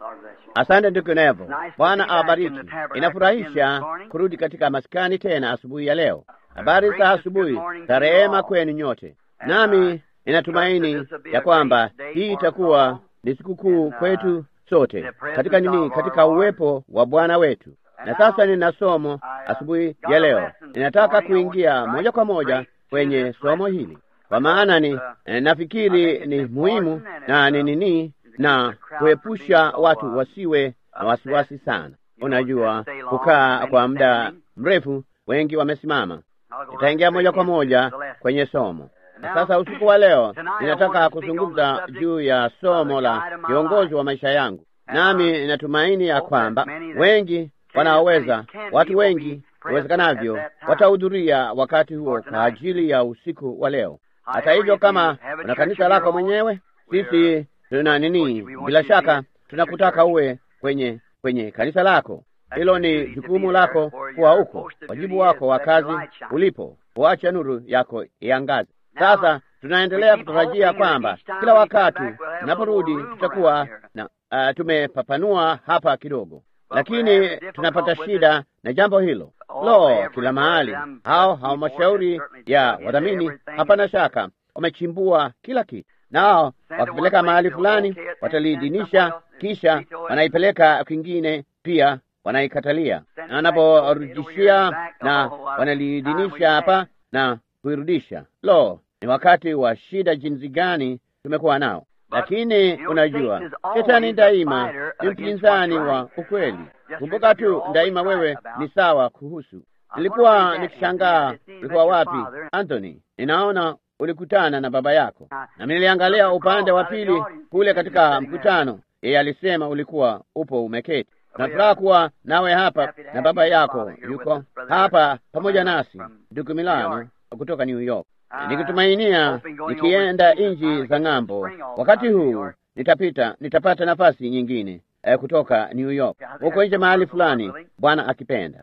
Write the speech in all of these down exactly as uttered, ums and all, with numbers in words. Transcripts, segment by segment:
Asante ndugu Nevo. Bwana awabariki. Inafurahisha kurudi katika maskani tena asubuhi ya leo. Habari za asubuhi za rehema kwenu nyote. Nami ninatumaini ya kwamba hii itakuwa ni sikukuu kwetu sote katika nini, katika uwepo wa Bwana wetu. Na sasa nina somo asubuhi ya leo. Ninataka kuingia moja kwa moja kwenye somo hili, kwa maana ni nafikiri ni muhimu na ni nini na kuepusha watu wasiwe na wasiwasi sana. Unajua, kukaa kwa muda mrefu, wengi wamesimama. Nitaingia moja kwa moja kwenye somo. Na sasa usiku wa leo ninataka kuzungumza juu ya somo la kiongozi wa maisha yangu, nami ninatumaini ya kwamba wengi wanaoweza, watu wengi iwezekanavyo, watahudhuria wakati huo kwa ajili ya usiku wa leo. Hata hivyo, kama una kanisa lako mwenyewe, sisi tuna nini, bila shaka tunakutaka uwe kwenye kwenye kanisa lako. Hilo ni jukumu lako kuwa huko, wajibu wako wa kazi ulipo, kuacha nuru yako iangaze. Sasa tunaendelea kutarajia kwamba kila wakati tunaporudi tutakuwa na uh, tumepapanua hapa kidogo, lakini tunapata shida na jambo hilo. Lo, kila mahali hao hao mashauri ya wadhamini, hapana shaka wamechimbua kila kitu, nao wakipeleka mahali fulani wataliidhinisha, kisha wanaipeleka kwingine pia wanaikatalia, na wanaporudishia na wanaliidhinisha hapa na kuirudisha. Lo, ni wakati wa shida jinsi gani tumekuwa nao! Lakini unajua, Shetani daima ni mpinzani wa ukweli. Kumbuka tu, daima wewe ni sawa kuhusu. Nilikuwa nikishangaa ulikuwa wapi, Anthony. Ninaona ulikutana na baba yako, na niliangalia upande wa pili kule katika mkutano. Yeye alisema ulikuwa upo umeketi. Nataka kuwa nawe hapa, na baba yako yuko hapa pamoja nasi, ndugu Milano kutoka New York. Nikitumainia nikienda nchi za ng'ambo wakati huu nitapita nitapata nafasi nyingine eh, kutoka New York huko nje mahali fulani, Bwana akipenda.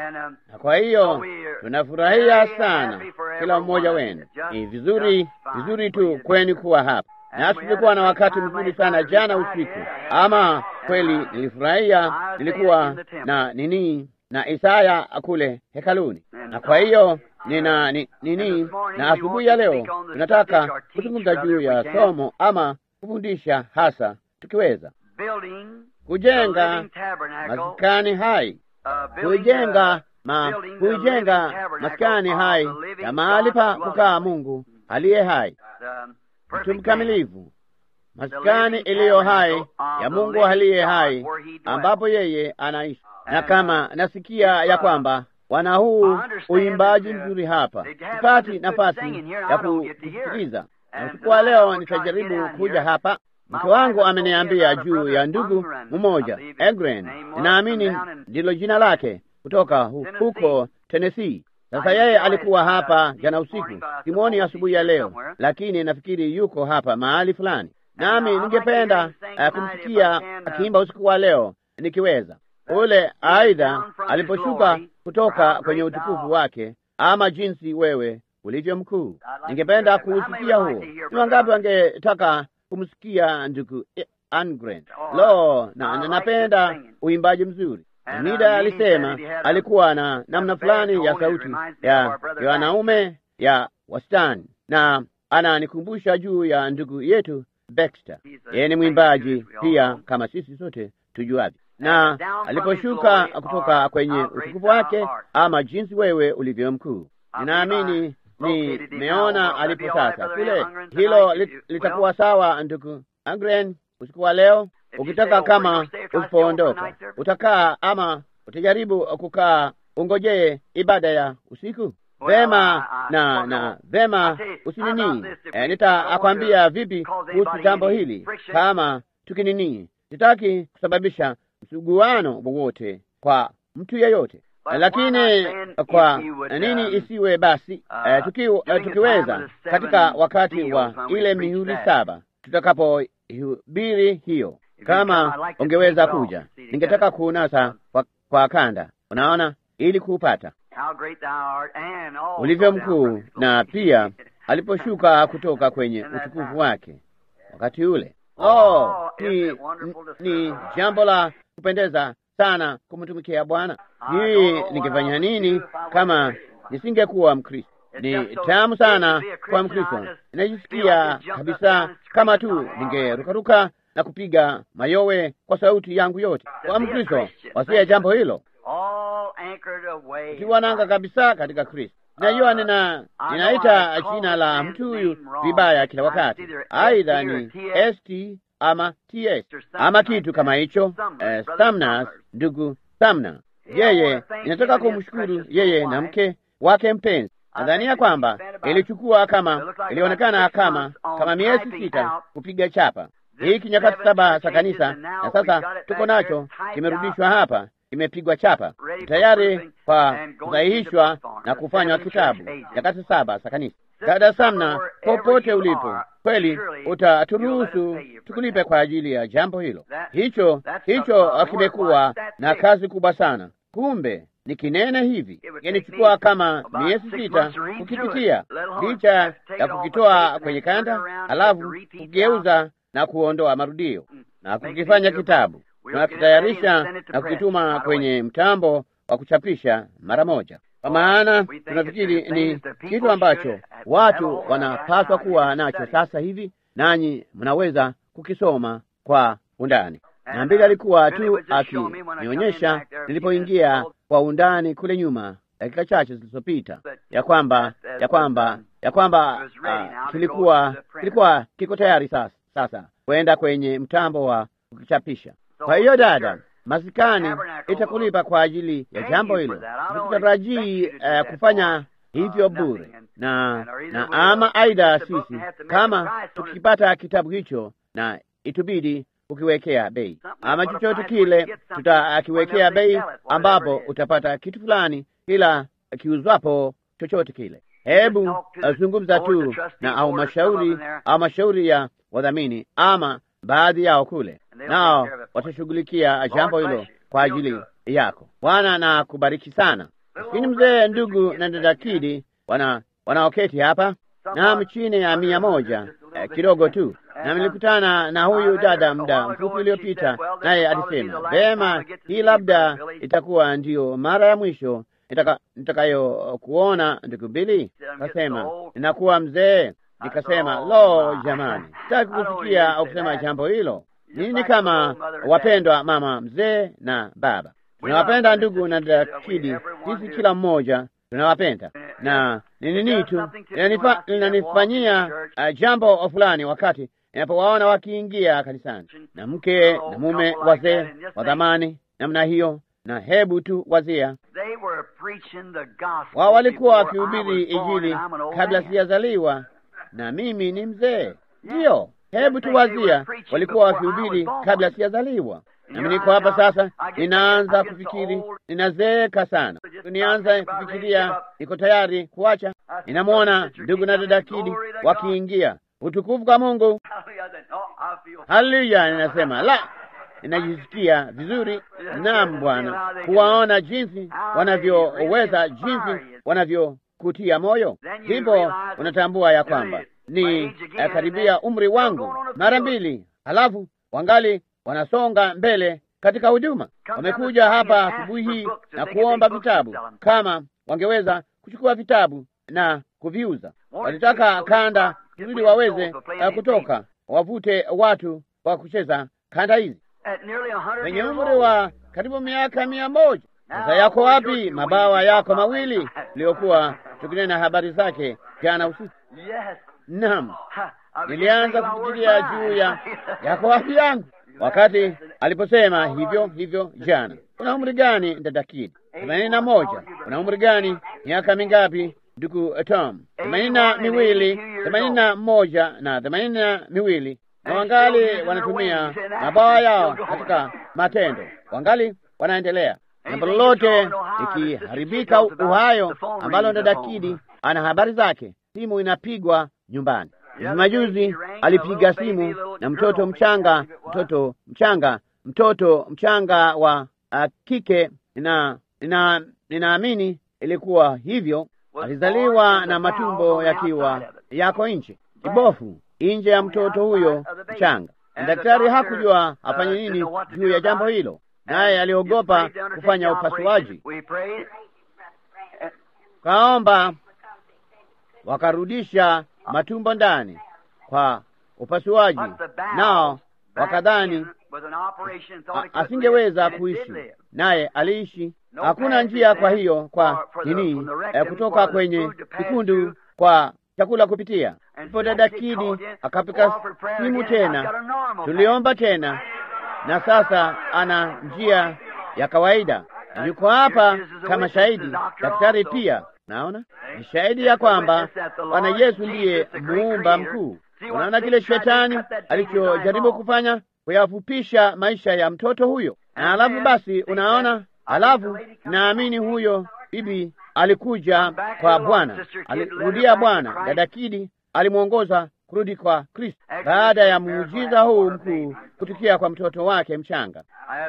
Na kwa hiyo tunafurahia sana kila mmoja wenu. Ni vizuri vizuri tu kwenu kuwa hapa, na tulikuwa na wakati mzuri sana jana usiku. Ama kweli nilifurahia, nilikuwa na nini na Isaya kule hekaluni. Na kwa hiyo nina ni, nini na asubuhi ya leo tunataka kuzungumza juu ya somo ama kufundisha hasa tukiweza kujenga maskani hai, kujenga ma kujenga maskani hai ya mahali pa kukaa Mungu aliye hai, mtu mkamilifu, maskani iliyo hai ya Mungu aliye hai ambapo yeye anaishi. Na kama nasikia ya kwamba wana huu uimbaji mzuri hapa, sipati nafasi ya kusikiliza. Na usiku wa leo nitajaribu kuja hapa. Mke wangu ameniambia juu ya ndugu mmoja Egren, ninaamini ndilo jina lake, kutoka hu, huko Tennessee. Sasa yeye alikuwa hapa jana usiku, simwoni asubuhi ya leo, lakini nafikiri yuko hapa mahali fulani, nami ningependa uh, kumsikia akiimba usiku wa leo nikiweza. Ule aidha aliposhuka kutoka kwenye utukufu wake, ama jinsi wewe ulivyo mkuu. Ningependa kusikia huo. Ni wangapi wangetaka kumsikia ndugu Angren? Lo, na napenda uimbaji mzuri. Mida alisema alikuwa na namna fulani ya sauti ya ya wanaume ya wastani, na ananikumbusha juu ya ndugu yetu Baxter. Yeye ni mwimbaji pia kama sisi sote tujuavyo, na aliposhuka kutoka kwenye utukufu wake, ama jinsi wewe ulivyo mkuu, ninaamini ni meona alipo sasa kule. Hilo lit, litakuwa sawa ndugu Angren usiku wa leo. Ukitaka, kama usipoondoka utakaa ama utajaribu kukaa ungojee ibada ya usiku, vema na na vema usinini. E, nitakwambia vipi kuhusu jambo hili kama tukinini. Sitaki kusababisha msuguano wowote kwa mtu yeyote, lakini kwa nini isiwe basi uh, tuki, uh, tukiweza katika wakati wa ile mihuri saba tutakapohubiri hiyo, kama ungeweza kuja, ningetaka kuunasa kwa, kwa kanda, unaona, ili kuupata ulivyo mkuu, na pia aliposhuka kutoka kwenye utukufu wake wakati ule. Oh, ni, ni jambo la kupendeza sana kumtumikia Bwana. Hii ningefanya nini kama nisingekuwa Mkristo? Ni tamu sana kwa Mkristo. Ninajisikia kabisa kama tu ningerukaruka na kupiga mayowe kwa sauti yangu yote. Kwa Mkristo wasia jambo hilo, kiwananga kabisa katika Kristo. Najua nina ninaita jina la mtu huyu vibaya kila wakati, aidha ni S T ama T S ama kitu kama hicho. Eh, Stamnas, ndugu Stamna, yeye inataka kumshukuru yeye na mke wake mpenzi. Nadhania kwamba ilichukua kama ilionekana kama kama miezi sita kupiga chapa hiki nyakati saba za kanisa, na sasa tuko nacho kimerudishwa hapa, kimepigwa chapa tayari kwa kusahihishwa na kufanywa kitabu nyakati saba za kanisa. Dada Samna, popote ulipo, kweli utaturuhusu tukulipe kwa ajili ya jambo hilo. Hicho hicho kimekuwa na kazi kubwa sana. Kumbe ni kinene hivi, yanichukua kama miezi sita kukipitia, licha ya kukitoa kwenye kanda, alafu kugeuza na kuondoa marudio na kukifanya kitabu. Tunakitayarisha na kukituma kwenye mtambo wa kuchapisha mara moja, kwa maana tunafikiri ni kitu ambacho watu wanapaswa kuwa nacho sasa hivi, nanyi mnaweza kukisoma kwa undani. Na mbili alikuwa tu akinionyesha nilipoingia kwa undani kule nyuma dakika chache zilizopita, ya kwamba ya kwamba ya kwamba uh, kilikuwa kilikuwa kiko tayari sasa sasa kwenda kwenye mtambo wa kukichapisha. Kwa hiyo dada, masikani itakulipa kwa ajili ya jambo hilo. Tutarajii uh, kufanya hivyo bure, na na ama aidha sisi kama tukipata kitabu hicho na itubidi ukiwekea bei ama chochote kile, tutakiwekea bei ambapo utapata kitu fulani kila kiuzwapo chochote kile. Hebu zungumza tu na au mashauri au mashauri ya wadhamini ama baadhi yao kule, nao watashughulikia jambo hilo kwa ajili yako. Bwana na kubariki sana. Lakini mzee, ndugu na dada Kidi wana wanaoketi hapa na chini ya mia moja eh, kidogo tu, na nilikutana na huyu dada muda mfupi uliopita, naye alisema vema, hii labda itakuwa ndiyo mara ya mwisho nitakayo kuona ndugu Billy. Kasema ninakuwa mzee. Nikasema lo, jamani, sitaki kusikia ukisema jambo hilo. Nini kama wapendwa mama mzee na baba, tunawapenda ndugu na dada Kidi, sisi kila mmoja tunawapenda, na nini nini tu linanifanyia uh, jambo fulani wakati ninapowaona wakiingia kanisani na mke na mume wazee wa zamani namna hiyo. Na hebu tu wazia, wao walikuwa wakihubiri Injili kabla sijazaliwa na mimi ni mzee. Ndiyo, hebu tu wazia, walikuwa wakihubiri kabla sijazaliwa. Nami niko hapa sasa, ninaanza kufikiri ninazeeka sana. Nianza kufikiria niko tayari kuacha. Ninamwona ndugu na dada Kidi wakiingia. Utukufu kwa Mungu, haleluya! Ninasema la, ninajisikia vizuri. Naam Bwana, kuwaona jinsi wanavyoweza, jinsi wanavyokutia moyo. Ndipo unatambua ya kwamba ni karibia umri wangu mara mbili, halafu wangali wanasonga mbele katika huduma. Wamekuja hapa asubuhi hii na kuomba vitabu, kama wangeweza kuchukua vitabu na kuviuza. Walitaka kanda ili waweze uh, kutoka wavute watu wa kucheza kanda hizi. Kwenye umri wa karibu miaka mia moja. Sasa yako wapi mabawa yako mawili uliokuwa tukinena habari zake jana usiku? Naam, nilianza kufikiria juu ya yako wapi yangu wakati aliposema hivyo hivyo jana. Una umri gani dada Kidi? themanini na moja. Una umri gani? Miaka mingapi ndugu Tom? themanini na miwili, themanini na moja na themanini na miwili. Na wangali wanatumia mabawa yao katika matendo, wangali wanaendelea. Jambo lolote likiharibika uhayo ambalo dada Kidi ana habari zake, simu inapigwa nyumbani. Majuzi alipiga simu na mtoto mchanga, mtoto mchanga, mtoto mchanga wa uh, kike, na nina ninaamini ilikuwa hivyo. Alizaliwa na matumbo yakiwa yako nje, kibofu nje ya mtoto huyo mchanga. Daktari hakujua afanye nini juu ya jambo hilo, naye aliogopa kufanya upasuaji. Kaomba, wakarudisha matumbo ndani kwa upasuaji, nao wakadhani asingeweza kuishi, naye aliishi. Hakuna njia kwa hiyo kwa nini eh, kutoka kwenye kikundu kwa chakula kupitia. Ndipo dada Kidi akapika simu tena, tuliomba tena, na sasa ana njia ya kawaida. Yuko hapa kama shahidi. Daktari pia, naona ni shahidi ya kwamba Bwana Yesu ndiye muumba mkuu. Unaona kile shetani alichojaribu kufanya, kuyafupisha maisha ya mtoto huyo. Na alafu basi, unaona, alafu naamini huyo bibi alikuja kwa Bwana, alirudia Bwana. Dada Kidi alimwongoza kurudi kwa Kristo baada ya muujiza huu mkuu kutukia kwa mtoto wake mchanga.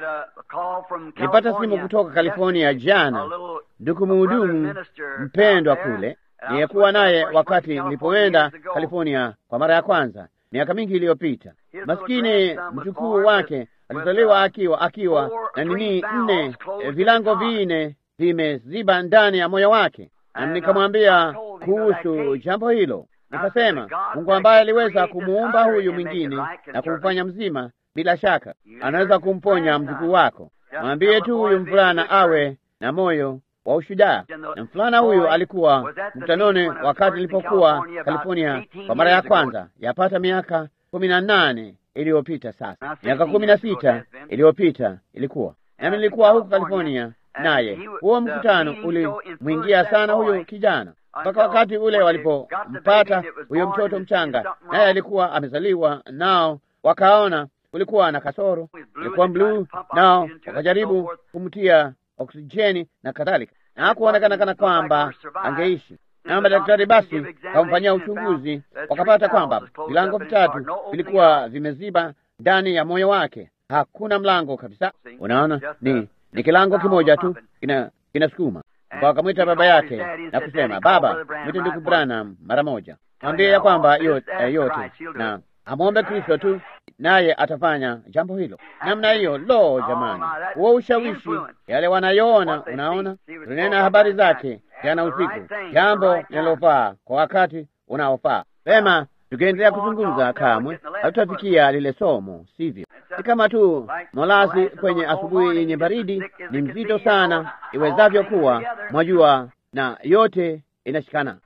Nilipata simu kutoka California jana, ndugu mhudumu mpendwa kule, niyekuwa naye wakati nilipoenda California kwa mara ya kwanza miaka mingi iliyopita. Maskini mjukuu wake alizaliwa akiwa akiwa na nini nne, e, vilango vinne vimeziba ndani ya moyo wake, na nikamwambia kuhusu jambo hilo. Nikasema Mungu ambaye aliweza kumuumba huyu mwingine na kumfanya mzima, bila shaka anaweza kumponya mjukuu wako. Mwambie tu huyu mvulana awe na moyo wa ushujaa. Na mvulana huyu alikuwa mkutanoni wakati nilipokuwa California kwa mara ya kwanza, yapata miaka kumi na nane iliyopita. Sasa miaka kumi na sita iliyopita ilikuwa nami nilikuwa huko California, naye huo mkutano ulimwingia sana huyo kijana, mpaka wakati ule walipompata huyo mtoto mchanga, naye alikuwa amezaliwa, nao wakaona ulikuwa na kasoro, ulikuwa bluu, nao wakajaribu kumtia oksijeni na kadhalika, na hakuonekana kana kwamba angeishi. Na madaktari basi kamfanyia uchunguzi, wakapata kwamba vilango vitatu vilikuwa vimeziba ndani ya moyo wake, hakuna mlango kabisa. Unaona, ni ni kilango kimoja tu kina kinasukuma. Wakamwita baba yake na kusema, baba, mwite ndugu Branham mara moja, mwambie ya kwamba yote, eh, yote na amwombe Kristo tu, naye atafanya jambo hilo. Namna hiyo, lo jamani, huo ushawishi, yale wanayoona, unaona, tunena habari zake jana usiku, jambo linalofaa kwa wakati unaofaa. Vema, tukiendelea kuzungumza, kamwe hatutafikia lile somo, sivyo? Ni kama tu molasi kwenye asubuhi yenye baridi, ni mzito sana iwezavyo kuwa, mwajua, na yote inashikana.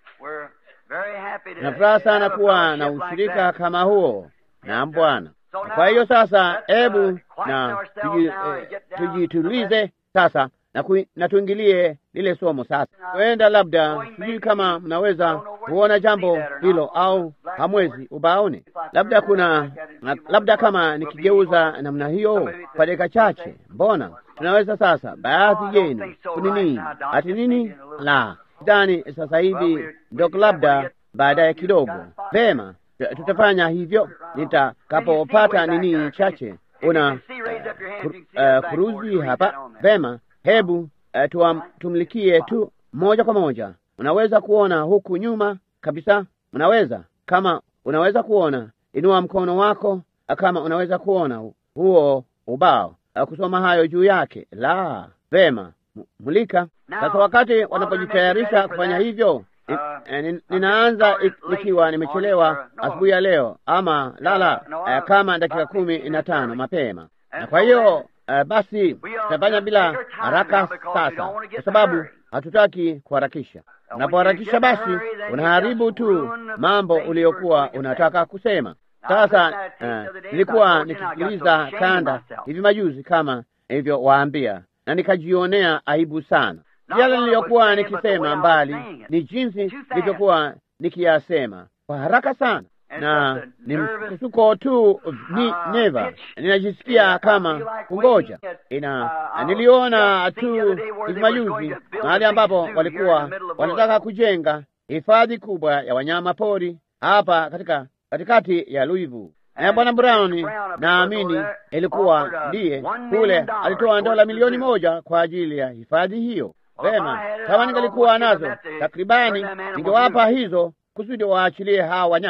Nafuraha sana kuwa na ushirika kama huo na Bwana. Kwa hiyo sasa, hebu na tujitulize eh, sasa na, kui, na tuingilie lile somo sasa. Kwenda labda, sijui kama mnaweza kuona jambo hilo au hamwezi ubaone. Labda kuna labda kama nikigeuza namna hiyo kwa dakika chache, mbona tunaweza sasa, baadhi yenu kunini ati nini la ndani sasa hivi ndio, labda baadaye kidogo. Vema, tutafanya hivyo nitakapopata nini chache. Una uh, uh, kuruzi hapa. Vema, hebu uh, tuam, tumlikie tu moja kwa moja. Unaweza kuona huku nyuma kabisa? Unaweza, kama unaweza kuona, inua mkono wako kama unaweza kuona huo ubao, uh, kusoma hayo juu yake. La, vema, mulika sasa. Wakati wanapojitayarisha kufanya hivyo, I, eh, ninaanza nikiwa nimechelewa asubuhi ya leo, ama lala eh, kama dakika kumi na tano mapema. Na kwa hiyo uh, basi tutafanya bila haraka sasa, kwa sababu hatutaki kuharakisha. Unapoharakisha basi unaharibu tu mambo uliyokuwa unataka kusema. Sasa uh, nilikuwa nikisikiliza kanda hivi majuzi kama hivyo waambia, na nikajionea aibu sana. Yale niliyokuwa nikisema mbali ni jinsi nilivyokuwa nikiyasema kwa haraka sana, na ni msuko tu ni neva, ninajisikia kama kungoja. Ina niliona tu hivi majuzi mahali ambapo walikuwa wanataka kujenga hifadhi kubwa ya wanyama pori hapa katika katikati ya Louisville. Na Bwana Brown, naamini ilikuwa ndiye kule, alitoa dola milioni moja kwa ajili ya hifadhi hiyo. Vema, kama ningalikuwa nazo takribani, ningewapa hizo kusudi waachilie hawa wanyama.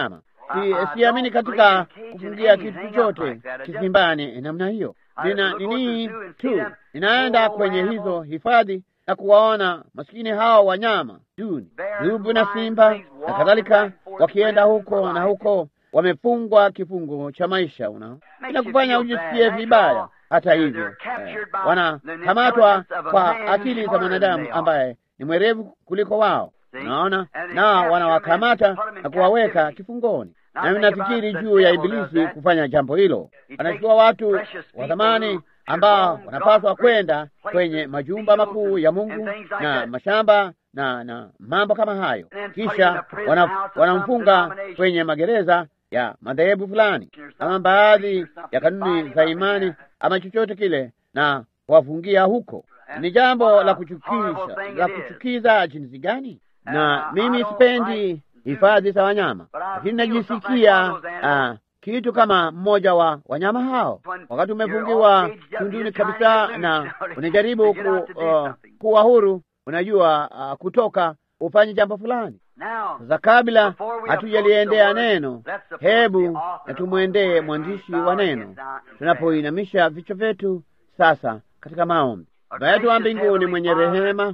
Si, siamini katika kufungia kitu chochote kizimbani namna hiyo. Nina nini tu, ninaenda kwenye hizo hifadhi na kuwaona maskini hao wanyama duni, dubu na simba na kadhalika, wakienda huko na huko, wamefungwa kifungo cha maisha, una ina kufanya ujisikie vibaya. Hata hivyo eh, wanakamatwa kwa akili za mwanadamu ambaye ni mwerevu kuliko wao, unaona, na wanawakamata na kuwaweka kifungoni. Nami nafikiri juu ya Ibilisi kufanya jambo hilo. Anachukua watu wa thamani ambao wanapaswa kwenda kwenye majumba makuu ya Mungu na mashamba na na mambo kama hayo, kisha wanamfunga wana kwenye magereza ya madhehebu fulani ama baadhi ya kanuni za imani ama chochote kile, na wafungia huko. Ni jambo la kuchukisha, la kuchukiza jinsi gani! Na mimi sipendi hifadhi za wanyama, lakini najisikia uh, kitu kama mmoja wa wanyama hao. Wakati umefungiwa tunduni kabisa na unajaribu ku, uh, kuwa huru, unajua uh, kutoka ufanye jambo fulani. Sasa kabla hatujaliendea neno, hebu na tumwendee mwandishi wa neno tunapoinamisha vichwa vyetu sasa katika maombi. Baba yetu wa mbinguni mwenye rehema,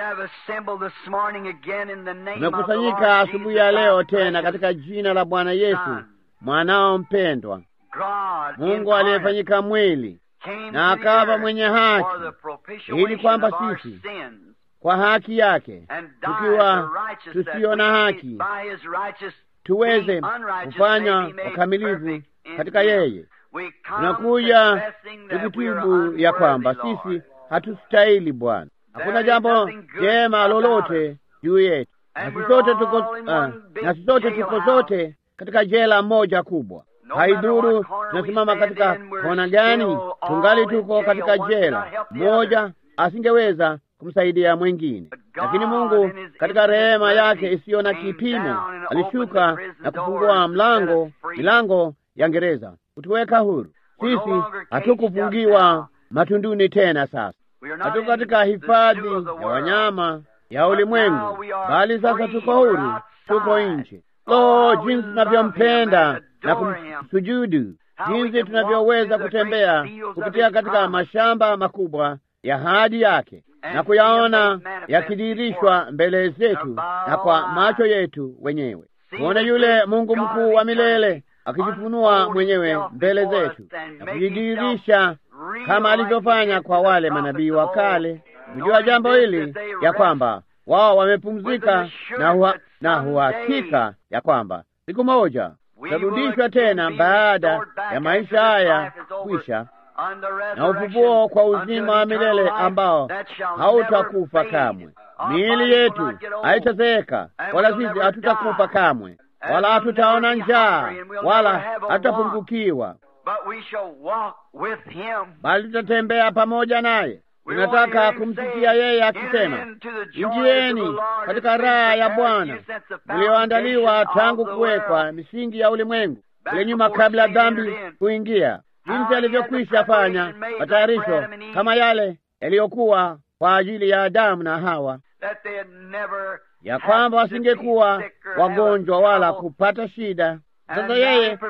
tumekusanyika asubuhi ya leo tena katika jina la Bwana Yesu mwanao mpendwa, Mungu aliyefanyika mwili na akawa mwenye haki, ili kwamba sisi kwa haki yake, tukiwa tusio na haki, tuweze kufanya ukamilifu katika yeye. Tunakuja tukitubu ya kwamba sisi hatustahili Bwana, hakuna jambo jema lolote juu yetu, na sote tuko uh, na sote tuko sote katika jela moja kubwa. Haidhuru tunasimama katika kona gani, tungali tuko katika jela moja. Asingeweza kumsaidia mwingine, lakini Mungu katika rehema yake isiyo na kipimo alishuka na kufungua mlango milango ya gereza kutuweka huru. Sisi hatukufungiwa matunduni tena. Sasa hatuko katika hifadhi ya wanyama ya ulimwengu, bali sasa tuko huru, tuko nje. Lo, jinsi tunavyompenda na kumsujudu, jinsi tunavyoweza kutembea kupitia katika mashamba makubwa ya ahadi yake na kuyaona yakidirishwa mbele zetu na kwa macho yetu wenyewe, kuona yule Mungu mkuu wa milele akijifunua mwenyewe mbele zetu na kujidirisha kama alivyofanya kwa wale manabii wa kale. Kujua jambo hili ya kwamba wao wamepumzika na huwa, na huhakika ya kwamba siku moja tutarudishwa tena baada ya maisha haya kwisha, na ufufuo kwa uzima wa milele ambao hautakufa kamwe. Miili yetu haitazeeka, wala sisi hatutakufa kamwe, wala hatutaona njaa, wala hatutapungukiwa, bali tutatembea pamoja naye. Tunataka kumsikia yeye akisema, ingieni katika raha ya Bwana mlioandaliwa tangu kuwekwa misingi ya ulimwengu, ile nyuma kabla dhambi kuingia, jinsi alivyokwisha fanya matayarisho kama yale yaliyokuwa kwa ajili ya Adamu na Hawa, ya kwamba wasingekuwa wagonjwa wala kupata shida. Sasa yeye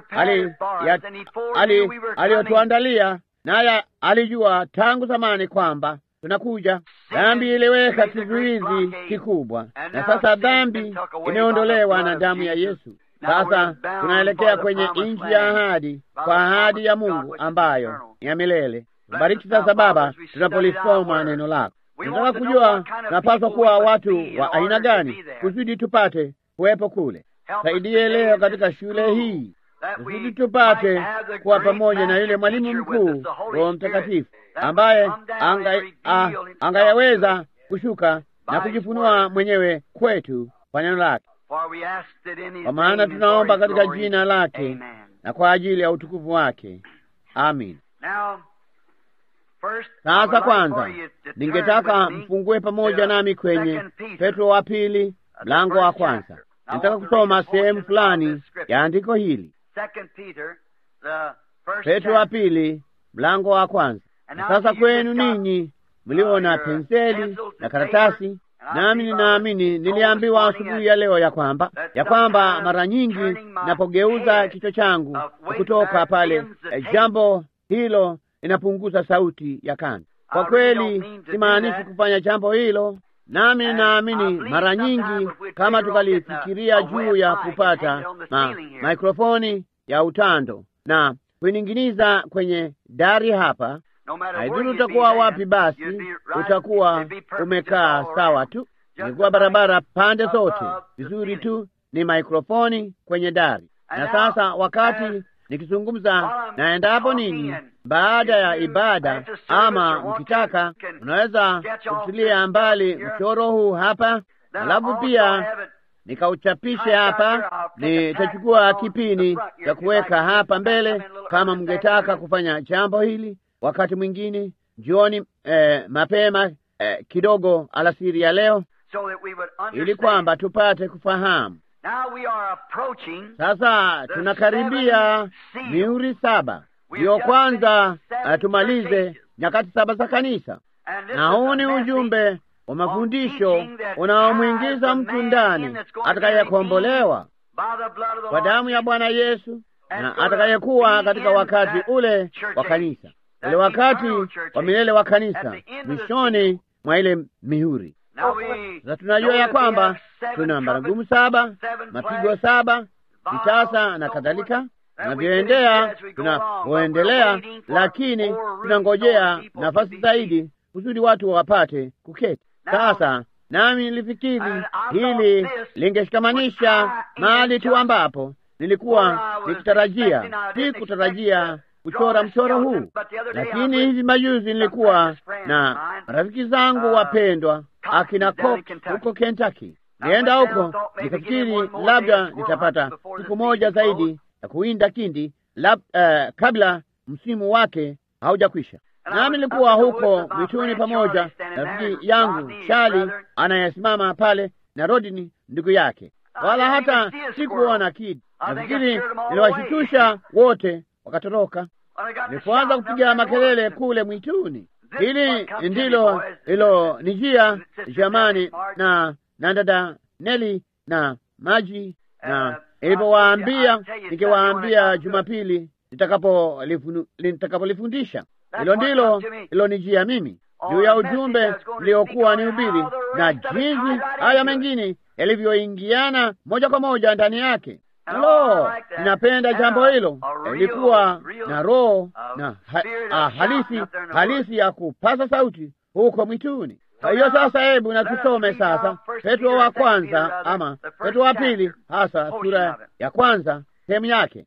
aliyotuandalia, naye alijua tangu zamani kwamba tunakuja. Dhambi iliweka kizuizi kikubwa, na sasa dhambi imeondolewa na damu ya Yesu. Sasa tunaelekea kwenye nchi ya ahadi, kwa ahadi ya Mungu ambayo ni ya milele. Bariki sasa Baba, tunapolisoma neno lako. Tunataka kujua tunapaswa kuwa watu wa aina gani kusudi tupate kuwepo kule. Saidie leo katika shule hii kusudi tupate kuwa pamoja na yule mwalimu mkuu, Roho Mtakatifu, ambaye angayaweza kushuka na kujifunua mwenyewe kwetu kwa neno lake, kwa maana tunaomba katika jina lake na kwa ajili ya utukufu wake. Amin. Sasa kwanza ningetaka mfungue pamoja nami kwenye Petro wa pili mlango wa kwanza. Nataka kusoma sehemu fulani ya andiko hili. Petro wa pili mlango wa kwanza. Na sasa kwenu ninyi mlio na penseli na karatasi, Nami ninaamini niliambiwa asubuhi ya leo ya kwamba ya kwamba mara nyingi napogeuza kichwa changu kutoka pale, eh, jambo hilo inapunguza sauti ya kanda. Kwa kweli simaanishi kufanya jambo hilo. Nami ninaamini mara nyingi kama tukalifikiria juu ya kupata ma mikrofoni ya utando na kuininginiza kwenye dari hapa, haidhuru utakuwa wapi, basi utakuwa umekaa sawa tu. Nilikuwa barabara pande zote vizuri tu, ni mikrofoni kwenye dari. Na sasa wakati nikizungumza na endapo ninyi baada ya ibada ama mkitaka, unaweza kutilia mbali mchoro huu hapa, alafu pia nikauchapishe hapa. Nitachukua kipini cha kuweka hapa mbele kama mngetaka kufanya jambo hili wakati mwingine jioni, eh, mapema eh, kidogo alasiri ya leo, ili kwamba tupate kufahamu. Sasa tunakaribia mihuri saba, ndiyo kwanza uh, tumalize nyakati saba za kanisa, na huu ni ujumbe wa mafundisho unaomwingiza mtu ndani atakayekombolewa kwa damu ya Bwana Yesu, na atakayekuwa katika wakati ule wa kanisa, ule wakati wa milele wa kanisa, mwishoni mwa ile mihuri. Sasa tunajua ya kwamba tuna baragumu saba, mapigo saba, vitasa na kadhalika, tunavyoendea tunapoendelea, lakini tunangojea nafasi zaidi kusudi watu wapate kuketi. Sasa nami nilifikiri hili lingeshikamanisha mahali tu ambapo nilikuwa nikitarajia, si kutarajia kuchora mchoro huu, lakini hivi majuzi nilikuwa na rafiki zangu wapendwa akina Cox huko Kentucky. Nienda huko nikafikiri labda nitapata siku moja zaidi ya kuwinda kindi lab, uh, kabla msimu wake haujakwisha. Nami nilikuwa huko mwituni pamoja na rafiki yangu Charlie anayesimama pale na Rodney ndugu yake, wala hata sikuona kidi. Nafikiri niliwashitusha wote wakatoroka. Nilipoanza kupiga makelele kule mwituni, hili ndilo ilo nijia jamani, na na dada Nelly na Maji, na ilipowaambia nikiwaambia Jumapili nitakapo nitakapolifundisha, hilo ndilo ilo nijia mimi juu ya ujumbe uliokuwa ni ubiri na jinsi haya mengine yalivyoingiana moja kwa moja ndani yake. Lo, ninapenda jambo hilo. Ilikuwa na roho na ha, ah, halisi halisi ya kupasa sauti huko mwituni. Kwa hiyo sasa, hebu na tusome sasa Petro wa kwanza ama Petro wa pili, hasa sura ya kwanza sehemu yake.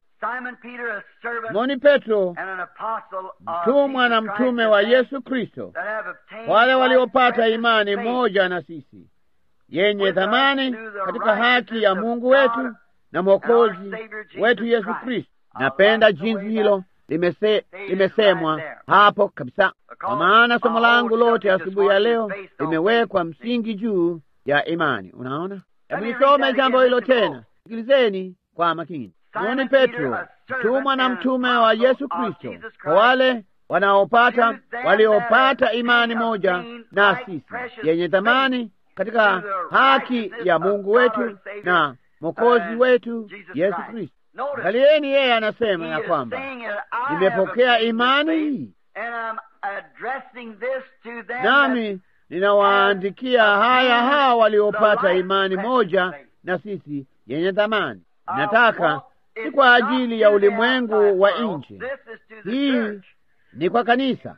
Simoni Petro, mtumwa na mtume wa Yesu Kristo, wale waliopata imani moja na sisi, yenye thamani katika haki ya Mungu wetu na Mwokozi wetu Yesu Kristo. Napenda jinsi hilo limese, limesemwa hapo kabisa, kwa maana somo langu lote asubuhi ya leo limewekwa msingi juu ya imani. Unaona, hebu nisome jambo hilo tena, sikilizeni kwa makini. Simoni Petro, mtumwa na mtume wa Yesu Kristo, kwa wale wanaopata waliopata imani moja na sisi, yenye thamani katika haki ya Mungu wetu na Mwokozi wetu Yesu Kristo. Angalieni, yeye anasema ya kwamba nimepokea imani hii, nami ninawaandikia haya hawa waliopata imani moja na sisi yenye thamani. Nataka si kwa ajili ya ulimwengu wa nje, hii ni kwa kanisa.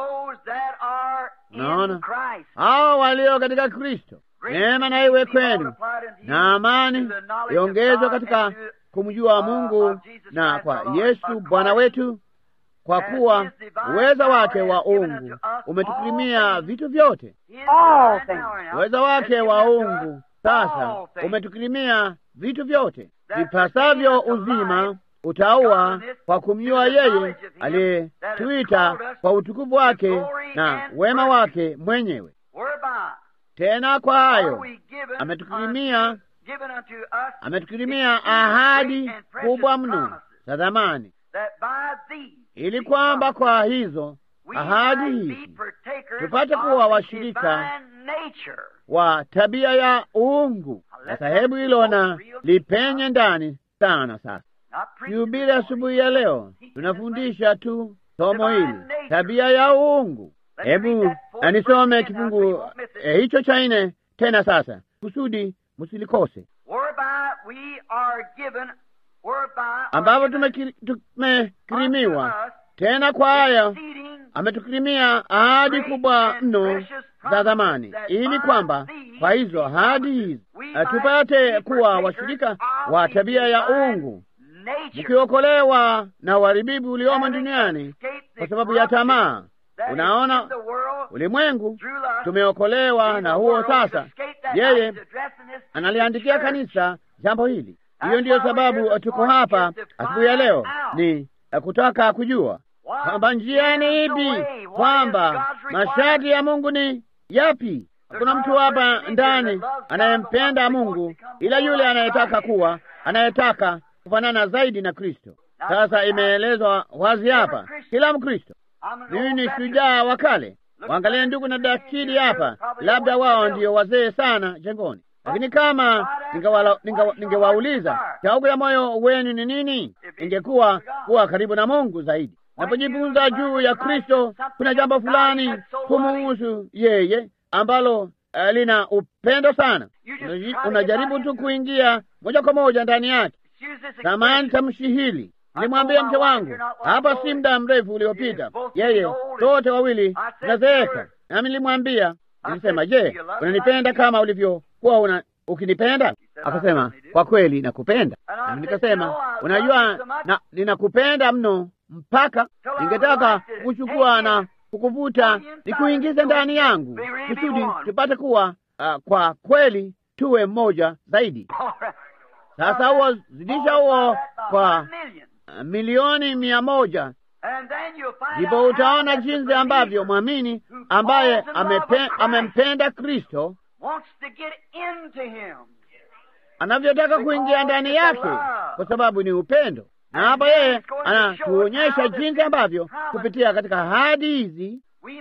Naona hao walio katika Kristo. Neema na iwe kwenu na amani iongezwe katika kumjua Mungu na kwa Yesu Bwana wetu, kwa kuwa uweza wake wa uungu umetukirimia vitu vyote. Uweza wake wa uungu sasa umetukirimia vitu vyote vipasavyo uzima, utaua kwa kumjua yeye aliyetuita kwa utukufu wake na wema wake mwenyewe. Tena kwa hayo ametukirimia ametukirimia ahadi kubwa mno za thamani, ili kwamba kwa hizo ahadi hizi tupate kuwa washirika wa tabia ya uungu. Sasa hebu hilo na lipenye ndani sana. Sasa kihubiri asubuhi ya leo tunafundisha tu somo hili, tabia ya uungu. Hebu anisome kifungu eh, hicho cha nne tena sasa, kusudi msilikose, ambapo tumekirimiwa tena. Kwa haya ametukirimia ahadi kubwa mno za zamani, ili kwamba kwa hizo ahadi hizi tupate kuwa washirika wa tabia ya uungu, mkiokolewa na uharibifu uliomo duniani kwa sababu ya tamaa. Unaona, ulimwengu tumeokolewa na huo. Sasa yeye analiandikia kanisa jambo hili. Hiyo ndiyo sababu tuko hapa asubuhi ya leo, ni kutaka kujua kwamba njia ni ipi, kwamba masharti ya Mungu ni yapi. Kuna mtu hapa ndani anayempenda Mungu, ila yule anayetaka kuwa, anayetaka kufanana zaidi na Kristo. Sasa imeelezwa wazi hapa, kila Mkristo. Mimi ni shujaa wa kale. Waangalie ndugu na dakili hapa, labda wao ndio wazee sana jengoni, lakini kama ningewauliza ninge shauku ya moyo wenu ni nini, ingekuwa kuwa karibu na Mungu zaidi. Napojifunza juu ya Kristo, kuna jambo fulani kumuhusu yeye ambalo uh, lina upendo sana. Unajaribu tu kuingia moja kwa moja ndani yake. Zamani tamshi hili nilimwambia mke wangu hapa si muda mrefu uliopita, yeye sote wawili tunazeeka, nami nilimwambia, nilisema, je, unanipenda kama ulivyokuwa una ukinipenda? Akasema, kwa kweli nakupenda. Nami nikasema, unajua, na ninakupenda mno mpaka ningetaka kuchukua na kukuvuta nikuingize ndani yangu, kusudi tupate kuwa uh, kwa kweli tuwe mmoja zaidi. Sasa huo zidisha huo kwa uh, milioni mia moja, ndipo utaona jinsi ambavyo mwamini ambaye amepe, amempenda Kristo anavyotaka kuingia ndani yake, kwa sababu ni upendo. Na hapa yeye anatuonyesha jinsi ambavyo kupitia katika ahadi hizi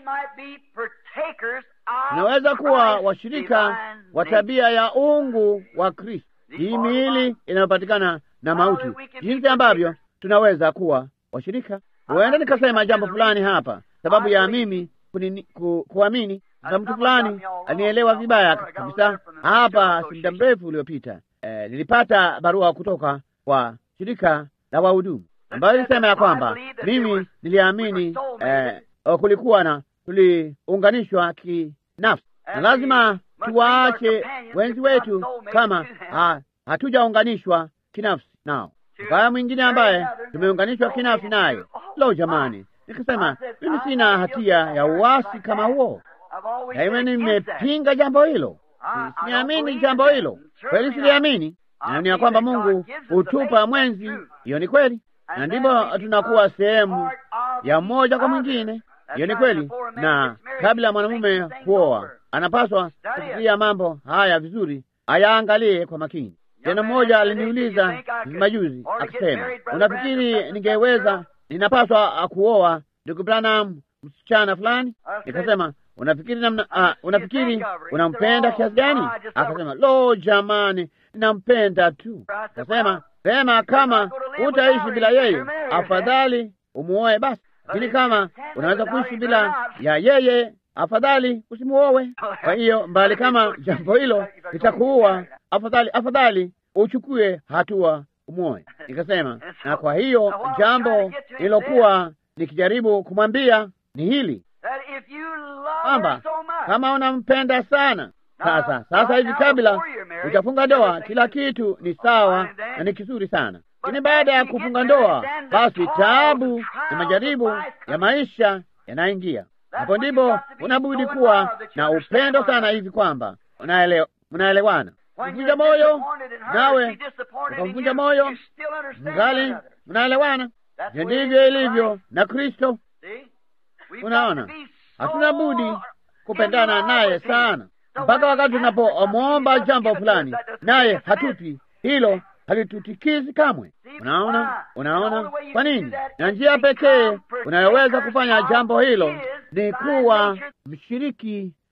tunaweza kuwa washirika wa tabia ya uungu wa Kristo. Hii miili inayopatikana na mauti, jinsi ambavyo tunaweza kuwa washirika. Huenda nikasema jambo fulani hapa, sababu ya mimi ku, kuamini na mtu fulani anielewa vibaya kabisa. Hapa si muda mrefu uliopita, eh, nilipata barua kutoka kwa shirika la wahudumu ambayo ilisema ya kwamba mimi niliamini eh, kulikuwa na tuliunganishwa kinafsi, na lazima tuwaache wenzi wetu kama ha, hatujaunganishwa kinafsi nao. Mbaya mwingine ambaye tumeunganishwa kinafsi naye. Lo, jamani, nikasema mimi sina hatia ya uasi kama huo. Daima nimepinga jambo hilo, siamini jambo hilo, kweli siliamini. Naamini ya kwamba Mungu hutupa mwenzi, hiyo ni kweli, na ndipo tunakuwa sehemu ya mmoja kwa mwingine, hiyo ni kweli. Na kabla mwanamume kuoa anapaswa kufikiria mambo haya vizuri, ayaangalie kwa makini. Jana mmoja aliniuliza majuzi akisema, unafikiri ningeweza, ninapaswa kuoa ndugu Branham msichana fulani? Nikasema, unafikiri namna, uh, unafikiri unampenda kiasi gani? Akasema, lo jamani, ninampenda tu. Akasema, sema kama utaishi bila yeye, afadhali umuoe basi. Lakini kama unaweza kuishi bila ya yeye, afadhali usimuoe. Kwa hiyo mbali, kama jambo hilo litakuua, afadhali afadhali uchukue hatua umuoe. Nikasema, na kwa hiyo jambo nilokuwa nikijaribu kumwambia ni hili kwamba kama unampenda sana, sasa sasa hivi kabla utafunga ndoa, kila kitu ni sawa na ni kizuri sana. Lakini baada ya kufunga ndoa, basi taabu na majaribu ya maisha yanaingia. Hapo ndipo unabudi kuwa na upendo sana hivi kwamba unaelewa, unaelewana. Mvunja moyo nawe ukamvunja moyo, mgali mnaelewana. Ndivyo ilivyo na Kristo. Unaona, hatuna budi kupendana naye sana mpaka wakati tunapomwomba jambo fulani naye hatupi, hilo halitutikizi kamwe. Unaona, unaona kwa nini? Na njia pekee unayoweza kufanya jambo hilo ni kuwa mshiriki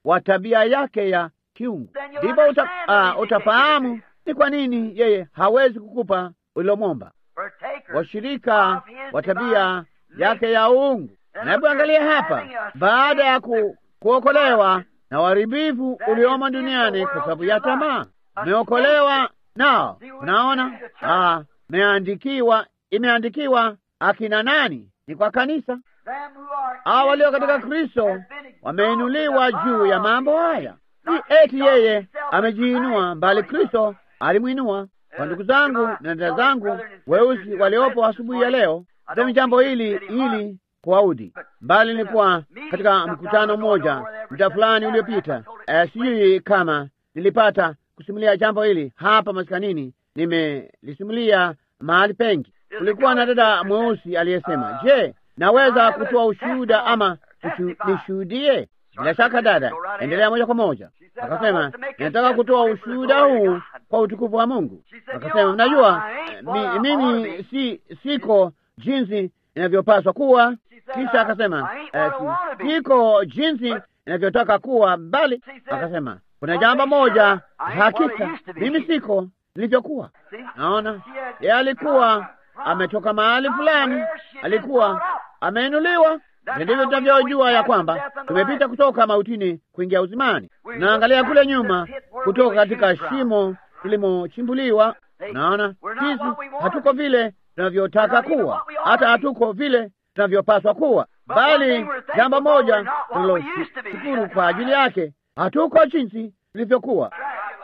wa tabia yake ya kiungu, ndipo uta, uh, utafahamu ni kwa nini yeye hawezi kukupa ulilomwomba. Washirika wa tabia yake ya uungu. Na hebu angalia hapa, baada ya ku, kuokolewa na uharibifu uliomo duniani kwa sababu ya tamaa, ameokolewa nao. Unaona, ameandikiwa, imeandikiwa akina nani? Ni kwa kanisa. Hao walio katika Kristo wameinuliwa juu ya mambo haya. Si eti yeye amejiinua, bali Kristo alimwinua. Kwa ndugu zangu na dada zangu weusi waliopo asubuhi ya leo, sema jambo hili ili kuwaudhi, bali nilikuwa katika mkutano mmoja muda fulani uliopita. Eh, sijui kama nilipata kusimulia jambo hili hapa maskanini. Nimelisimulia mahali pengi. Kulikuwa na dada mweusi aliyesema, je, naweza kutoa ushuhuda ama nishuhudie? Bila shaka dada, endelea moja kwa moja. Akasema, ninataka kutoa ushuhuda huu kwa utukufu wa Mungu. Akasema, mnajua mi, mimi si siko jinsi inavyopaswa kuwa. Kisha akasema, eh, si, siko jinsi inavyotaka kuwa, bali akasema, kuna jambo moja hakika, mimi siko nilivyokuwa. Naona yeye alikuwa ametoka mahali fulani, alikuwa ameinuliwa. Ndivyo tunavyojua ya kwamba tumepita kutoka mautini kuingia uzimani. Naangalia kule nyuma, kutoka katika shimo tulimochimbuliwa. Naona sisi hatuko vile tunavyotaka kuwa, hata hatuko vile tunavyopaswa kuwa, bali jambo moja tunaloshukuru kwa ajili yake, hatuko jinsi tulivyokuwa.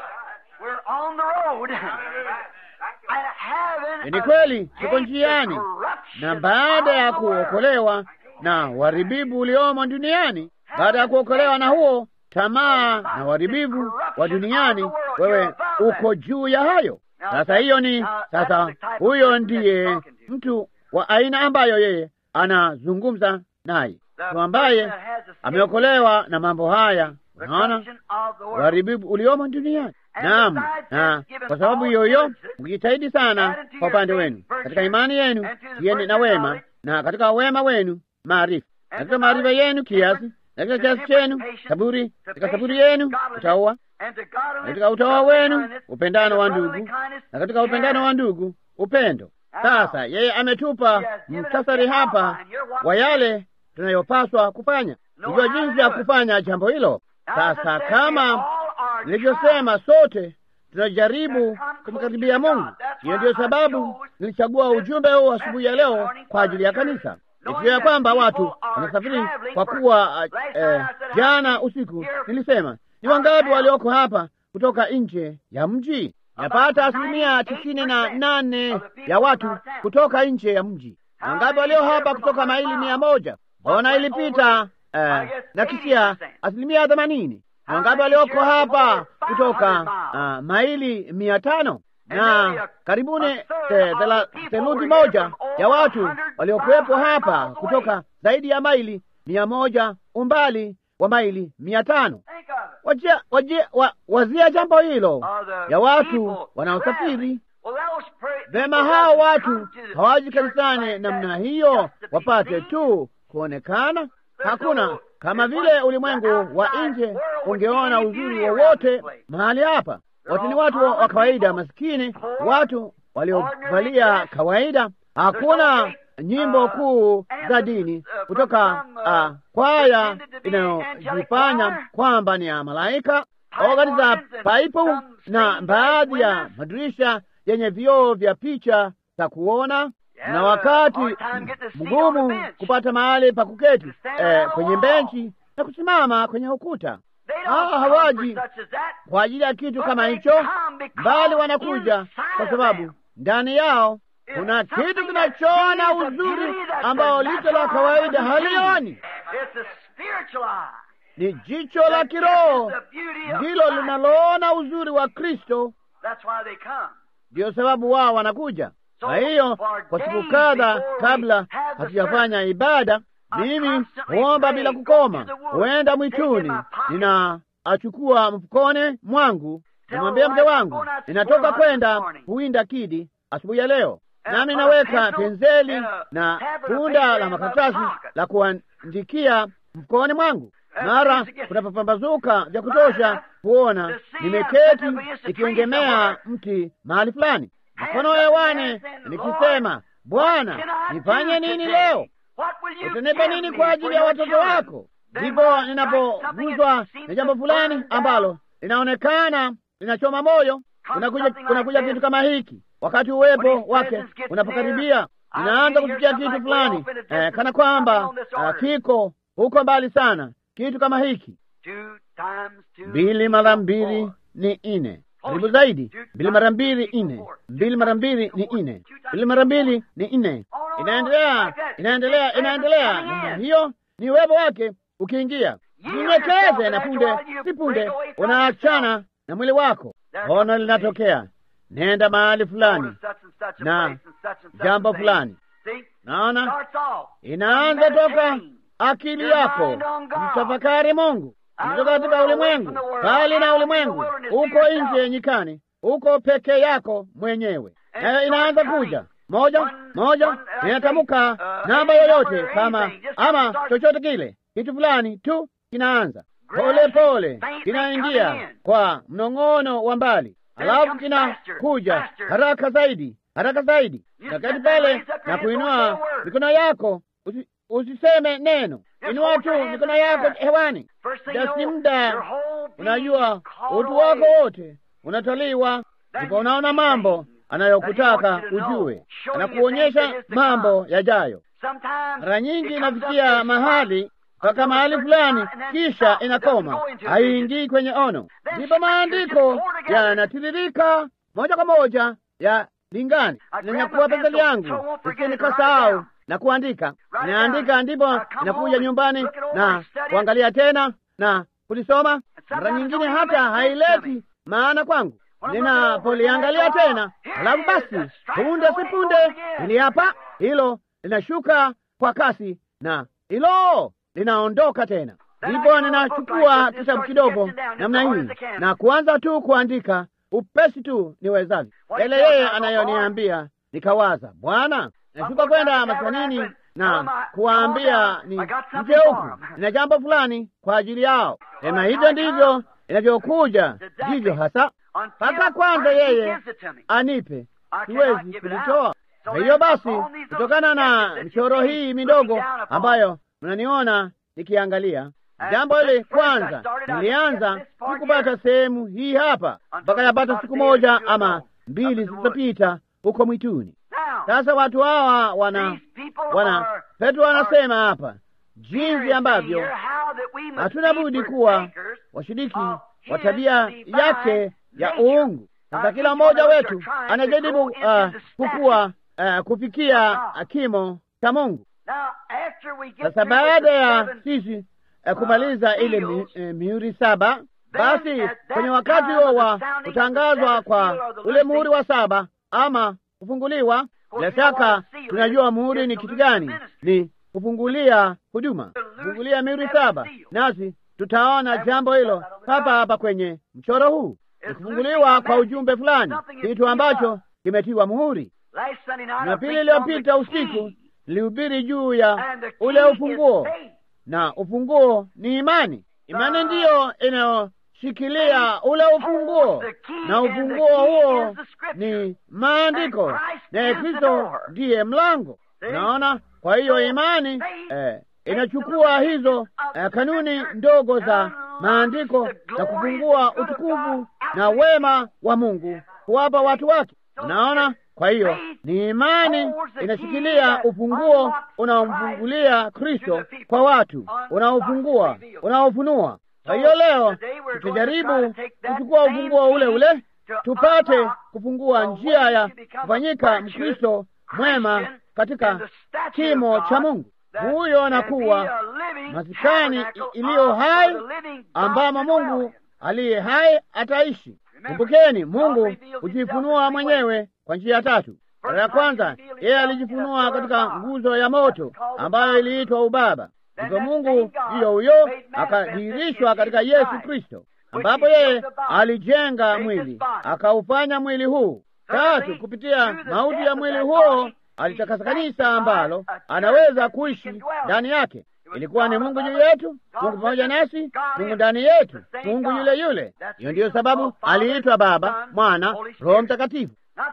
Ni kweli tuko njiani, na baada ya kuokolewa na uharibifu uliomo duniani, baada ya kuokolewa na huo tamaa na uharibifu wa duniani, wewe uko juu ya hayo. Sasa hiyo ni sasa, huyo ndiye mtu wa aina ambayo yeye anazungumza naye, mtu ambaye ameokolewa na mambo haya. Unaona uharibifu uliomo duniani. Naam, na kwa sababu hiyo hiyo mkijitahidi sana kwa upande wenu katika imani yenu, tieni na wema, na katika wema wenu maarifa, katika maarifa yenu kiasi, katika kiasi chenu saburi, katika saburi yenu utaua, katika utaua wenu upendano wa ndugu, na katika upendano wa ndugu upendo. Sasa yeye ametupa mtasari hapa wa yale tunayopaswa kufanya, kujua jinsi ya kufanya jambo hilo. Sasa kama nilivyosema, sote tunajaribu kumkaribia Mungu. Hiyo ndio sababu nilichagua ujumbe huu asubuhi ya leo kwa ajili ya kanisa, ikiwa ya kwamba watu wanasafiri, kwa kuwa eh, jana usiku nilisema ni wangapi walioko hapa kutoka nje ya mji. Napata asilimia tisini na nane ya watu kutoka nje ya mji. Wangapi walio hapa kutoka maili mia moja? Bona ilipita eh, na kisia asilimia themanini. Wangapi walioko hapa kutoka uh, maili mia tano? Na karibuni theluthi moja ya watu waliokuwepo hapa kutoka zaidi ya maili mia moja, umbali wa maili mia tano. Wajia, wajia, wa, wazia jambo hilo ya watu wanaosafiri. Vema, hao watu hawaji kanisani namna hiyo wapate tu kuonekana. Hakuna kama vile ulimwengu wa nje ungeona uzuri wowote mahali hapa. Watu ni watu wa kawaida, maskini, watu waliovalia kawaida. Hakuna nyimbo kuu za dini kutoka uh, kwaya inayojifanya kwamba ni ya malaika, ogani za paipu na baadhi ya madirisha yenye vioo vya picha za kuona, na wakati mgumu kupata mahali pa kuketi eh, kwenye benchi na kusimama kwenye ukuta. Hawa hawaji kwa ajili ya kitu kama hicho, bali wanakuja kwa sababu ndani yao kuna kitu kinachoona uzuri ambao licho la kawaida halioni. Ni jicho la kiroho ndilo linaloona uzuri wa Kristo. Ndiyo sababu wao wanakuja. Kwa hiyo kwa siku kadha kabla hatujafanya ibada, mimi huomba bila kukoma. Huenda mwituni, ninaachukua mfukoni mwangu, nimwambia mke wangu, ninatoka kwenda kuwinda kidi asubuhi ya leo, nami naweka penseli na bunda la makaratasi la kuandikia mfukoni mwangu. Mara kunapopambazuka vya kutosha kuona, nimeketi nikiegemea mti mahali fulani, mkono hewani, nikisema, Bwana, nifanye nini leo? Utanipa nini kwa ajili ya watoto wako? Ndipo ninapoguswa na jambo fulani ambalo linaonekana linachoma moyo. Kunakuja kunakuja kitu kama hiki, wakati uwepo wake unapokaribia, ninaanza kusikia kitu fulani eh, kana kwamba uh, kiko huko mbali sana. Kitu kama hiki, mbili mara mbili ni nne, karibu zaidi. Mbili mara mbili nne, mbili mara mbili ni nne, mbili mara mbili ni nne. Inaendelea, inaendelea, inaendelea. Hiyo ni uwepo wake ukiingia. Jinyekeze, na punde si punde unaachana na mwili wako. Ono linatokea, nenda mahali fulani na jambo fulani. Naona inaanza toka akili yako, mtafakari Mungu. Kutoka katika ulimwengu, bali na ulimwengu, uko nje nyikani, uko peke yako mwenyewe. Nayo inaanza kuja moja moja, inatamka namba yoyote kama ama chochote kile, kitu fulani tu kinaanza pole pole, kinaingia kwa mnong'ono wa mbali, alafu kinakuja haraka zaidi, haraka zaidi. Nakati pale na kuinua mikono yako, usi, usiseme neno, inua tu mikono yako hewani. Basi muda, unajua utu wako wote unataliwa. Ndipo unaona mambo anayokutaka ujue, anakuonyesha mambo yajayo. Mara nyingi inafikia mahali mpaka mahali fulani, kisha inakoma, haiingii kwenye ono. Ndipo maandiko yanatiririka moja kwa moja ya lingani. Ninyakuwa penseli yangu isije nikasahau na kuandika, naandika, ndipo inakuja nyumbani na kuangalia tena na kulisoma. Mara nyingine hata haileti maana kwangu, ninapoliangalia tena, alafu basi punde si punde ili hapa hilo linashuka kwa kasi na hilo linaondoka tena. Ndipo ninachukua kitabu kidogo namna hii na kuanza tu kuandika upesi tu niwezavyo yale yeye anayoniambia. Nikawaza, Bwana, nashuka kwenda maskanini na kuwaambia ni mje huku, nina jambo fulani kwa ajili yao. Ema, hivyo ndivyo inavyokuja, ndivyo hasa mpaka kwanza yeye anipe, siwezi kulitoa. Kwa hiyo basi, kutokana na michoro hii midogo ambayo mnaniona nikiangalia, jambo hili kwanza nilianza sikupata sehemu hii hapa mpaka yapata siku moja ama mbili zilizopita huko mwituni. Sasa watu hawa wana wana Petro anasema hapa jinsi ambavyo hatuna budi kuwa washiriki wa tabia yake ya uungu. Sasa kila mmoja wetu anajaribu uh, kukua uh, kufikia kimo cha Mungu. Sasa baada ya sisi uh, kumaliza ile mi, uh, mihuri saba, basi kwenye wakati huo wa kutangazwa kwa ule muhuri wa saba ama kufunguliwa, bila shaka tunajua muhuri ni kitu gani. Ni kufungulia huduma, kufungulia mihuri saba, nasi tutaona jambo hilo hapa hapa kwenye mchoro huu. Ni kufunguliwa kwa ujumbe fulani, kitu ambacho kimetiwa muhuri. Jumapili iliyopita usiku nilihubiri juu ya ule ufunguo, na ufunguo ni imani. Imani ndiyo inayoshikilia ule ufunguo, na ufunguo huo ni maandiko, na Kristo ndiye mlango. Naona, kwa hiyo imani eh, inachukua hizo eh, kanuni ndogo za maandiko na kufungua utukufu na wema wa Mungu kuwapa watu wake. Naona, kwa hiyo ni imani inashikilia ufunguo unaomfungulia Kristo kwa watu, unaofungua, unaofunua. Kwa hiyo leo tutajaribu kuchukua ufunguo ule ule, tupate kufungua njia ya kufanyika Mkristo mwema katika kimo cha Mungu. Huyo anakuwa masikani iliyo hai ambamo Mungu aliye hai ataishi. Kumbukeni, Mungu hujifunua mwenyewe kwa njia tatu. Mara ya kwanza, yeye alijifunua katika nguzo ya moto ambayo iliitwa ubaba. Ndipo Mungu hiyo huyo akadhihirishwa katika Yesu Kristo, ambapo yeye alijenga mwili, akaufanya mwili huu. Tatu, kupitia mauti ya mwili huo alitakasa kanisa ambalo anaweza kuishi ndani yake. ilikuwa ni Mungu juu yetu, Mungu pamoja nasi, Mungu ndani yetu, Mungu yule yule. Hiyo ndiyo sababu aliitwa Baba, Mwana, Roho Mtakatifu.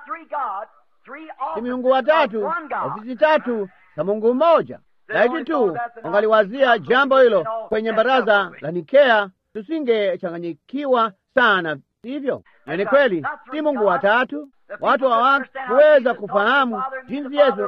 Si miungu watatu, ofisi tatu za Mungu mmoja. Laiti tu wangaliwazia jambo hilo kwenye baraza la Nikea, tusingechanganyikiwa sana, sivyo? Na ni kweli, si Mungu watatu. Watu hawakuweza kufahamu jinsi Yesu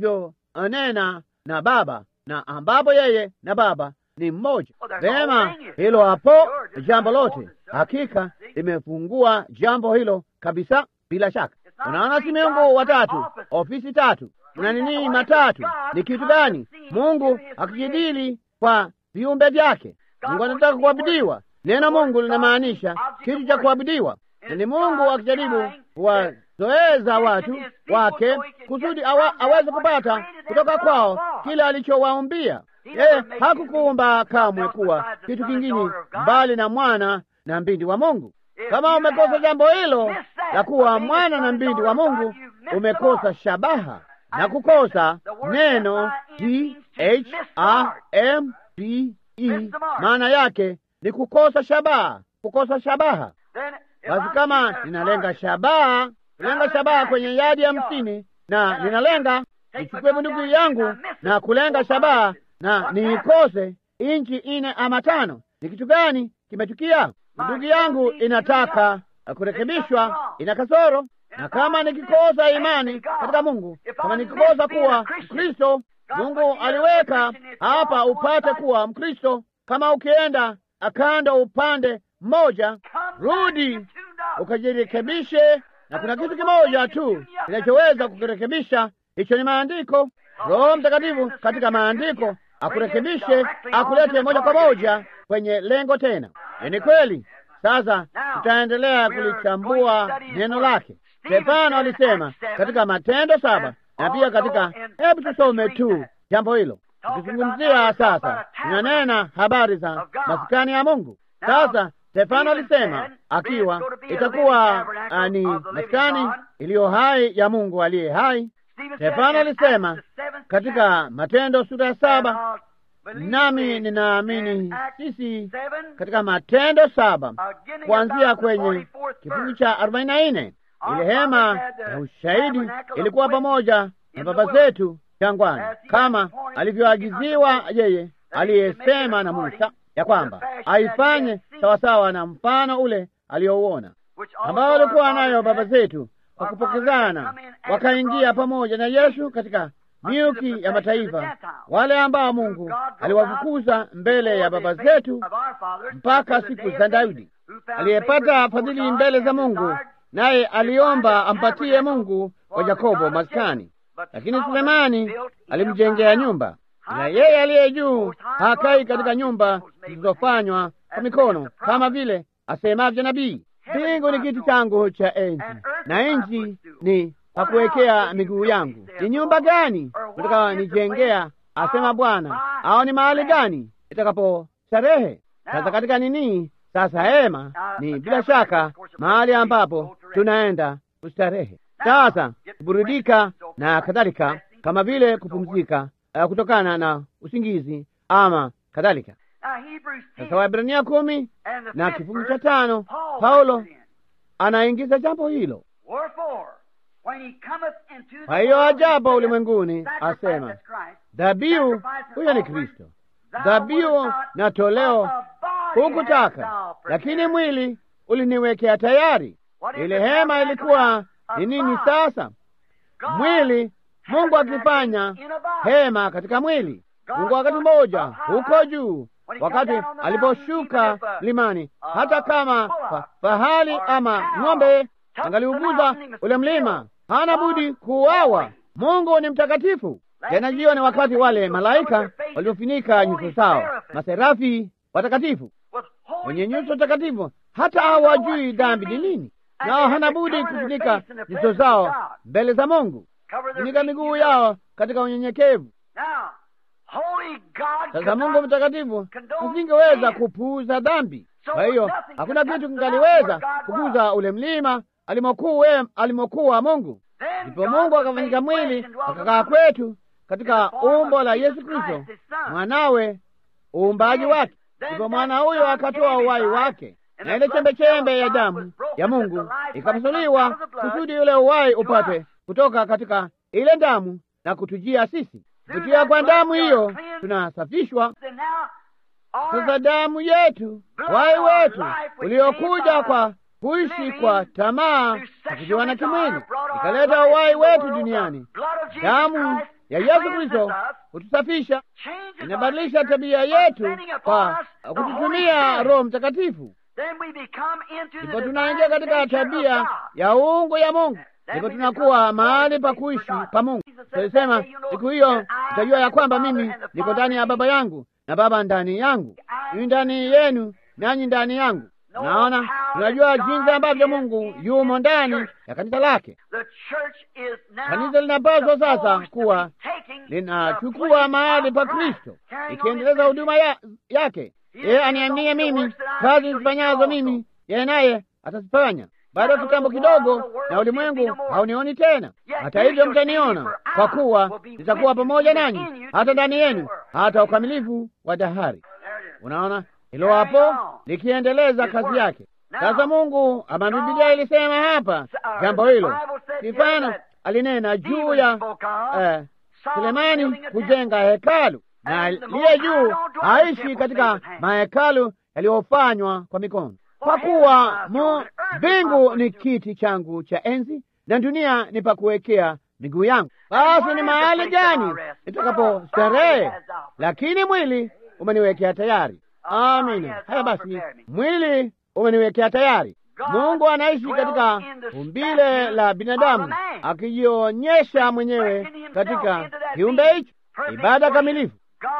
alivyonena na Baba, na ambapo yeye na Baba ni mmoja. Vema, hilo hapo jambo lote hakika limefungua jambo hilo kabisa. Bila shaka, unaona, si miungu watatu, ofisi tatu na nini matatu. Ni kitu gani? Mungu akijidili kwa viumbe vyake. Mungu anataka kuabudiwa. Neno Mungu linamaanisha kitu cha kuabudiwa. Ni Mungu akijaribu kuwazoeza watu wake kusudi awa, aweze kupata kutoka kwao kile alichowaumbia. Yeye hakukuumba kamwe kuwa kitu kingine mbali na mwana na mbindi wa Mungu. Kama umekosa jambo hilo la kuwa mwana na mbindi wa Mungu, umekosa shabaha. Na kukosa neno D H A M B E maana yake ni kukosa shabaha, kukosa shabaha. Basi kama ninalenga shabaha, lenga shabaha kwenye yadi hamsini, na ninalenga nichukue bunduki yangu na kulenga shabaha na niikose inchi ine ama tano, ni kitu gani kimetukia? Bunduki yangu inataka kurekebishwa, ina kasoro. Na kama nikikosa imani katika Mungu, kama nikikosa kuwa Mkristo, Mungu aliweka hapa upate kuwa Mkristo. Kama ukienda akanda upande mmoja, rudi ukajirekebishe, na kuna kitu kimoja tu kinachoweza kukirekebisha, hicho ni maandiko. Roho Mtakatifu katika maandiko akurekebishe, akulete moja kwa moja kwenye lengo tena. Ni kweli. Sasa tutaendelea kulichambua neno lake. Stefano alisema katika Matendo saba, na pia katika, hebu tusome tu jambo hilo. Tukizungumzia sasa, tunanena habari za maskani ya Mungu. Sasa Stefano alisema akiwa itakuwa ni maskani iliyo hai ya Mungu aliye hai. Stefano alisema katika Matendo sura ya saba, nami ninaamini sisi katika Matendo saba kuanzia kwenye kifungu cha arobaini na nne, ile hema ya ushahidi ilikuwa pamoja na baba zetu jangwani, kama alivyoagiziwa yeye aliyesema na Musa ya kwamba aifanye sawasawa na mfano ule aliyouona, ambao walikuwa nayo baba zetu kwa kupokezana, wakaingia pamoja na Yesu katika miuki ya mataifa, wale ambao Mungu aliwafukuza mbele ya baba zetu mpaka siku za Daudi, aliyepata fadhili mbele za Mungu, naye aliomba ampatie Mungu wa Yakobo maskani. Lakini Sulemani alimjengea nyumba, na yeye aliye juu hakai katika nyumba zilizofanywa kwa mikono, kama vile asemavyo nabii, mbingu ni kiti changu cha enzi na nchi ni pakuwekea miguu yangu. Ni nyumba gani utaka nijengea, asema Bwana? Au ni mahali gani itakapo starehe? Sasa katika nini sasa, hema ni bila shaka mahali ambapo tunaenda kustarehe. Sasa kuburudika na kadhalika, kama vile kupumzika uh, kutokana na usingizi ama kadhalika. Sasa Waebrania kumi na kifungu cha tano, Paulo anaingiza jambo hilo. Kwa hiyo ajapo ulimwenguni, asema dhabihu, huyo ni Kristo, dhabihu na toleo hukutaka, lakini mwili uliniwekea tayari. Ile hema ilikuwa ni nini sasa? Mwili. Mungu akifanya hema katika mwili. Mungu wakati mmoja huko juu, wakati aliposhuka limani, hata kama fahali ama ng'ombe angaliuguza ule mlima, hana budi kuuawa. Mungu ni mtakatifu. Jana jioni, wakati wale malaika waliofunika nyuso zao, maserafi watakatifu wenye nyuso takatifu, hata hawajui dhambi ni nini, nao hana budi kufunika nyuso zao mbele za Mungu, funika miguu yao katika unyenyekevu. Sasa Mungu mtakatifu usingeweza kupuuza dhambi. Kwa hiyo hakuna kitu kingaliweza kupuuza ule mlima alimokuwa alimokuwa Mungu. Ndipo Mungu akafanyika mwili akakaa kwetu katika umbo la Yesu Kristo mwanawe, uumbaji wake. Ndipo mwana huyo akatoa uhai wake, na ile chembe chembe ya damu ya Mungu ikapasuliwa kusudi yule uhai upate kutoka katika ile damu na kutujia sisi. Kupitia kwa damu hiyo tunasafishwa. Sasa damu yetu, uhai wetu uliokuja kwa kuishi kwa tamaa na kujiwana kimwili, ikaleta uhai wetu duniani. Damu ya Yesu Kristo hutusafisha, inabadilisha tabia yetu kwa kututumia Roho Mtakatifu. Ndipo tunaingia katika tabia ya uungu ya Mungu, ndipo tunakuwa mahali pa kuishi pa Mungu. Tulisema siku hiyo utajua ya kwamba mimi niko ndani ya Baba yangu na Baba ndani yangu, mimi ndani yenu nanyi ndani yangu. Naona tunajua jinsi ambavyo Mungu yumo ndani ya kanisa lake. Kanisa linapaswa sasa kuwa linachukua mahali pa Kristo, ikiendeleza huduma ya, yake. Yeye aniaminie mimi, kazi zifanyazo mimi yeye naye atazifanya. Bado kitambo kidogo na ulimwengu haunioni tena, hata hivyo mtaniona, kwa kuwa nitakuwa pamoja nanyi hata ndani yenu hata ukamilifu wa dahari. Unaona hilo hapo likiendeleza kazi yake. Sasa Mungu ama Biblia ilisema hapa jambo hilo. Stefano alinena juu ya eh, Sulemani kujenga hekalu, na liye juu haishi katika mahekalu yaliyofanywa kwa mikono, kwa kuwa mbingu ni kiti changu cha enzi na dunia ni pa kuwekea miguu yangu. Basi ni mahali gani nitakapo starehe? Lakini mwili umeniwekea tayari. Amina. Haya basi, mwili umeniwekea tayari. Mungu anaishi katika umbile la binadamu, akijionyesha mwenyewe katika kiumbe hicho, ibada kamilifu.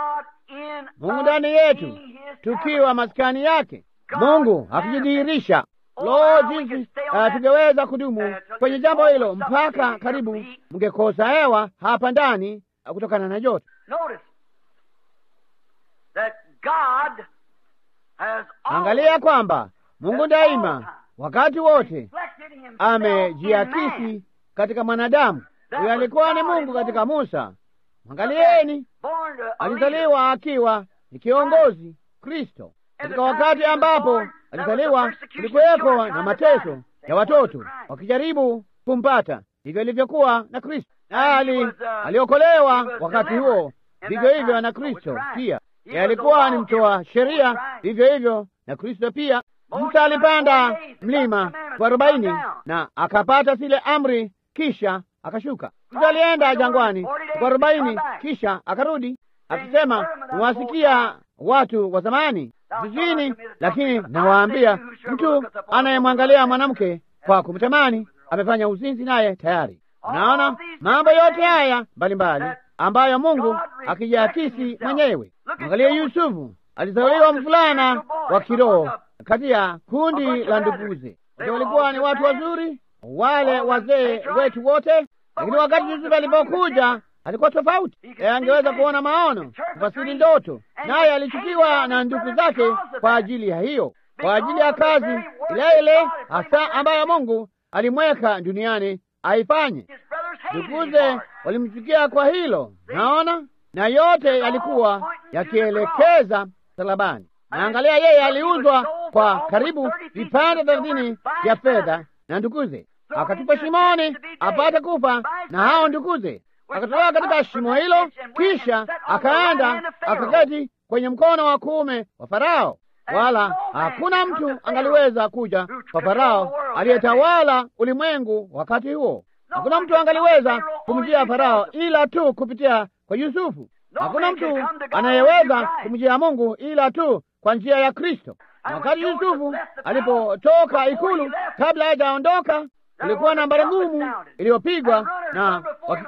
Mungu ndani yetu, tukiwa maskani yake, Mungu akijidhihirisha. Lo, jinsi uh, tungeweza kudumu kwenye jambo hilo mpaka karibu mngekosa hewa hapa ndani uh, kutokana na joto. Angalia kwamba Mungu daima wakati wote amejiakisi katika mwanadamu. Huyo alikuwa ni Mungu katika Musa. Angalieni, alizaliwa akiwa ni kiongozi Kristo. Katika wakati ambapo alizaliwa kulikuweko na mateso ya watoto wakijaribu kumpata, hivyo ilivyokuwa na Kristo. Ali aliokolewa wakati huo, vivyo hivyo na Kristo pia. Yeye alikuwa ni mtoa sheria, vivyo hivyo na Kristo pia. Musa alipanda mlima kwa arobaini na akapata zile amri, kisha akashuka. Musa alienda jangwani kwa arobaini, kisha akarudi akisema, mwasikia watu wa zamani vijijini, lakini nawaambia, mtu anayemwangalia mwanamke kwa kumtamani amefanya uzinzi naye tayari. Unaona mambo yote haya mbalimbali ambayo Mungu akijiakisi mwenyewe. Angalia Yusufu, alizaliwa mvulana wa kiroho kati ya kundi la nduguze. Walikuwa ni watu wazuri, wale wazee wetu wote, lakini wakati Yusufu alipokuja alikuwa tofauti. Yeye angeweza kuona maono, kufasiri ndoto, naye alichukiwa na ndugu zake kwa ajili ya hiyo, kwa ajili ya kazi ile ile hasa ambayo Mungu alimweka duniani aifanye. Nduguze walimchukia kwa hilo, naona, na yote yalikuwa yakielekeza salabani. Na angalia, yeye aliuzwa kwa karibu vipande thelathini vya fedha na nduguze, akatupa shimoni apate kufa na hao nduguze. Akatoka katika shimo hilo, kisha akaenda akaketi kwenye mkono wa kuume wa Farao. Wala hakuna mtu angaliweza kuja kwa Farao aliyetawala ulimwengu wakati huo. Hakuna mtu angaliweza kumjia Farao ila tu kupitia kwa Yusufu. Hakuna mtu anayeweza kumjia Mungu ila tu kwa njia ya Kristo. Wakati Yusufu alipotoka ikulu, kabla hajaondoka, kulikuwa na baragumu iliyopigwa na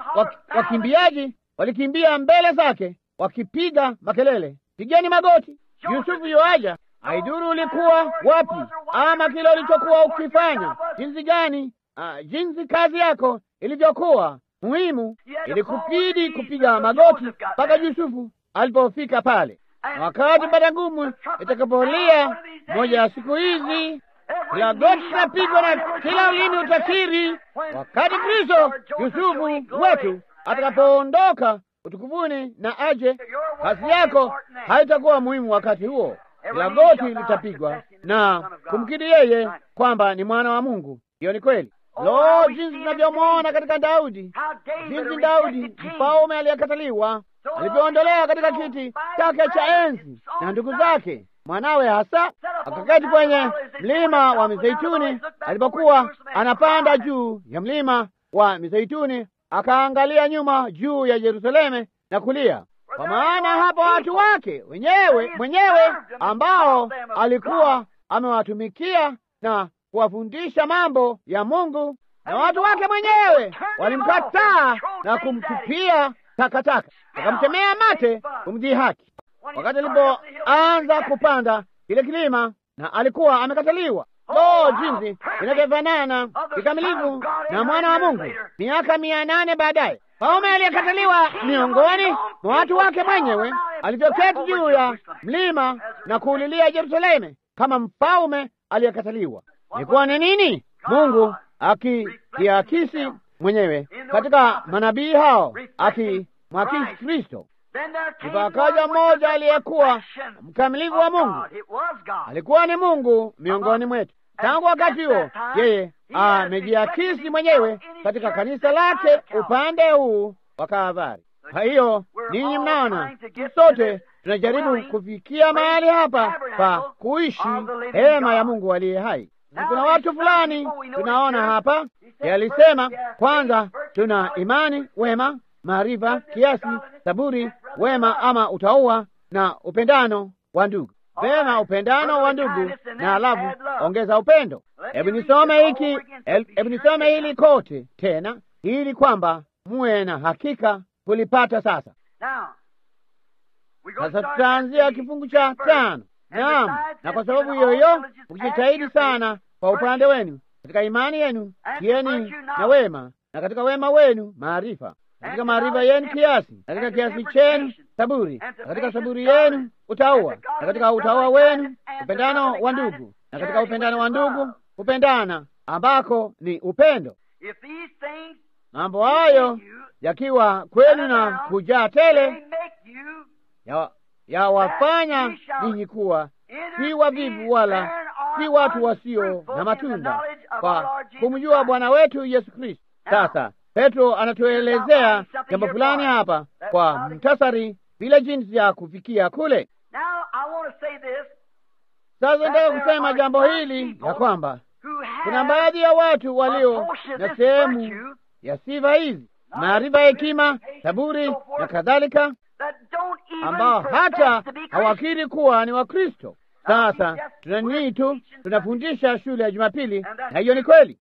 wakimbiaji walikimbia mbele zake wakipiga makelele, pigeni magoti, Yusufu yuaja. Haiduru ulikuwa wapi ama kile ulichokuwa ukifanya, jinsi gani, uh, jinsi kazi yako ilivyokuwa muhimu, ilikubidi kupiga magoti mpaka Yusufu alipofika pale. Wakati baragumu itakapolia moja ya siku hizi, kila goti linapigwa na kila ulimi utakiri. Wakati Kristo Yusufu wetu atakapoondoka utukufuni na aje. Kazi yako haitakuwa muhimu wakati huo. Kila goti litapigwa na kumkiri yeye kwamba ni mwana wa Mungu. Hiyo ni kweli. Lo, jinsi tunavyomwona katika Daudi, jinsi Daudi mfalme aliyekataliwa alivyoondolewa katika kiti chake cha enzi na ndugu zake, mwanawe hasa akaketi kwenye mlima wa Mizeituni. Alipokuwa anapanda juu ya mlima wa Mizeituni, akaangalia nyuma juu ya Yerusalemu na kulia, kwa maana hapo watu wake wenyewe mwenyewe ambao alikuwa amewatumikia na kuwafundisha mambo ya Mungu, na watu wake mwenyewe walimkataa na kumtupia takataka, akamtemea mate kumdhihaki. Wakati alipoanza kupanda kile kilima na alikuwa amekataliwa. Oh, jinsi inavyofanana kikamilifu na mwana wa Mungu miaka mia nane baadaye. Mfalme aliyekataliwa miongoni mwa watu wake mwenyewe alivyoketi juu ya mlima na kuulilia Yerusalemu kama mfalme aliyekataliwa. Ilikuwa ni nini? Mungu akiakisi mwenyewe katika manabii hao, akimwakisi Kristo. Ndipo akaja mmoja aliyekuwa mkamilifu wa Mungu. Alikuwa ni Mungu miongoni mwetu. Tangu wakati huo yeye amejiakisi mwenyewe katika kanisa lake upande huu wa Kalvari. Kwa hiyo ninyi mnaona, sote tunajaribu kufikia mahali hapa pa kuishi hema ya Mungu aliye hai. Kuna watu fulani tunaona hapa, yalisema kwanza, tuna imani, wema, maarifa, kiasi, saburi, wema ama utauwa na upendano wa ndugu. Vema, upendano wa ndugu, na alafu ongeza upendo. Hebu nisome hiki, hebu nisome hili kote tena, ili kwamba muwe na hakika kulipata. Sasa sasa tutaanzia kifungu cha tano. Naam, na kwa sababu hiyo hiyo mkijitahidi sana kwa upande wenu katika imani yenu, tieni na wema, na katika wema wenu maarifa, katika maarifa yenu kiasi, katika kiasi chenu saburi, na katika saburi yenu utauwa, na katika utauwa wenu upendano wa ndugu, na katika upendano wa ndugu upendana, ambako ni upendo. Mambo hayo yakiwa kwenu na kujaa tele, yawafanya ya ninyi kuwa si wavivu wala si watu wasio na matunda kwa kumjua Bwana wetu Yesu Kristo. Sasa Petro anatuelezea jambo fulani hapa kwa mtasari, bila jinsi ya kufikia kule. Sasa nataka kusema jambo hili ya kwamba kuna baadhi ya watu walio na sehemu ya sifa hizi, maarifa, hekima, saburi na kadhalika, ambao hata hawakiri kuwa ni Wakristo. Sasa tuna nini tu, tunafundisha shule ya Jumapili, na hiyo ni kweli.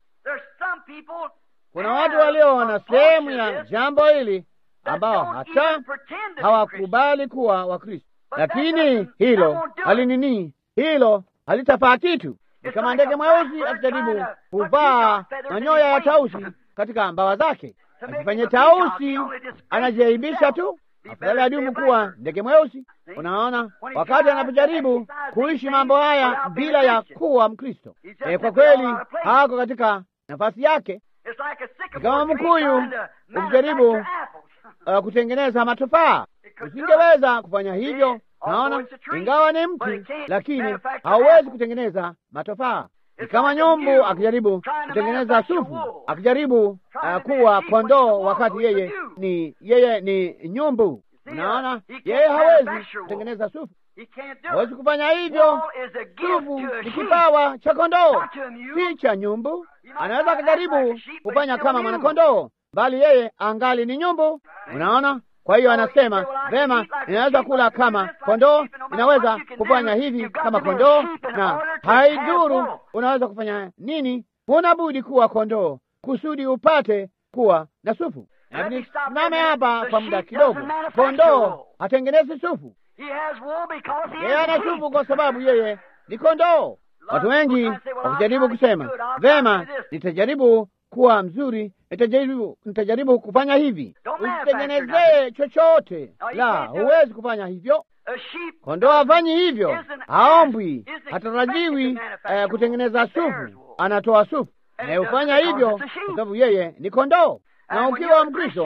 Kuna watu walio na sehemu ya jambo hili ambao hata hawakubali kuwa Wakristo, lakini hilo halinini, hilo halitafaa kitu. Ni kama ndege mweusi akijaribu kuvaa manyoya ya tausi katika mbawa zake, akifanya tausi anajiaibisha tu. Afadhali adumu kuwa ndege mweusi. Unaona, wakati anapojaribu kuishi mambo haya bila ya kuwa Mkristo, e, kwa kweli hako katika nafasi yake. Kama mkuyu ukijaribu uh, kutengeneza matofaa, usingeweza kufanya hivyo. Naona, ingawa ni mti, lakini hauwezi kutengeneza matofaa. Ni kama nyumbu akijaribu kutengeneza sufu, akijaribu uh, kuwa kondoo, wakati yeye ni yeye ni nyumbu. Unaona, yeye hawezi kutengeneza sufu, hawezi kufanya hivyo. Sufu ni kipawa cha kondoo, si cha nyumbu. Anaweza kujaribu kufanya kama mwanakondoo, bali yeye angali ni nyumbu. Unaona, kwa hiyo anasema vema, inaweza kula kama kondoo, inaweza kufanya hivi kama kondoo, na haidhuru unaweza kufanya nini, huna budi kuwa kondoo kusudi upate kuwa na sufu. Simame hapa kwa muda kidogo. Kondoo hatengenezi sufu, yeye ana sufu kwa sababu yeye ni kondoo. Watu wengi wakijaribu kusema vema, nitajaribu kuwa mzuri, nitajaribu nitajaribu kufanya hivi. Usitengenezee chochote, la, huwezi kufanya hivyo. Kondoo hafanyi hivyo, haombwi, hatarajiwi eh, kutengeneza sufu. Anatoa sufu na hufanya hivyo kwa sababu yeye ni kondoo. Na ukiwa Mkristo,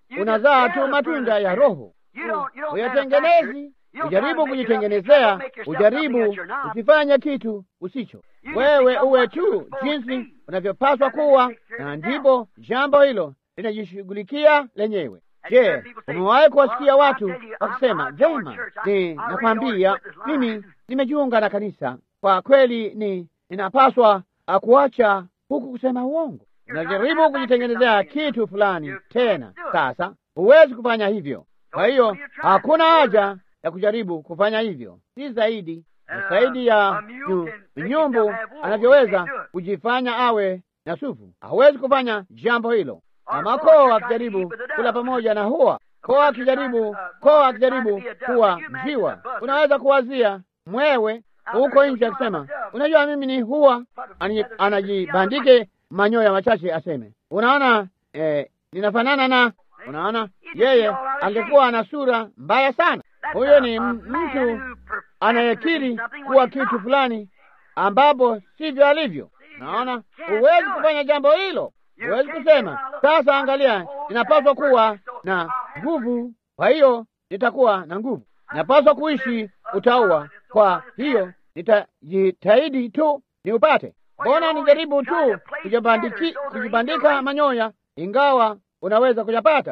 unazaa tu matunda ya Roho. Uyatengenezi, ujaribu kujitengenezea, ujaribu usifanye kitu usicho. Wewe uwe tu jinsi unavyopaswa kuwa, na ndipo jambo hilo linajishughulikia lenyewe. Je, umewahi kuwasikia watu wakisema, vema, ni nakwambia mimi nimejiunga na kanisa, kwa kweli ni ninapaswa kuacha huku kusema uongo. Unajaribu kujitengenezea kitu fulani tena, sasa huwezi kufanya hivyo. Kwa hiyo hakuna haja ya kujaribu kufanya hivyo, si zaidi na zaidi ya nyumbu anavyoweza kujifanya awe na sufu, hawezi kufanya jambo hilo. Ama koo akijaribu kula pamoja na hua, koo akijaribu koo akijaribu kuwa njiwa, unaweza kuwazia mwewe huko nje akisema, unajua mimi ni hua, anajibandike manyoya machache aseme, unaona eh, ninafanana na, unaona yeye angekuwa na sura mbaya sana. Huyo ni mtu anayekiri kuwa kitu fulani ambapo sivyo alivyo. Naona huwezi kufanya jambo hilo. Huwezi kusema sasa, angalia, ninapaswa kuwa na nguvu, kwa hiyo nitakuwa na nguvu. Ninapaswa kuishi utaua, kwa hiyo nitajitahidi tu niupate. Mbona nijaribu tu kujibandiki kujibandika manyoya, ingawa unaweza kuyapata,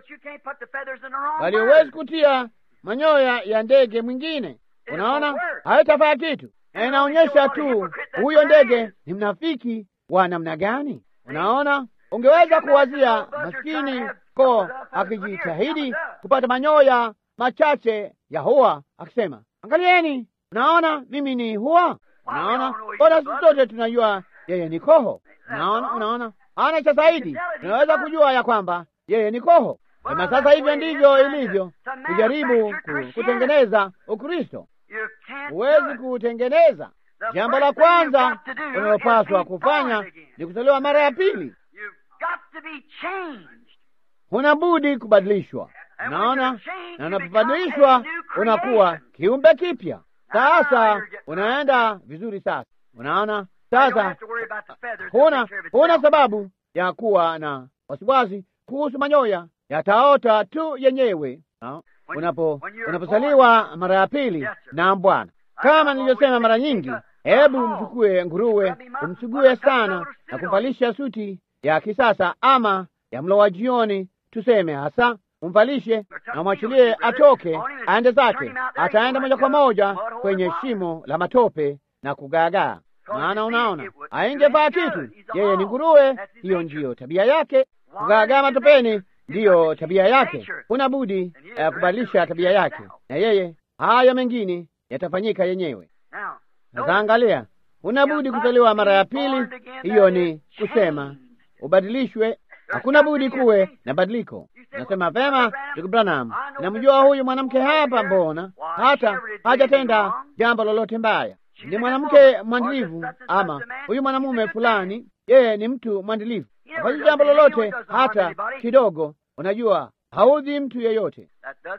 bali huwezi kutia manyoya ya ndege mwingine. Unaona, haitafaa kitu. Inaonyesha tu huyo ndege ni mnafiki wa namna gani. Unaona, ungeweza kuwazia maskini ko akijitahidi kupata manyoya machache ya hua, akisema, angalieni, unaona mimi ni hua. Unaona, bora sisi sote tunajua yeye ni koho. Unaona, unaona, ana cha zaidi, tunaweza kujua ya kwamba yeye ni koho. Kama sasa hivyo ndivyo ilivyo kujaribu kutengeneza Ukristo. Huwezi kutengeneza. Jambo la kwanza unalopaswa kufanya ni kuzaliwa mara ya pili. Huna budi kubadilishwa. Naona, na unapobadilishwa unakuwa kiumbe kipya. Sasa unaenda vizuri. Sasa unaona, sasa huna huna sababu ya kuwa na wasiwasi kuhusu manyoya, yataota tu yenyewe. Unapo unapozaliwa mara ya pili na Bwana, kama nilivyosema mara nyingi, hebu mchukue nguruwe, umsugue sana na kumvalisha suti ya kisasa ama ya mlo wa jioni, tuseme hasa, umvalishe na mwachilie atoke aende zake. Ataenda moja kwa moja kwenye shimo la matope na kugaagaa. Maana unaona, haingefaa kitu. Yeye ni nguruwe, hiyo ndiyo tabia yake. Kugaagaa matopeni ndiyo tabia yake. Huna budi uh, kubadilisha tabia yake, na yeye haya mengine yatafanyika yenyewe. Sasa angalia, huna budi kuzaliwa mara ya pili. Hiyo ni kusema ubadilishwe. Hakuna budi kuwe na badiliko. Nasema vema, ndugu Branham, namjua huyu mwanamke hapa, mbona hata hajatenda jambo lolote mbaya, ni mwanamke mwandilivu. Ama huyu mwanamume fulani, yeye ni mtu mwandilivu, hafanyi jambo lolote hata kidogo. Unajua, haudhi mtu yeyote.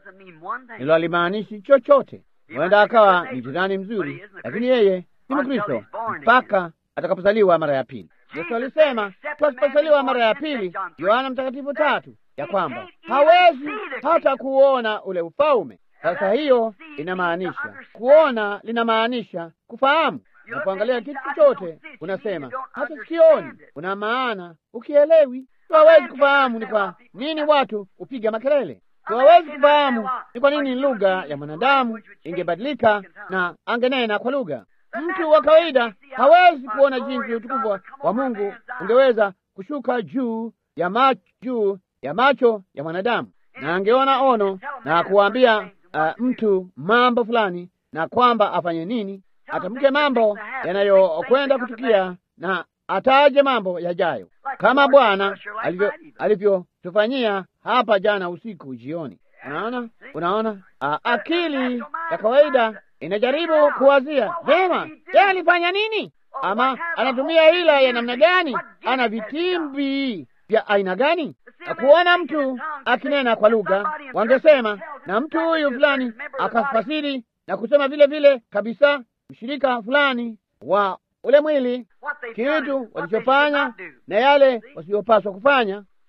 Hilo halimaanishi chochote. Huenda akawa ni jirani mzuri, lakini yeye ni Mkristo mpaka atakapozaliwa mara ya pili. Yesu alisema pasipozaliwa mara ya pili, Yohana Mtakatifu tatu, ya kwamba hawezi hata kuona ule ufalme. Sasa hiyo inamaanisha kuona, linamaanisha kufahamu. Unapoangalia kitu chochote unasema hata sikioni, una maana ukielewi. Hawezi kufahamu ni kwa nini watu hupiga makelele. Hawezi kufahamu ni kwa nini lugha ya mwanadamu ingebadilika na angenena kwa lugha. Mtu wa kawaida hawezi kuona jinsi utukufu wa Mungu ungeweza kushuka juu ya macho, juu ya macho ya mwanadamu, na angeona ono na kuambia uh, mtu mambo fulani na kwamba afanye nini, atamke mambo yanayokwenda kutukia na ataje mambo yajayo, kama Bwana alivyo alivyotufanyia hapa jana usiku jioni. Unaona, unaona, uh, akili ya kawaida inajaribu kuwazia vema, yeye alifanya nini, ama anatumia hila ya namna gani, ana vitimbi vya aina gani. Kuona mtu akinena kwa lugha, wangesema na mtu huyu fulani akafasiri na kusema vile vile kabisa mshirika fulani wa ule mwili, kitu walichofanya na yale wasiopaswa kufanya.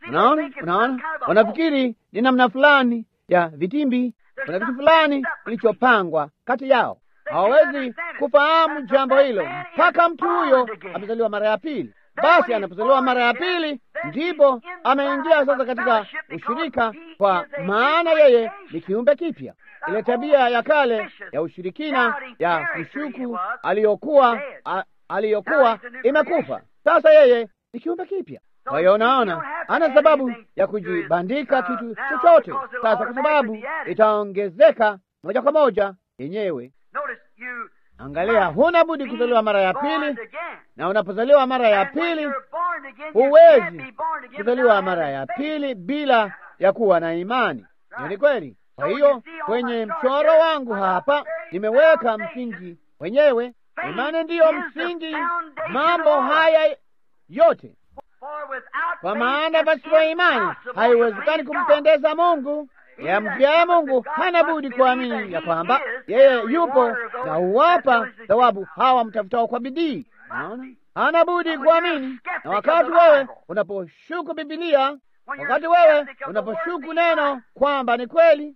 Unaona, unaona, wanafikiri ni namna fulani ya vitimbi. Kuna kitu fulani kilichopangwa kati yao. Hawawezi kufahamu jambo hilo mpaka mtu huyo amezaliwa mara ya pili. Basi anapozaliwa mara ya pili, ndipo ameingia sasa katika ushirika, kwa maana yeye ni kiumbe kipya. Ile tabia ya kale ya ushirikina ya kushuku aliyokuwa a, aliyokuwa imekufa. Sasa yeye ni kiumbe kipya. Kwa hiyo unaona, hana sababu ya kujibandika kitu chochote sasa, kwa sababu itaongezeka moja kwa moja yenyewe. Angalia, huna budi kuzaliwa mara ya pili, na unapozaliwa mara ya pili, huwezi kuzaliwa mara ya pili bila ya kuwa na imani. Ni kweli. Kwa hiyo kwenye mchoro wangu hapa nimeweka msingi wenyewe. Imani ndiyo msingi mambo haya yote, kwa maana pasipo imani haiwezekani kumpendeza Mungu. Ya mjia Mungu hana budi kuamini ya kwamba yeye yupo na huwapa thawabu hawa mtafutao kwa bidii. Naona hana budi kuamini. Na wakati wewe unaposhuku Biblia, wakati wewe unaposhuku neno kwamba ni kweli,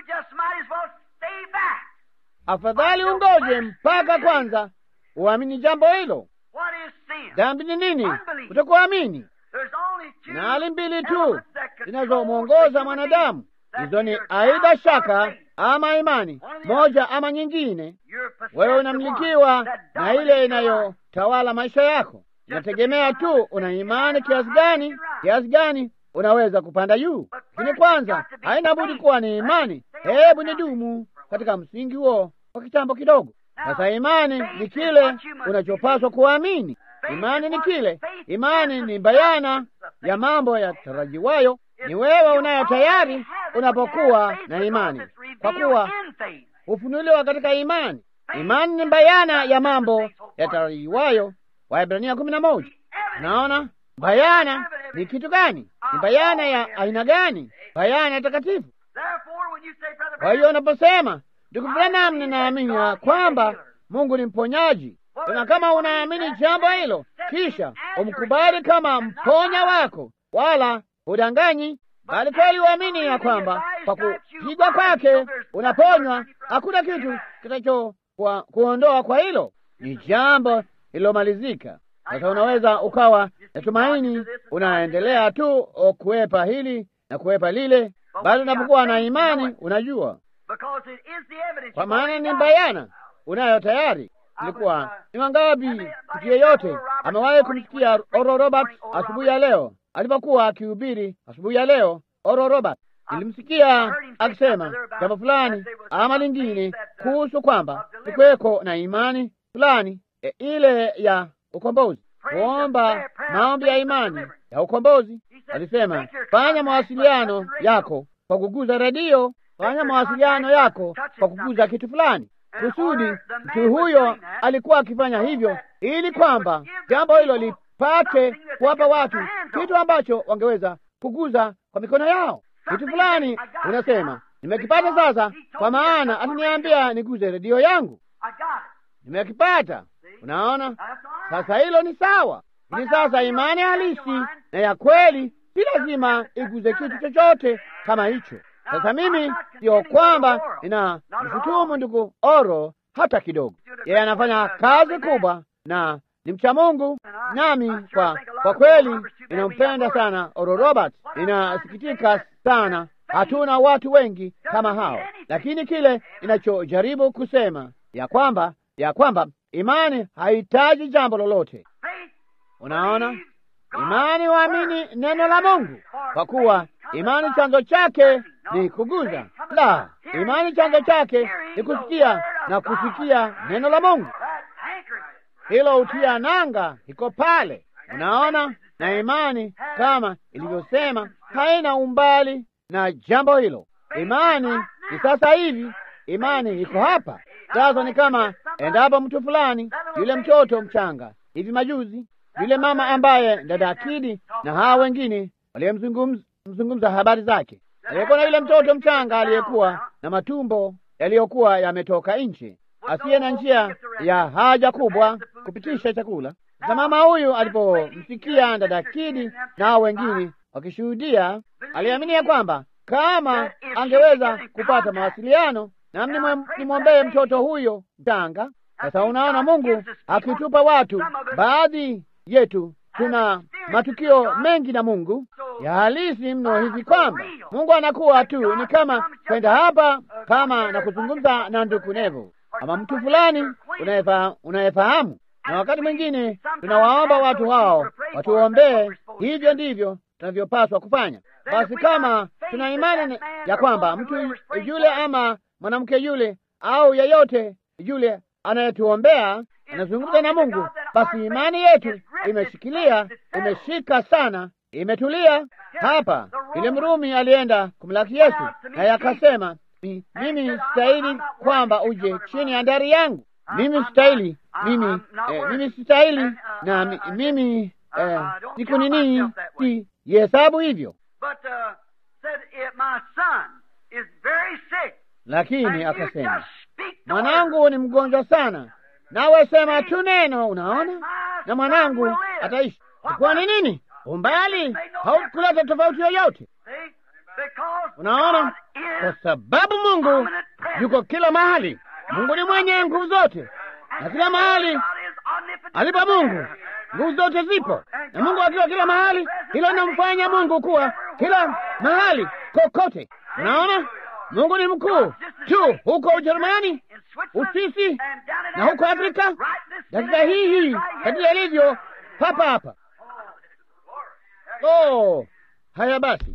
afadhali ungoje mpaka kwanza uamini jambo hilo. Dhambi ni nini? Kutokuamini. Na hali mbili tu zinazomwongoza mwanadamu. Hizo ni aidha shaka ama imani, moja ama nyingine. Wewe unamilikiwa na ile inayotawala maisha yako. Inategemea tu una imani kiasi gani, kiasi gani unaweza kupanda juu. Lakini kwanza haina budi kuwa ni imani. Hebu ni dumu katika msingi huo kwa kitambo kidogo. Sasa imani ni kile unachopaswa kuamini. Imani ni kile, imani ni bayana ya mambo yatarajiwayo. Ni wewe unayo tayari unapokuwa na imani, kwa kuwa hufunuliwa katika imani. Imani ni bayana ya mambo yatarajiwayo, Waebrania kumi na moja. Unaona, bayana ni kitu gani? Ni bayana ya aina gani? Bayana ya takatifu. Kwa hiyo unaposema ndugu Branham, ninaamini ya kwamba Mungu ni mponyaji, na kama unaamini jambo hilo, kisha umkubali kama mponya wako, wala udanganyi, bali kweli uamini ya kwamba kwa kupigwa kwake unaponywa, hakuna kitu kitacho kwa kuondoa kwa hilo. Ni jambo lililomalizika. Sasa unaweza ukawa na tumaini, unaendelea tu kuwepa hili na kuwepa lile, bali unapokuwa na imani, unajua, kwa maana ni bayana unayo tayari. Ilikuwa ni wangapi, mtu yeyote amewahi kumsikia Oral Roberts asubuhi ya leo alipokuwa akihubiri asubuhi ya leo? Oral Roberts nilimsikia akisema jambo fulani ama lingine kuhusu kwamba kuweko na imani fulani, e, ile ya ukombozi, kuomba maombi ya imani ya ukombozi. Alisema fanya mawasiliano yako kwa kuguza redio, fanya mawasiliano yako kwa kuguza kitu fulani. Kusudi mtu huyo alikuwa akifanya hivyo ili kwamba jambo hilo lipate kuwapa watu kitu ambacho wangeweza kuguza kwa mikono yao. Kitu fulani unasema nimekipata sasa, kwa maana aliniambia niguze redio yangu, nimekipata. Unaona, sasa hilo ni sawa. Ni sasa imani halisi na ya kweli si lazima iguze kitu chochote kama hicho. Sasa mimi sio kwamba nina mshutumu ndugu Oro hata kidogo. Yeye anafanya kazi kubwa na ni mcha Mungu, nami kwa kwa kweli ninampenda sana Oral Roberts. Ninasikitika sana hatuna watu wengi kama hao, lakini kile ninachojaribu kusema ya kwamba ya kwamba imani haihitaji jambo lolote. Unaona, imani waamini neno la Mungu, kwa kuwa imani chanzo chake ni kuguza. La, imani chanzo chake ni kusikia, na kusikia neno la Mungu. Hilo utia nanga iko pale. Unaona, na imani kama ilivyosema haina umbali na jambo hilo. Imani ni sasa hivi, imani iko hapa sasa. Ni kama endapo mtu fulani, yule mtoto mchanga hivi majuzi, yule mama ambaye dada Akidi na hawa wengine waliyemzungumza habari zake, aliyekuwa na yule mtoto mchanga aliyekuwa na matumbo yaliyokuwa yametoka nje, asiye na njia ya haja kubwa kupitisha chakula. Na mama huyu alipomsikia dada Akidi na hao wengine wakishuhudia. Aliamini ya kwamba kama angeweza kupata mawasiliano nami nimwombee mtoto huyo mchanga. Sasa unaona, Mungu akitupa watu, baadhi yetu tuna matukio mengi na Mungu ya halisi mno hivi kwamba Mungu anakuwa tu ni kama kwenda hapa kama na kuzungumza na ndugu Nevo ama mtu fulani unayefahamu, na wakati mwingine tunawaomba watu hao watuombee. Hivyo ndivyo tunavyopaswa kufanya. Basi kama tuna imani ya kwamba mtu yule ama mwanamke yule au yeyote yule anayetuombea anazungumza na Mungu, basi imani yetu imeshikilia, imeshika sana, imetulia. Hapa yule Mrumi alienda kumlaki Yesu, naye akasema, mimi sistahili kwamba uje chini ya ndari yangu, mimi sistahili, mimi eh, mimi sistahili na mimi eh, siku nini si yesabu hivyo. Lakini akasema, mwanangu ni mgonjwa sana, nawe sema tu neno, unaona, na mwanangu ataishi. Kwa ni nini? Umbali haukuleta tofauti yoyote. Unaona, kwa sababu Mungu yuko kila mahali. Mungu ni mwenye nguvu zote, na kila mahali alipo Mungu nguvu zote zipo, na Mungu akiwa kila mahali, hilo linamfanya Mungu kuwa kila mahali kokote. Unaona, Mungu ni mkuu tu huko Ujerumani, Uswisi na huko Afrika, dakika hii hii katika ilivyo hapa hapa. Oh, haya basi.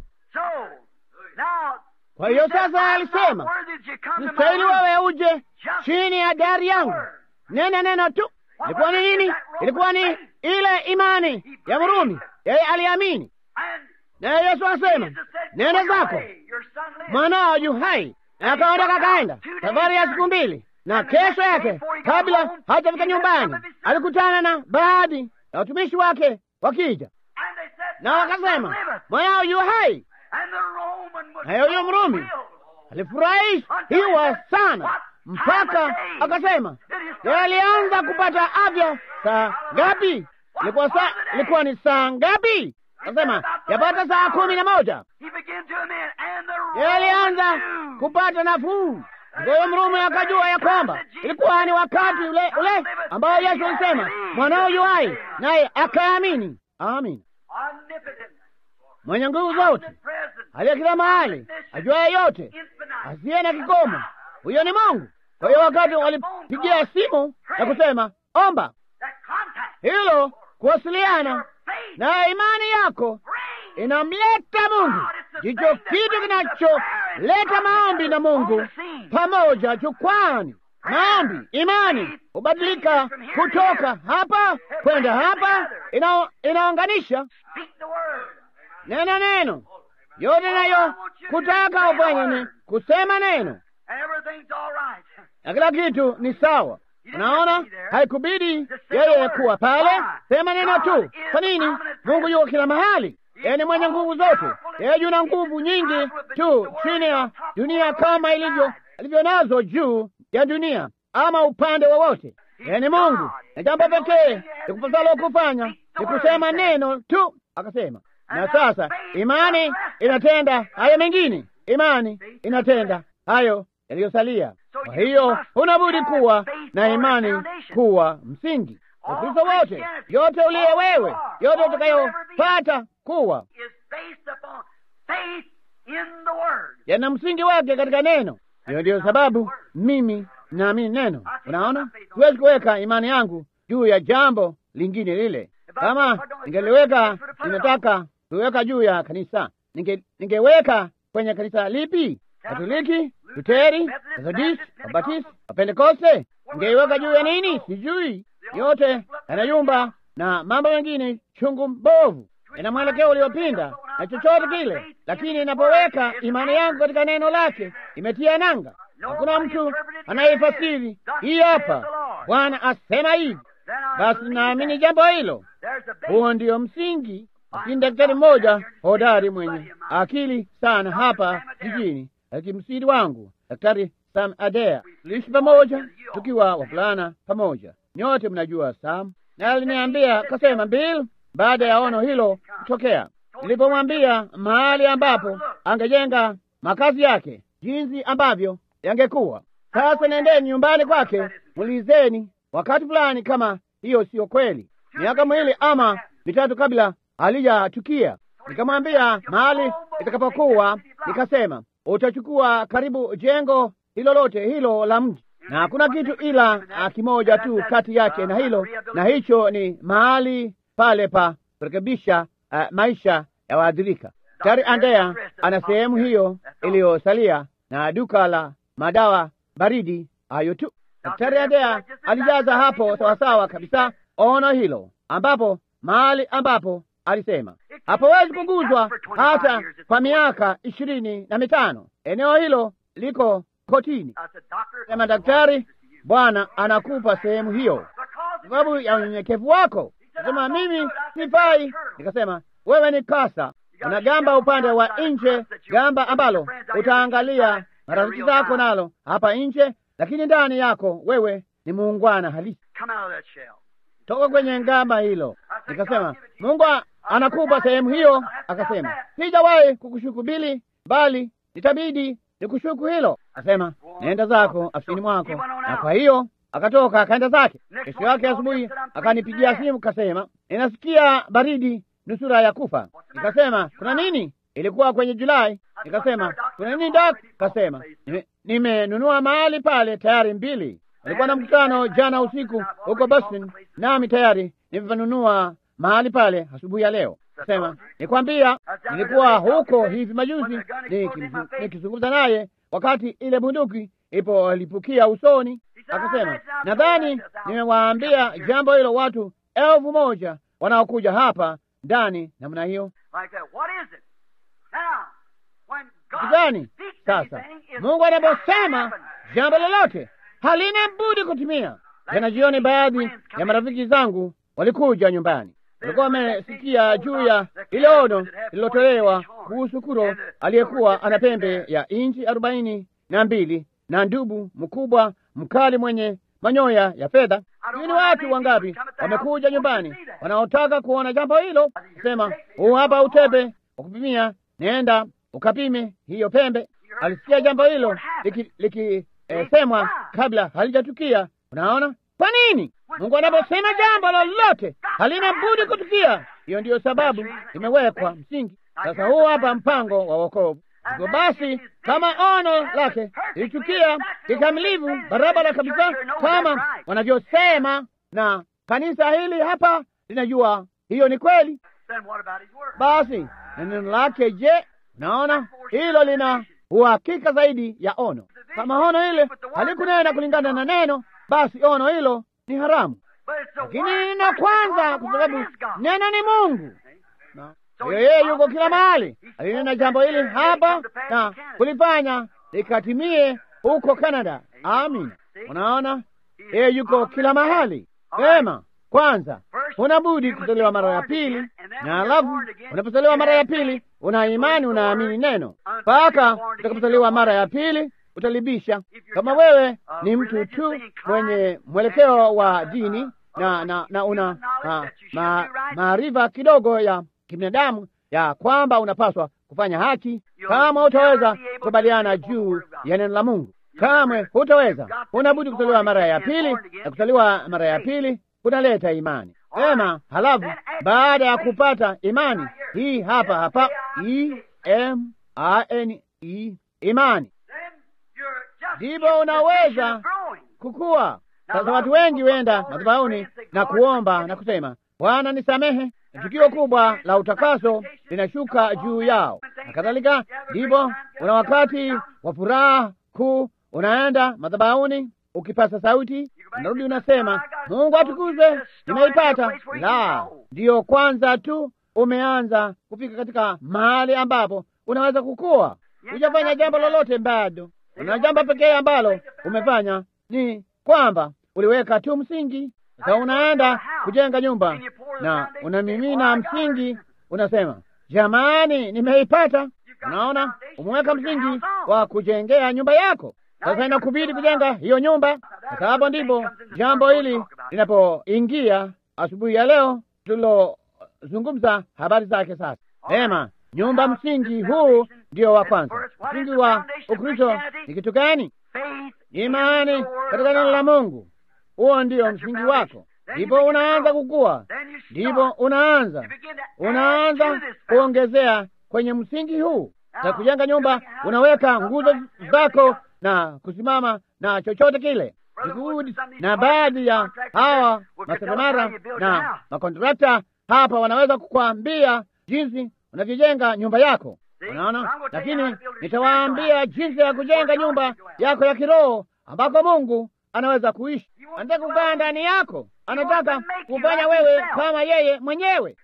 Kwa hiyo sasa alisema, sistahili wewe uje chini ya dari yangu, nena neno tu. Ilikuwa ni nini? Ilikuwa ni ile imani ya Mrumi. Yeye aliamini, na Yesu asema, nenda zako, mwanao yu hai. Na akaondoka akaenda safari ya siku mbili, na kesho yake kabla hajafika nyumbani alikutana na baadhi ya watumishi wake wakija, na wakasema, mwanao yu hai. Na huyo Mrumi alifurahiwa sana mpaka akasema, yeye alianza kupata afya saa ngapi? Ilikuwa saa, ilikuwa ni saa ngapi? Akasema yapata saa kumi na moja. Yeye alianza kupata nafuu. Huyo Mrumi akajua ya kwamba ilikuwa ni wakati ule ule ambao Yesu alisema, mwanao yu hai, naye akaamini. Amin. Mwenye nguvu zote, aliye kila mahali, ajuaye yote, asiye na kikomo, huyo ni Mungu. Kwa hiyo wakati walipigia simu na kusema omba, hilo kuwasiliana na imani yako inamleta Mungu. Ndicho kitu kinacholeta maombi na Mungu pamoja jukwani. Maombi, imani hubadilika kutoka hapa kwenda hapa, ina, inaunganisha. Nena neno, yote nayo kutaka ufanye ni kusema neno, na kila kitu ni sawa. Unaona, haikubidi yeye kuwa pale, sema neno tu. Kwa nini? Mungu yuko kila mahali. Yeye ni mwenye nguvu zote. Yeye yuna nguvu nyingi tu chini ya dunia kama ilivyo alivyo nazo juu ya dunia ama upande wowote. Yeye ni Mungu, na jambo pekee likupasalo kufanya ni kusema neno tu. Akasema, na sasa imani inatenda hayo mengine, imani inatenda hayo yaliyosalia. Kwa hiyo unabudi kuwa na imani kuwa msingi. Ukristo wote, yote uliye wewe, yote utakayopata kuwa yana msingi wake katika neno. Hiyo ndiyo sababu mimi naamini neno. Unaona, siwezi kuweka imani yangu juu ya jambo lingine lile. Kama ningeliweka, ninataka kuweka juu ya kanisa, ninge ningeweka kwenye kanisa lipi? Katoliki, Luteri, Methodisti, Wabatisti, Wapentekoste? Ningeiweka juu ya nini? Sijui. Yote yanayumba na mambo mengine chungu mbovu, ina mwelekeo uliopinda na chochote kile. Lakini inapoweka imani yangu katika neno lake, imetia nanga. Hakuna mtu anayefasiri hii hapa, Bwana asema hivi, basi naamini jambo hilo. Huo ndio msingi. Lakini daktari mmoja hodari mwenye akili sana hapa jijini, akimsidi wangu Daktari Sam Adair, tuliishi pamoja tukiwa wavulana pamoja, nyote mnajua Sam, na aliniambia, kasema, Bill, baada ya ono hilo kutokea, nilipomwambia mahali ambapo angejenga makazi yake, jinsi ambavyo yangekuwa. Sasa nendeni nyumbani kwake, mulizeni wakati fulani kama hiyo siyo kweli, miaka miwili ama mitatu kabla halijatukia. Nikamwambia mahali itakapokuwa, nikasema utachukua karibu jengo hilo lote hilo la mji, na hakuna kitu ila kimoja tu kati yake na hilo, na hicho ni mahali pale pa kurekebisha uh, maisha ya waathirika. Daktari Andrea ana sehemu hiyo iliyosalia na duka la madawa baridi, hayo tu. Daktari Andrea alijaza hapo sawasawa kabisa ono hilo, ambapo mahali ambapo alisema hapawezi kuguzwa hata kwa miaka ishirini na mitano. Eneo hilo liko kotini. Sema daktari, Bwana anakupa sehemu hiyo sababu ya unyenyekevu wako. Nasema mimi sifai. Nikasema wewe ni kasa, una gamba upande wa nje, gamba ambalo utaangalia marafiki zako nalo hapa nje, lakini ndani yako wewe ni muungwana halisi. Toka kwenye gamba hilo. Nikasema Mungu anakupa sehemu hiyo. Akasema sijawahi kukushuku Bili, bali nitabidi nikushuku hilo. Akasema nenda zako afisini mwako, na kwa hiyo akatoka akaenda zake. Kesho yake asubuhi akanipigia simu, kasema ninasikia baridi, nusura ya kufa. Nikasema kuna nini? Ilikuwa kwenye Julai. Nikasema kuna nini dak? Kasema nimenunua mahali pale tayari mbili. Nilikuwa na mkutano jana usiku huko Boston, nami tayari nimenunua mahali pale asubuhi ya leo. Sema nikwambia, nilikuwa huko hivi majuzi nikizungumza naye wakati ile bunduki ipolipukia usoni. Akasema nadhani nimewaambia jambo hilo watu elfu moja wanaokuja hapa ndani namna hiyo. Kitu gani sasa? Mungu anaposema jambo lolote halina budi kutimia. Jana jioni baadhi ya marafiki zangu walikuja nyumbani, walikuwa wamesikia juu ya ile ono lililotolewa kuhusu kuro aliyekuwa ana pembe ya inchi arobaini na mbili na ndubu mkubwa mkali mwenye manyoya ya fedha. Ni watu wangapi wamekuja nyumbani wanaotaka kuona jambo hilo? Sema huu hapa utepe wa kupimia, nenda ukapime hiyo pembe. Alisikia jambo hilo likisemwa liki, eh, kabla halijatukia. Unaona kwa nini Mungu anaposema jambo lolote halina budi kutukia? Hiyo ndiyo sababu imewekwa msingi. Sasa huu hapa mpango wa wokovu. Hivyo basi, kama ono lake lilitukia kikamilifu barabara kabisa kama wanavyosema, na kanisa hili hapa linajua hiyo ni kweli, basi na neno lake, je, naona hilo lina uhakika zaidi ya ono. Kama ono ile halikunena kulingana na neno, basi ono hilo ni haramu. Lakini neno kwanza, kwa sababu neno ni Mungu. Yeye yuko kila mahali. Alinena jambo hili hapa na kulifanya likatimie huko Canada. Amin. Unaona, yeye yuko kila mahali. Sema kwanza, unabudi kuzaliwa mara ya pili, na alafu unapozaliwa mara ya pili una imani, unaamini neno. Mpaka utakapozaliwa mara ya pili utalibisha. Kama wewe ni mtu tu mwenye mwelekeo wa dini na na, na una maarifa ma, kidogo ya kibinadamu ya kwamba unapaswa kufanya haki, kama utaweza kukubaliana juu ya neno la Mungu, kamwe hutaweza. Unabudi kuzaliwa mara ya pili, na kuzaliwa mara ya pili kunaleta imani. Sema halafu baada ya kupata imani hii hapa hapa E M I N E, imani, ndipo unaweza kukua. Sasa watu wengi wenda madhabahuni na kuomba na kusema, Bwana nisamehe, na tukio kubwa la utakaso linashuka juu yao na kadhalika. Ndipo una wakati wa furaha kuu, unaenda madhabahuni ukipasa sauti, unarudi unasema, Mungu atukuzwe, nimeipata. La, ndiyo kwanza tu umeanza kufika katika mahali ambapo unaweza kukua. Hujafanya jambo lolote bado. Una jambo pekee ambalo umefanya ni kwamba uliweka tu msingi. Sasa unaenda kujenga nyumba na unamimina msingi, unasema, jamani, nimeipata. Unaona, umeweka msingi wa kujengea nyumba yako. Sasa inakubidi kujenga hiyo nyumba. Sasa hapo ndipo jambo hili linapoingia asubuhi ya leo tulilozungumza habari zake. Sasa Vema, nyumba, msingi huu ndio wa kwanza. Msingi wa Ukristo ni kitu gani? Imani katika neno la Mungu. Huo ndio msingi wako, ndipo unaanza kukua, ndipo unaanza unaanza kuongezea kwenye msingi huu. Na kujenga nyumba, unaweka nguzo zako na kusimama na chochote kile. Juhudi na baadhi ya hawa maseremala na makontrakta hapa wanaweza kukwambia jinsi unavyojenga nyumba yako, unaona. Lakini nitawaambia jinsi ya kujenga nyumba yako ya kiroho, ambako Mungu anaweza kuishi. Anataka kukaa ndani yako, anataka kufanya wewe kama yeye mwenyewe.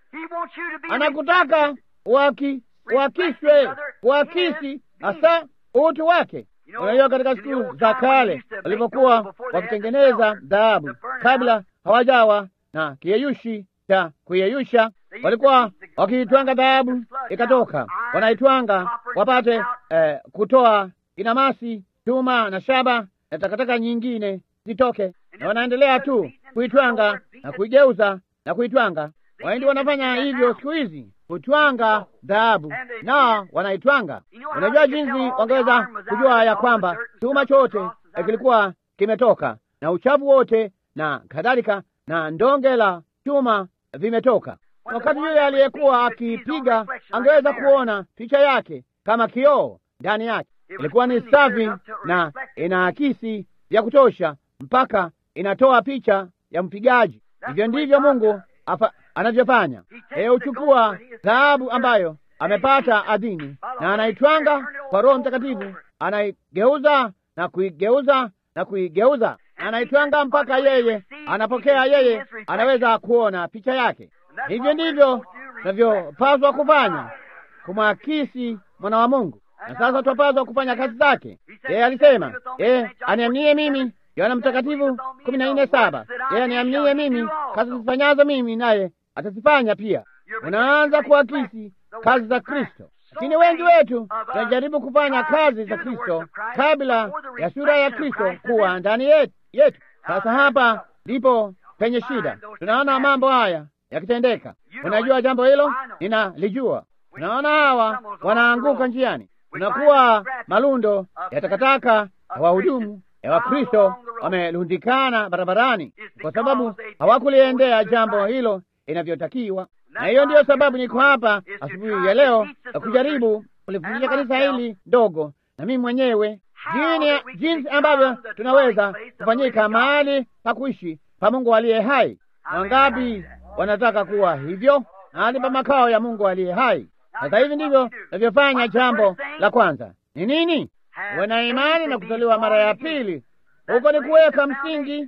Anakutaka waki wakishwe wakisi hasa utu wake. Unajua, katika siku za kale walipokuwa wakitengeneza dhahabu, kabla hawajawa na kiyeyushi cha kuyeyusha, walikuwa wakiitwanga dhahabu ikatoka, wanaitwanga wapate eh, kutoa inamasi, chuma na shaba na takataka nyingine zitoke, na wanaendelea tu kuitwanga na kuigeuza na kuitwanga. Waindi wanafanya hivyo siku hizi, kutwanga dhahabu na wanaitwanga. Unajua jinsi wangeweza kujua ya kwamba chuma chote kilikuwa kimetoka na uchafu wote na kadhalika, na ndonge la chuma vimetoka. Wakati yule aliyekuwa akipiga angeweza kuona picha yake kama kioo ndani yake. Ilikuwa ni safi na inaakisi ya kutosha mpaka inatoa picha ya mpigaji. Hivyo ndivyo Mungu afa anavyofanya. Yeye huchukua dhahabu ambayo amepata ardhini na anaitwanga kwa Roho Mtakatifu, anaigeuza na kuigeuza na kuigeuza, anaitwanga mpaka yeye anapokea, yeye anaweza kuona picha yake. Hivyo ndivyo tunavyopaswa kufanya, kumwakisi mwana wa Mungu. Na sasa tunapaswa kufanya kazi zake. Yeye alisema, yeye aniaminie mimi, Yohana Mtakatifu kumi na nne saba, yeye aniaminie mimi, kazi zifanyazo mimi naye atazifanya pia. Unaanza kuakisi kazi za Kristo. Lakini wengi wetu tunajaribu kufanya kazi za Kristo kabla ya sura ya Kristo kuwa ndani yetu. Sasa hapa ndipo penye shida. Tunaona mambo haya yakitendeka. Unajua jambo hilo? Ninalijua. Tunaona hawa wanaanguka njiani. Tunakuwa malundo ya takataka ya wahudumu ya Wakristo wamelundikana barabarani kwa sababu hawakuliendea jambo hilo inavyotakiwa. Na hiyo ndiyo sababu niko hapa asubuhi ya leo kujaribu kulifundisha kanisa hili dogo na mimi mwenyewe jini, jinsi ambavyo tunaweza kufanyika mahali pa kuishi pa Mungu aliye hai. Wangapi wanataka kuwa hivyo, mahali pa makao ya Mungu aliye hai? Sasa hivi ndivyo navyofanya. Jambo la kwanza ni nini? Uwe na imani na kuzaliwa mara ya pili. Huko ni kuweka msingi.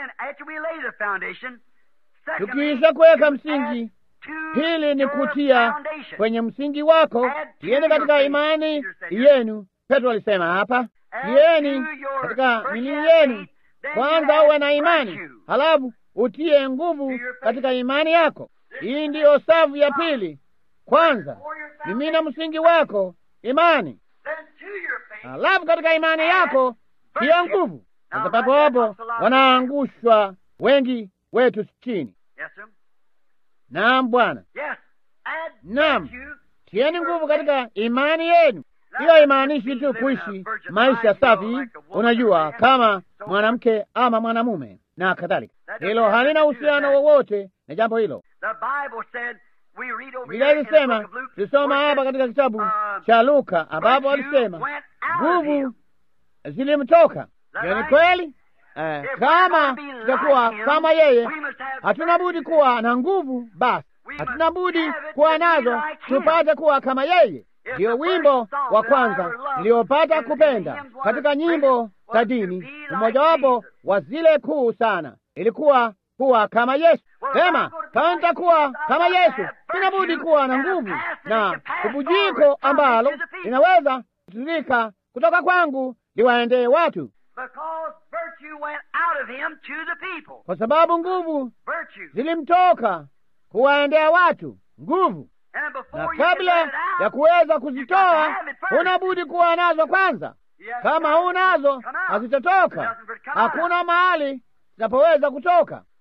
Tukiisha kuweka msingi, pili ni kutia kwenye msingi wako. Tieni katika imani yenu. Petro alisema hapa, tieni katika nini yenu. Kwanza uwe na imani, halafu utie nguvu katika imani yako. Hii ndiyo safu ya pili. Kwanza mimina msingi wako imani, halafu katika imani yako tia nguvu. Sasa papo hapo wanaangushwa wengi wetu chini. Naam Bwana, naam, tieni nguvu katika imani yenu. Hiyo imaanishi tu kuishi maisha safi, unajua, kama mwanamke ama mwanamume na kadhalika. Hilo halina uhusiano wowote na jambo hilo. Biblia ilisema, tulisoma hapa katika kitabu cha Luka ambapo alisema nguvu zilimtoka. Hiyo ni kweli. Eh, kama tutakuwa kama yeye, hatuna budi kuwa na nguvu. Basi hatuna budi kuwa nazo tupate kuwa kama yeye. Ndiyo wimbo wa kwanza niliopata kupenda katika nyimbo za dini, mmojawapo wa zile kuu sana ilikuwa kuwa kama Yesu. Sema, kama nitakuwa kama Yesu, sina budi kuwa na nguvu na kubujiko ambalo linaweza kutirika kutoka kwangu liwaendee watu, kwa sababu nguvu zilimtoka kuwaendea watu. Nguvu, na kabla ya kuweza kuzitoa huna budi kuwa nazo kwanza. Kama hunazo hazitatoka. Hakuna mahali zinapoweza kutoka.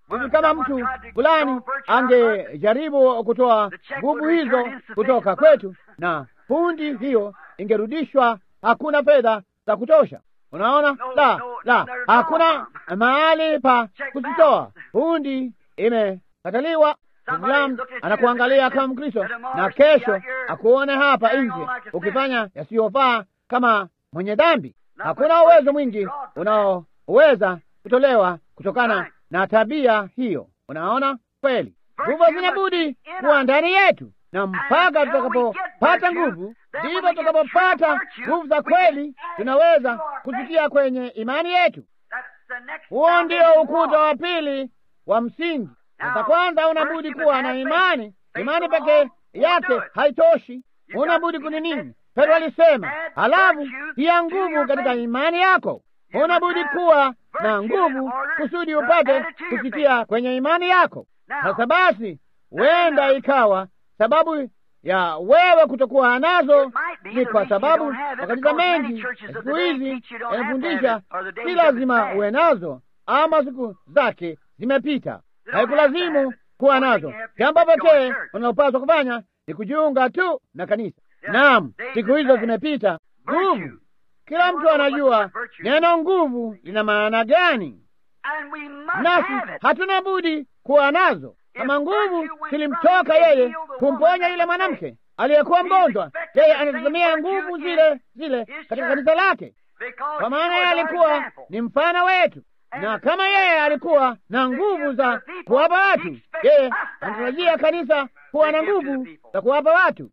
Hivi kama mtu fulani angejaribu kutoa nguvu hizo kutoka kwetu, na hundi hiyo ingerudishwa, hakuna fedha za kutosha. Unaona, la la, hakuna mahali pa kuzitoa. Hundi imekataliwa. Islam anakuangalia kama Mkristo, na kesho akuone hapa nje ukifanya yasiyofaa kama mwenye dhambi. Hakuna uwezo mwingi unaoweza kutolewa kutokana na tabia hiyo. Unaona kweli, nguvu zinabudi kuwa ndani yetu, na mpaka tutakapopata nguvu, ndivyo tutakapopata nguvu za kweli, tunaweza kufikia kwenye imani yetu. Huo ndio ukuta wa pili wa msingi. Sasa kwanza, unabudi kuwa na imani. Imani pekee yake haitoshi, unabudi kuni nini? Petro alisema, halafu pia nguvu katika imani yako. Unabudi kuwa na nguvu kusudi upate kufikia kwenye imani yako. Sasa basi, huenda ikawa sababu ya wewe kutokuwa nazo ni kwa sababu makanisa mengi siku hizi yanafundisha si lazima uwe nazo, ama siku zake zimepita. Haikulazimu kuwa nazo. Jambo pekee unalopaswa kufanya ni kujiunga tu na kanisa. Naam, siku hizo zimepita. Nguvu, kila mtu anajua neno nguvu lina maana gani, nasi hatuna budi kuwa nazo. Kama nguvu zilimtoka yeye kumponya yule mwanamke aliyekuwa mgonjwa, yeye anatazamia nguvu zile zile katika kanisa lake, kwa maana yeye alikuwa ni mfano wetu. Na kama yeye alikuwa na nguvu za kuwapa watu, yeye anatarajia kanisa kuwa na nguvu za kuwapa watu.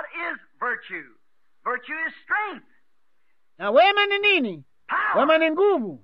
Na wema ni nini? Wema ni nguvu,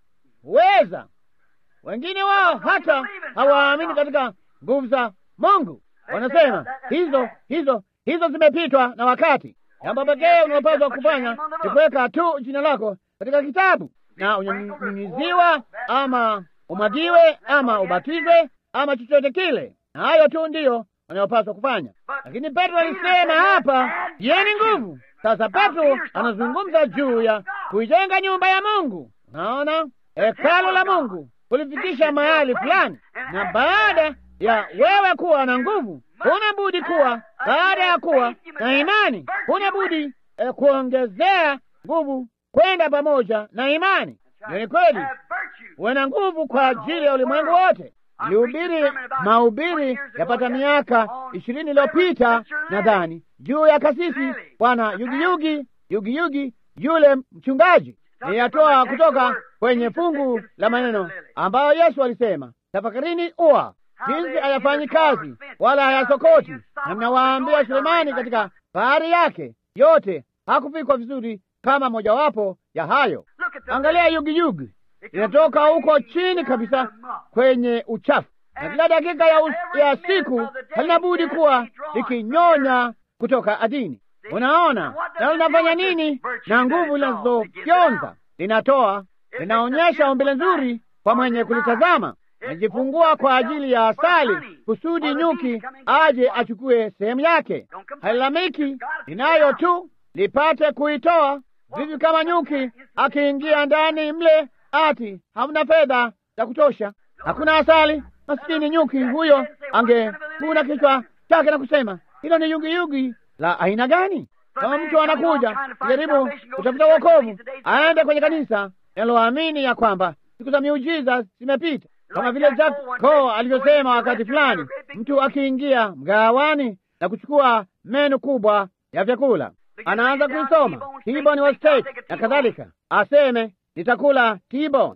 uweza. Wengine wao hata hawaamini katika nguvu za Mungu. Wanasema hizo hizo hizo zimepitwa na wakati. Jambo pekee unalopaswa kufanya ni kuweka tu jina lako katika kitabu, na unyunyiziwa ama umwagiwe ama ubatizwe ama chochote kile, na hayo tu ndiyo wanayopaswa kufanya. Lakini Petro alisema hapa, yeni nguvu. Sasa Petro anazungumza juu ya kuijenga nyumba ya Mungu. Unaona, hekalu la Mungu kulifikisha mahali fulani, na baada ya wewe kuwa na nguvu, huna budi kuwa, baada ya kuwa na imani, huna budi eh, kuongezea nguvu kwenda pamoja na imani. Ni kweli, uwe na nguvu kwa ajili ya ulimwengu wote. Nilihubiri mahubiri yapata miaka ishirini iliyopita nadhani, juu ya kasisi Bwana Yugiyugi Yugiyugi, yule mchungaji. Niliyatoa kutoka kwenye fungu la maneno ambayo Yesu alisema, tafakarini ua jinsi hayafanyi kazi wala hayasokoti, na mnawaambia Sulemani katika fahari yake yote hakufikwa vizuri kama mojawapo ya hayo. Angalia Yugiyugi, inatoka huko chini kabisa kwenye uchafu, na kila dakika ya, ya siku halina budi kuwa likinyonya kutoka ardhini. Unaona, na linafanya nini? Na nguvu linazofyonza linatoa, linaonyesha umbile nzuri kwa mwenye kulitazama. Najifungua kwa ajili ya asali kusudi nyuki aje achukue sehemu yake. Halilamiki, inayo tu lipate kuitoa. Vivi kama nyuki akiingia ndani mle, ati hamna fedha za kutosha, hakuna asali, maskini nyuki huyo angekuna kichwa chake na kusema, hilo ni yugiyugi la aina gani? Kama mtu anakuja kujaribu kutafuta wokovu, aende kwenye kanisa linaloamini ya kwamba siku za miujiza zimepita, kama vile Jack Cole alivyosema wakati fulani, mtu akiingia mgawani na kuchukua menu kubwa ya vyakula, anaanza kuisoma T-bone wa steak na kadhalika, aseme nitakula T-bone.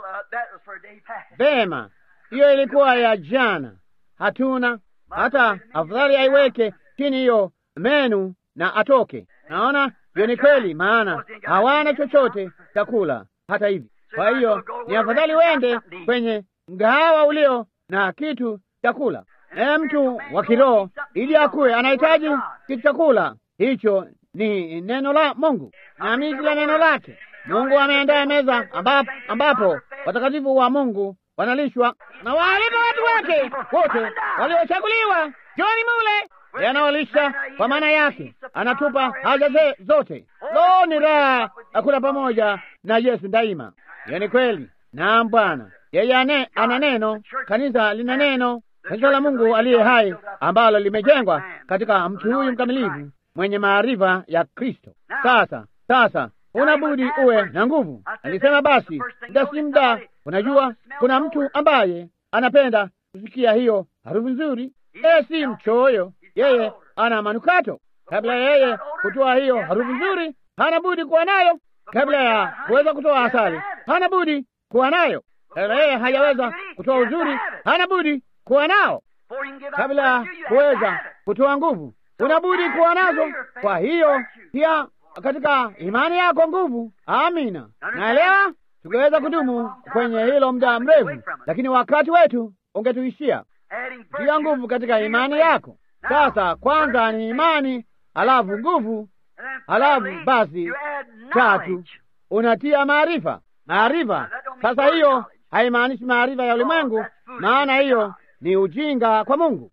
Vema, hiyo ilikuwa ya jana, hatuna hata. Afadhali aiweke chini hiyo menu na atoke. Naona hiyo ni kweli, maana hawana chochote chakula hata hivi. Kwa hiyo ni afadhali wende kwenye mgahawa ulio na kitu chakula. E, mtu wa kiroho ili akuwe anahitaji kitu chakula hicho, ni neno la Mungu na miji la neno lake. Mungu ameandaa meza ambapo, ambapo watakatifu wa Mungu wanalishwa, na waalika watu wake wote waliochaguliwa joni mule. Yanawalisha kwa maana yake, anatupa haja zote. Lo, ni raha akula pamoja na Yesu daima. Yani kweli, Naam Bwana, yeye ane, ana neno, kanisa lina neno, kanisa la Mungu aliye hai ambalo limejengwa katika mtu huyu mkamilifu mwenye maarifa ya Kristo. Sasa sasa unabudi uwe na nguvu. Alisema basi muda si muda. Unajua, kuna mtu ambaye anapenda kusikia hiyo harufu nzuri. Yeye si mchoyo, yeye ana manukato. Kabla yeye kutoa hiyo harufu nzuri, hana budi kuwa nayo. Kabla ya kuweza kutoa asali, hana budi kuwa nayo. Kabla yeye hajaweza kutoa uzuri, hana budi kuwa nao. Kabla ya kuweza kutoa nguvu, unabudi kuwa nazo. Kwa hiyo pia katika imani yako nguvu. Amina, naelewa. Tungeweza kudumu kwenye hilo muda mrefu, lakini wakati wetu ungetuishia. Tia nguvu katika imani yako. Sasa kwanza ni imani, halafu nguvu, halafu basi tatu unatia maarifa. Maarifa sasa, hiyo haimaanishi maarifa ya ulimwengu, maana hiyo ni ujinga kwa Mungu,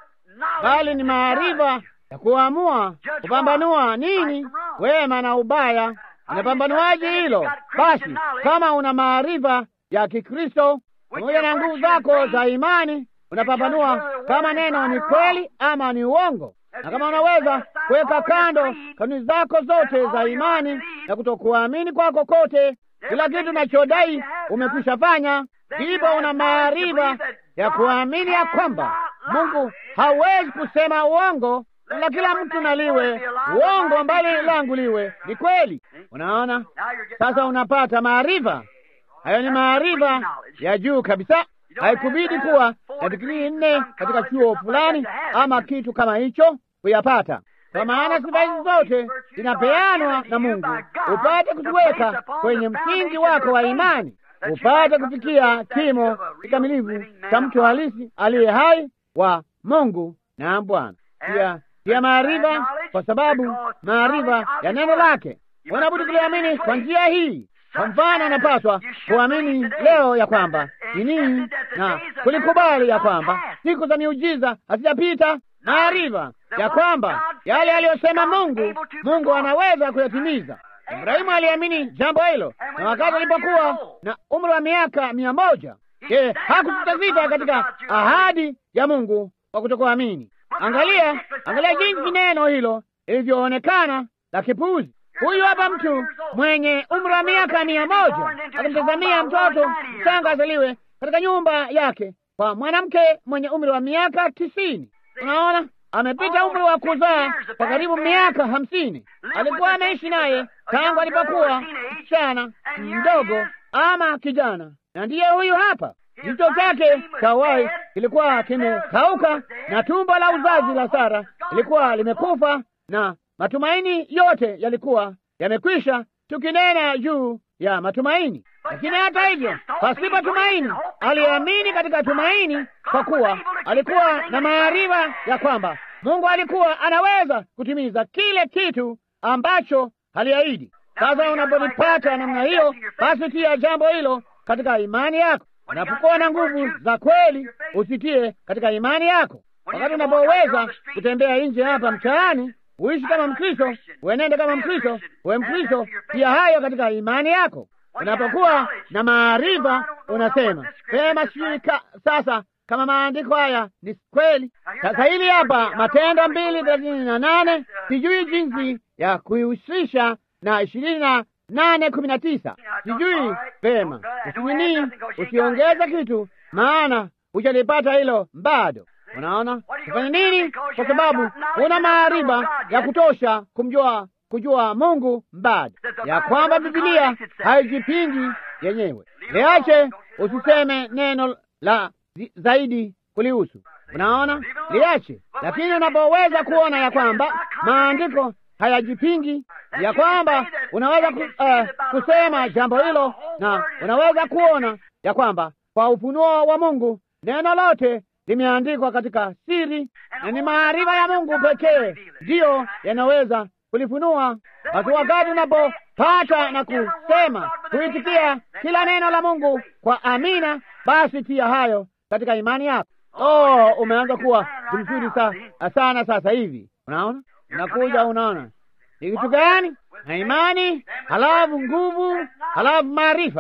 bali ni maarifa ya kuamua kupambanua nini wema na ubaya. Unapambanuaje hilo? Basi kama una maarifa ya Kikristo pamoja na nguvu zako za imani, unapambanua kama neno ni kweli ama ni uongo, na kama unaweza kuweka kando kanuni zako zote za imani na kutokuamini kwako kote, kila kitu unachodai umekwisha fanya, ndipo una maarifa ya kuamini ya kwamba Mungu hawezi kusema uongo, na kila mtu naliwe uongo, mbali langu liwe ni kweli. Unaona, sasa unapata maarifa hayo. Ni maarifa ya juu kabisa. Haikubidi kuwa na digrii nne katika chuo fulani ama kitu kama hicho kuyapata, kwa maana sifa hizi zote zinapeanwa na Mungu upate kuziweka kwenye msingi wako wa imani, upate kufikia kimo kikamilifu cha mtu halisi aliye hai wa Mungu na Bwana. Pia pia maarifa, kwa sababu maarifa ya neno lake unabudi kuliamini kwa njia hii. Kwa mfano, unapaswa kuamini leo ya kwamba ni nini na kulikubali ya kwamba siku za miujiza hazijapita. Maarifa ya kwamba yale aliyosema Mungu, Mungu anaweza kuyatimiza. Ibrahimu aliamini jambo hilo, na wakati alipokuwa na umri wa miaka mia moja yeye hakusita katika ahadi ya Mungu kwa kutokuamini. Angalia, angalia jinsi neno hilo ilivyoonekana la kipuzi. Huyu hapa mtu mwenye umri wa miaka mia moja akimtazamia mtoto mchanga azaliwe katika nyumba yake kwa mwanamke mwenye umri wa miaka tisini. Unaona, amepita umri wa kuzaa kwa karibu miaka hamsini. Alikuwa ameishi naye tangu alipokuwa msichana mdogo ama kijana, na ndiye huyu hapa. Jicho chake cha uhai kilikuwa kimekauka na tumbo la uzazi la Sara lilikuwa limekufa, na matumaini yote yalikuwa yamekwisha, tukinena juu ya matumaini. Lakini hata hivyo, pasipo tumaini, aliamini katika tumaini, kwa kuwa alikuwa na maarifa ya kwamba Mungu alikuwa anaweza kutimiza kile kitu ambacho aliahidi. Sasa unapolipata namna hiyo, basi tia jambo hilo katika imani yako. Unapokuwa na nguvu za kweli, usitie katika imani yako. Wakati unapoweza kutembea nje hapa mtaani, uishi kama Mkristo, uenende kama Mkristo, uwe Mkristo, pia hayo katika imani yako. Unapokuwa na maarifa, unasema sema, sijui sasa kama maandiko haya ni kweli. Sasa hili hapa Matendo mbili thelathini na nane, sijui jinsi ya kuihusisha na ishirini na nane kumi na tisa. Sijui pema, usinini, usiongeze kitu, maana hujalipata hilo bado. Unaona kufanya nini? Kwa sababu una maarifa ya kutosha kumjua kujua Mungu bado, ya kwamba Biblia haijipingi yenyewe. Liache, usiseme neno la zaidi kulihusu. Unaona, liache. Lakini unapoweza kuona ya kwamba maandiko hayajipingi, ya kwamba unaweza ku, uh, kusema jambo hilo, na unaweza kuona ya kwamba kwa ufunuo wa Mungu neno lote limeandikwa katika siri, na ni maarifa ya Mungu pekee ndiyo yanaweza kulifunua. Basi wakati unapopata na kusema kuitikia kila neno la Mungu kwa amina, basi tia hayo katika imani yako. Oh, umeanza kuwa mzuri sa, sana sasa hivi. Unaona, unakuja, unaona ni kitu gani? Na imani, halafu nguvu, halafu maarifa.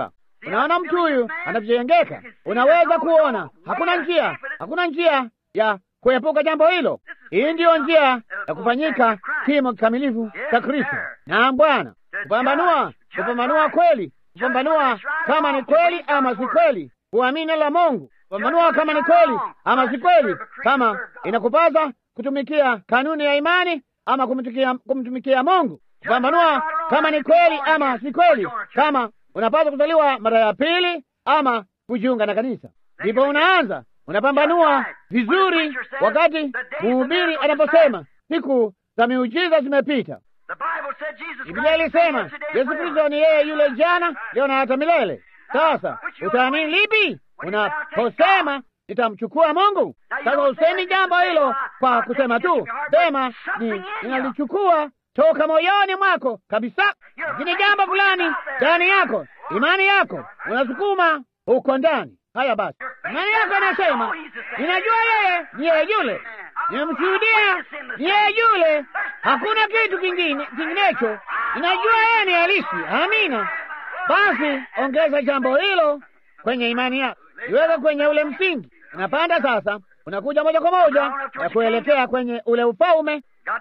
Unaona mtu huyu anavyojengeka, unaweza kuona hakuna njia, hakuna njia ya kuepuka jambo hilo. Hii ndiyo njia ya kufanyika kimo kikamilifu cha Kristo. Naam Bwana, kupambanua, kupambanua kweli, kupambanua kama ni kweli ama si kweli, kuamini la Mungu, kupambanua kama ni kweli ama si kweli, kama inakupasa kutumikia kanuni ya imani ama kumtumikia, kumtumikia Mungu, kupambanua kama ni kweli ama si kweli, kama unapaswa kuzaliwa mara ya pili ama kujiunga na kanisa. Ndipo unaanza unapambanua vizuri, wakati mhubiri anaposema siku za miujiza zimepita. Biblia ilisema Yesu Kristo ni yeye yule jana, leo na hata milele. Sasa utaamini lipi unaposema nitamchukua Mungu? Sasa usemi jambo hilo kwa kusema tu, sema ni ninalichukua toka moyoni mwako kabisa, lakini jambo fulani ndani yako, imani yako unasukuma huko ndani. Haya basi, imani yako inasema ninajua yeye ni yeye yule, nimemshuhudia ni yeye yule, hakuna kitu kingine kinginecho, ninajua yeye ni halisi. Amina. Basi ongeza jambo hilo kwenye imani yako, iweke kwenye ule msingi. Unapanda sasa, unakuja moja kwa moja ya kuelekea kwenye ule ufalme.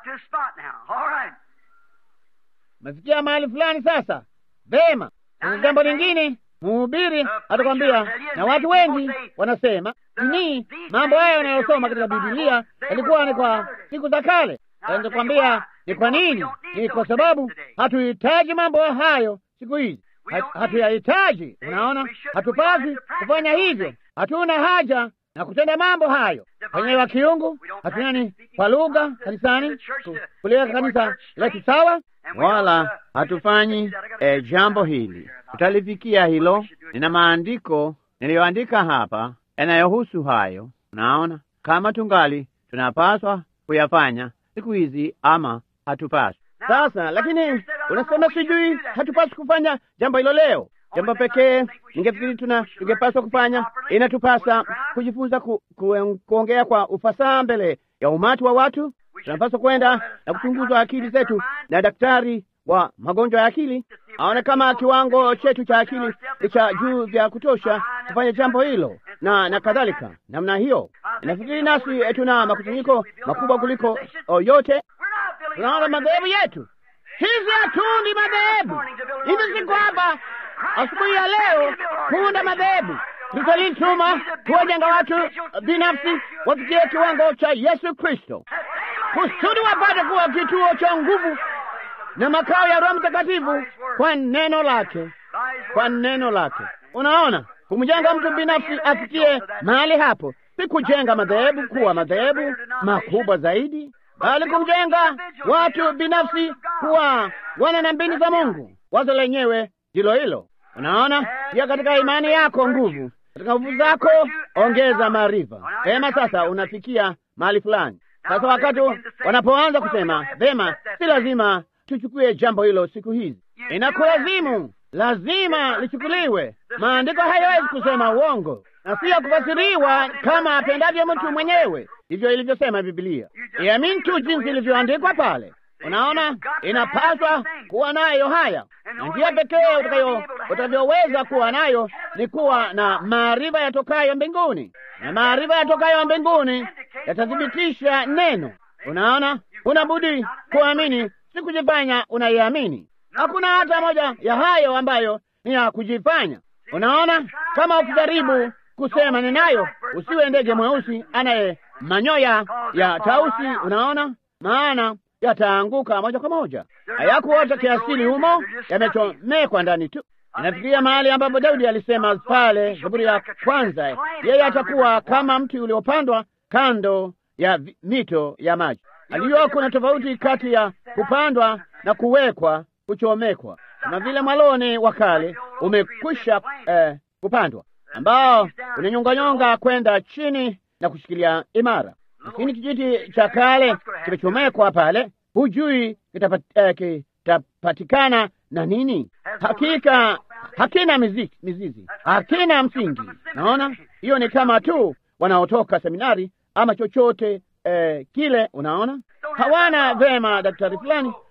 Umefikia mahali fulani sasa, vema. Kuna jambo lingine mhubiri atakwambia, na watu wengi wanasema ni mambo hayo unayosoma katika Biblia yalikuwa ni kwa siku za kale. Nitakwambia ni kwa nini. Ni kwa sababu hatuhitaji mambo hayo siku hizi, hatuyahitaji. Unaona, hatupaswi kufanya hivyo. Hatuna haja na kutenda mambo hayo kwenye wa kiungu. Hatunani kwa lugha kanisani, kuliweka kanisa letu sawa, wala hatufanyi eh, jambo hili. Tutalifikia hilo. Nina maandiko niliyoandika hapa yanayohusu hayo. Unaona, kama tungali tunapaswa kuyafanya siku hizi ama hatupaswi. Sasa lakini unasema sijui hatupaswi kufanya jambo hilo leo. Jambo pekee ningefikiri tuna tungepaswa kufanya, inatupasa kujifunza ku, ku, kuongea kwa ufasaha mbele ya umati wa watu. Tunapaswa kwenda na kuchunguzwa akili zetu na daktari wa magonjwa ya akili, aone kama kiwango chetu cha akili ni cha juu vya kutosha kufanya jambo hilo na na kadhalika namna hiyo. Nafikiri nasi tuna makusanyiko makubwa kuliko yote. Tunaona madhehebu yetu hizi, hatundi madhehebu hivi. Si kwamba asubuhi ya leo kuunda madhehebu. Kristo alituma kuwajenga watu binafsi wafikie kiwango cha Yesu Kristo, kusudi wapate kuwa kituo cha nguvu na makao ya Roho Mtakatifu kwa neno lake, kwa neno lake. Unaona, kumjenga mtu binafsi afikie mahali hapo, si kujenga madhehebu kuwa madhehebu makubwa zaidi, bali kumjenga watu binafsi kuwa wana na mbini za Mungu. Wazo lenyewe ndilo hilo. Unaona, pia katika imani yako nguvu, katika nguvu zako ongeza maarifa. Vema, sasa unafikia mahali fulani. Sasa wakati wanapoanza kusema vema, si lazima tuchukue jambo hilo siku hizi, inakulazimu, lazima lichukuliwe. Maandiko hayawezi kusema uongo na si kufasiriwa kama apendavyo mtu mwenyewe. Hivyo ilivyosema Biblia, iamini tu jinsi ilivyoandikwa pale. Unaona, inapaswa kuwa nayo haya, na njia pekee utakayo utavyoweza kuwa nayo ni kuwa na maarifa yatokayo mbinguni, na maarifa yatokayo mbinguni yatathibitisha neno. Unaona, unabudi kuamini, si kujifanya unaiamini. Hakuna hata moja ya hayo ambayo ni ya kujifanya. Unaona, kama ukijaribu kusema ninayo, usiwe ndege mweusi anaye manyoya ya tausi. Unaona, maana yataanguka moja kwa moja. Hayakuota kiasili humo, yamechomekwa ndani tu. Inafikiria mahali ambapo Daudi alisema pale Zaburi ya kwanza, yeye atakuwa kama mti uliopandwa kando ya mito ya maji. Alijua kuna tofauti kati ya kupandwa na kuwekwa, kuchomekwa. Kama vile mwaloni wa kale umekwisha eh, kupandwa, ambao unanyonganyonga kwenda chini na kushikilia imara. Lakini kijiti cha kale kimechomekwa pale, hujui kitapat, eh, kitapatikana na nini. Hakika hakina mizizi, mizizi hakina msingi. Naona hiyo ni kama tu wanaotoka seminari ama chochote eh, kile. Unaona, hawana vema daktari fulani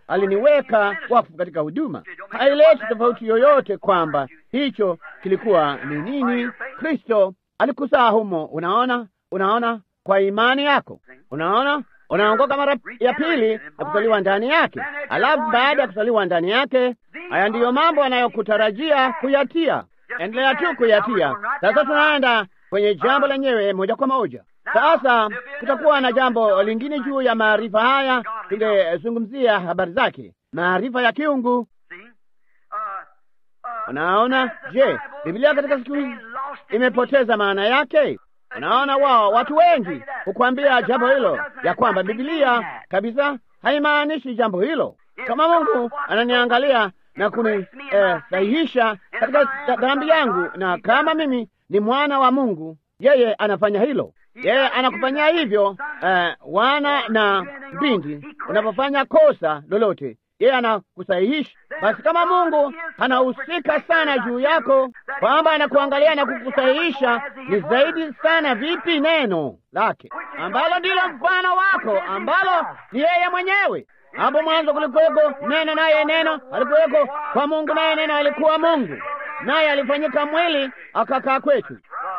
aliniweka wakfu katika huduma. Haileti tofauti yoyote kwamba hicho kilikuwa ni nini. Kristo alikuzaa humo. Unaona, unaona, kwa imani yako, unaona, unaongoka mara ya pili na kuzaliwa ndani yake. Alafu baada ya kuzaliwa ndani yake, haya ndiyo mambo anayokutarajia kuyatia. Endelea tu kuyatia. Sasa tunaenda kwenye jambo lenyewe moja kwa moja. Sasa kutakuwa na jambo lingine juu ya maarifa haya, tungezungumzia habari zake, maarifa ya kiungu. Unaona, je, Biblia katika siku hizi imepoteza maana yake? Unaona, wao watu wengi hukwambia jambo hilo, ya kwamba Biblia kabisa haimaanishi jambo hilo. Kama Mungu ananiangalia na kunisahihisha eh, katika dhambi yangu, na kama mimi ni mwana wa Mungu, yeye anafanya hilo. Yeye anakufanyia hivyo, eh, wana na binti, unapofanya kosa lolote, yeye anakusahihisha. Basi kama Mungu anahusika sana juu yako, kwamba anakuangalia na kukusahihisha, ni zaidi sana vipi neno lake ambalo ndilo mfano wako, ambalo ni yeye mwenyewe. Hapo mwanzo kulikuweko neno, naye neno alikuweko kwa Mungu, naye neno alikuwa Mungu, naye alifanyika mwili akakaa kwetu.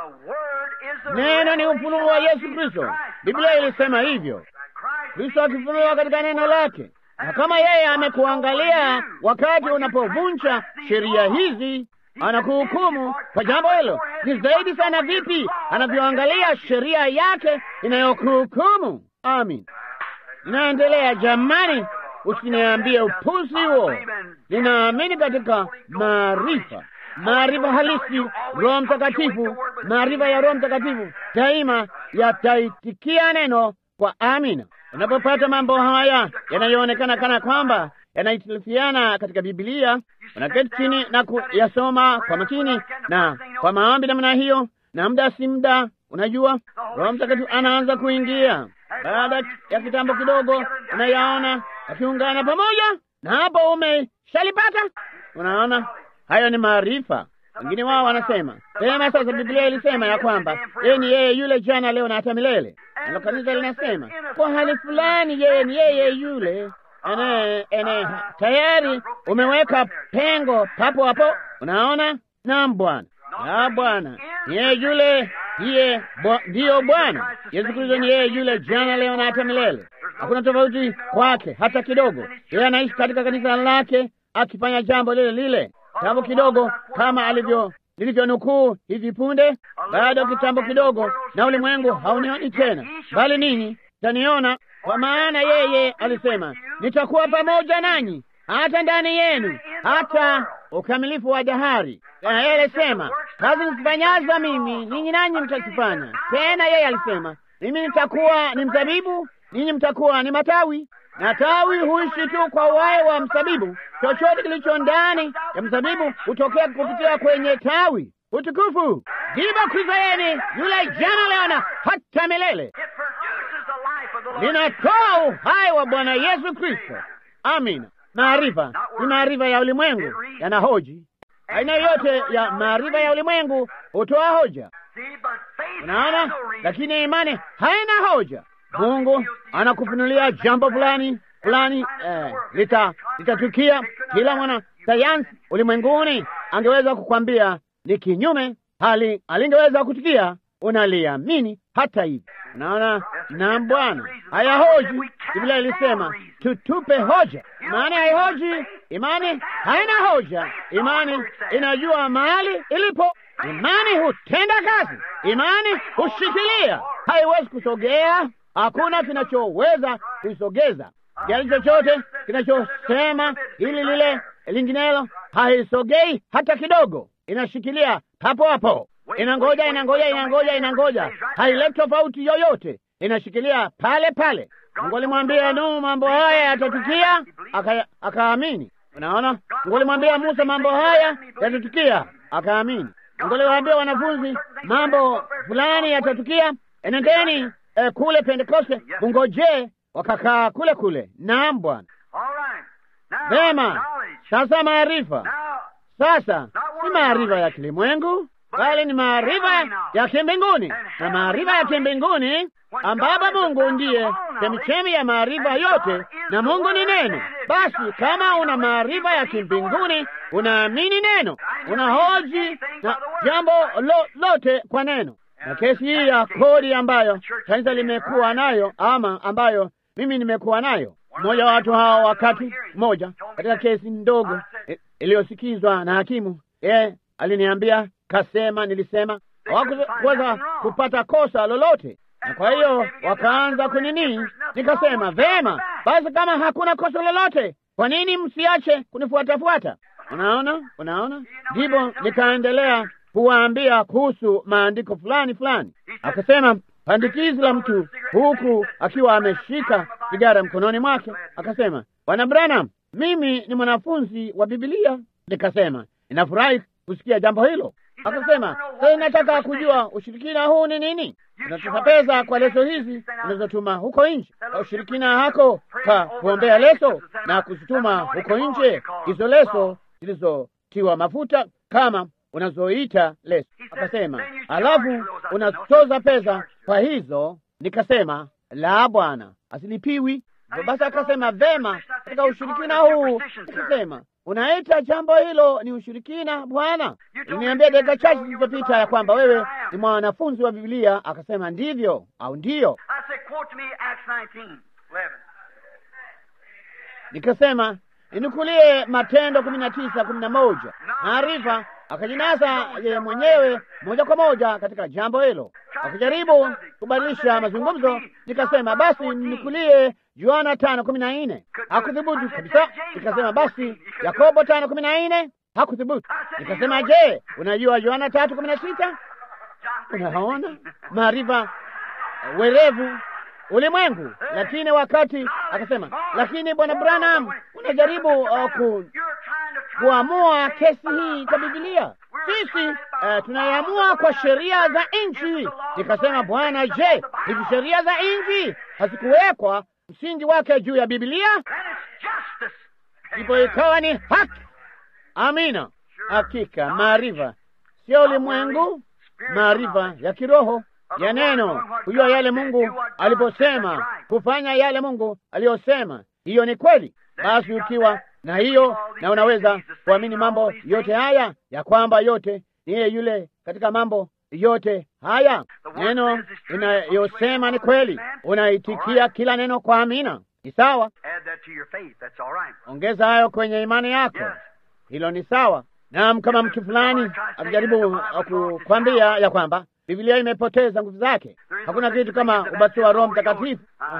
Neno ni ufunuo wa Yesu Kristo. Biblia ilisema hivyo, Kristo akifunuliwa katika neno lake. Na kama yeye amekuangalia wakati unapovunja sheria hizi, anakuhukumu kwa jambo hilo, ni zaidi sana vipi anavyoangalia sheria yake inayokuhukumu. Amin. Naendelea jamani, usiniambie upuzi huo. Ninaamini katika maarifa, maarifa halisi, Roho Mtakatifu. Maarifa ya Roho Mtakatifu daima yataitikia neno kwa amina. Unapopata mambo haya yanayoonekana kana kwamba yanaitilifiana katika Biblia, unaketi chini na kuyasoma kwa makini na kwa maombi namna hiyo, na muda si muda, unajua Roho Mtakatifu anaanza kuingia. Baada ya kitambo kidogo, unayaona yakiungana pamoja, na hapo umeshalipata. Unaona, hayo ni maarifa. Wengine wao wanasema sema, sasa Biblia ilisema ya kwamba yeye ni yeye yule jana, leo na hata milele. Nalo kanisa linasema kwa hali fulani yeye ni yeye yule, ene ene tayari umeweka pengo papo hapo. Unaona, naam Bwana, na Bwana ni yeye yule, yeye ndiyo Bwana Yesu Kristo, ni yeye yule jana, leo na hata milele. Hakuna tofauti kwake hata kidogo. Yeye anaishi katika kanisa lake akifanya jambo lile lile, jambo kidogo kama alivyo nilivyonukuu hivi punde. Baada ya kitambo kidogo, na ulimwengu haunioni tena, bali ninyi taniona, kwa maana yeye alisema nitakuwa pamoja nanyi hata ndani yenu, hata ukamilifu wa dahari. Na yeye alisema kazi nizifanyazo mimi ninyi nanyi mtazifanya. Tena yeye alisema mimi nitakuwa ni mzabibu, ninyi mtakuwa ni matawi, na tawi huishi tu kwa uhai wa mzabibu. Chochote kilicho ndani ya mzabibu hutokea kupitia kwenye tawi. Utukufu ndipo Kristo, yeye yule jana, leo na hata milele. Linatoa uhai wa Bwana Yesu Kristo. Amina. Maarifa ni maarifa ya ulimwengu, yanahoji. Aina yote ya maarifa ya ulimwengu hutoa hoja, unaona, lakini imani haina hoja. Mungu anakufunulia jambo fulani fulani, eh, lita litatukia. Kila mwana sayansi ulimwenguni angeweza kukwambia ni kinyume, hali alingeweza kutukia, unaliamini hata hivi. Unaona, na Bwana hayahoji. Biblia ilisema tutupe hoja. Imani haihoji, imani haina hoja. Imani inajua mahali ilipo. Imani hutenda kazi. Imani hushikilia, haiwezi kusogea. Hakuna kinachoweza kuisogeza. Jali chochote kinachosema hili lile linginelo, haisogei hata kidogo. Inashikilia hapo hapo, inangoja, inangoja, inangoja, inangoja, haileti tofauti yoyote, inashikilia pale pale. Mungu alimwambia Nuhu mambo haya yatatukia, akaamini. Unaona, Mungu alimwambia Musa mambo haya yatatukia, akaamini. Mungu aliwaambia wanafunzi mambo fulani yatatukia, enendeni eh, kule Pentekoste, mungoje, wakakaa kule kule. Naam Bwana. Vema, sasa maarifa sasa si maarifa ya kilimwengu, bali ni maarifa ya kimbinguni. Na maarifa ya kimbinguni ambapo Mungu ndiye chemichemi ya maarifa yote, na Mungu ni neno. Basi kama una maarifa ya kimbinguni, unaamini neno, unahoji na jambo lo, lote kwa neno. Na kesi hii ya kodi ambayo kanisa limekuwa nayo, ama ambayo mimi nimekuwa nayo, mmoja wa watu hao wakati mmoja katika kesi ndogo iliyosikizwa na hakimu, yeye aliniambia, kasema, nilisema hawakuweza kupata kosa lolote, na kwa hiyo wakaanza kunini. Nikasema vema, basi kama hakuna kosa lolote, kwa nini msiache kunifuatafuata? Unaona, unaona. Ndipo nikaendelea kuwaambia kuhusu maandiko fulani fulani. Akasema pandikizi la mtu, huku akiwa ameshika sigara mkononi mwake, akasema, Bwana Branham, mimi ni mwanafunzi wa Biblia. Nikasema ninafurahi kusikia jambo hilo. Akasema, sasa nataka kujua ushirikina huu ni nini? Unatupa pesa kwa leso hizi unazotuma huko nje. Ushirikina hako ka kuombea leso na kuzituma huko nje, hizo leso zilizotiwa mafuta kama unazoita leso. Akasema, alafu unatoza pesa kwa hizo. Nikasema, la bwana, asilipiwi. Basi akasema, vema, katika ushirikina huu. Nikasema, unaita jambo hilo ni ushirikina bwana? Niambia dakika chache zilizopita ya kwamba wewe ni mwanafunzi wa Biblia. Akasema, ndivyo au ndiyo? Nikasema, inukulie Matendo kumi na tisa kumi na moja. Maarifa akajinasa yeye mwenyewe moja kwa moja katika jambo hilo, akajaribu kubadilisha mazungumzo. Nikasema, basi ninukulie Yohana tano kumi na nne. Hakuthubutu kabisa. Nikasema, basi Yakobo tano kumi na nne. Hakuthubutu. Nikasema, je, unajua Yohana tatu kumi na sita? Unaona maarifa werevu ulimwengu. Lakini wakati akasema, lakini Bwana Branham, unajaribu uh, ku, kuamua kesi hii kwa Biblia. Sisi uh, tunaiamua kwa sheria za nchi. Nikasema, Bwana, je, hizi sheria za nchi hazikuwekwa msingi wake juu ya Biblia? Ndipo ikawa ni haki. Amina. Hakika maarifa sio ulimwengu, maarifa ya kiroho ya neno, kujua yale Mungu aliposema, kufanya yale Mungu aliyosema. Hiyo ni kweli. Basi ukiwa na hiyo, na unaweza kuamini mambo yote haya, ya kwamba yote ni yeye yule katika mambo yote haya. Neno inayosema ni kweli, unaitikia kila neno kwa amina. Ni sawa. Ongeza hayo kwenye imani yako, hilo ni sawa. Naam, kama mtu fulani akijaribu kukwambia ya kwamba Biblia imepoteza nguvu zake, hakuna kitu kama ubatizo wa Roho Mtakatifu,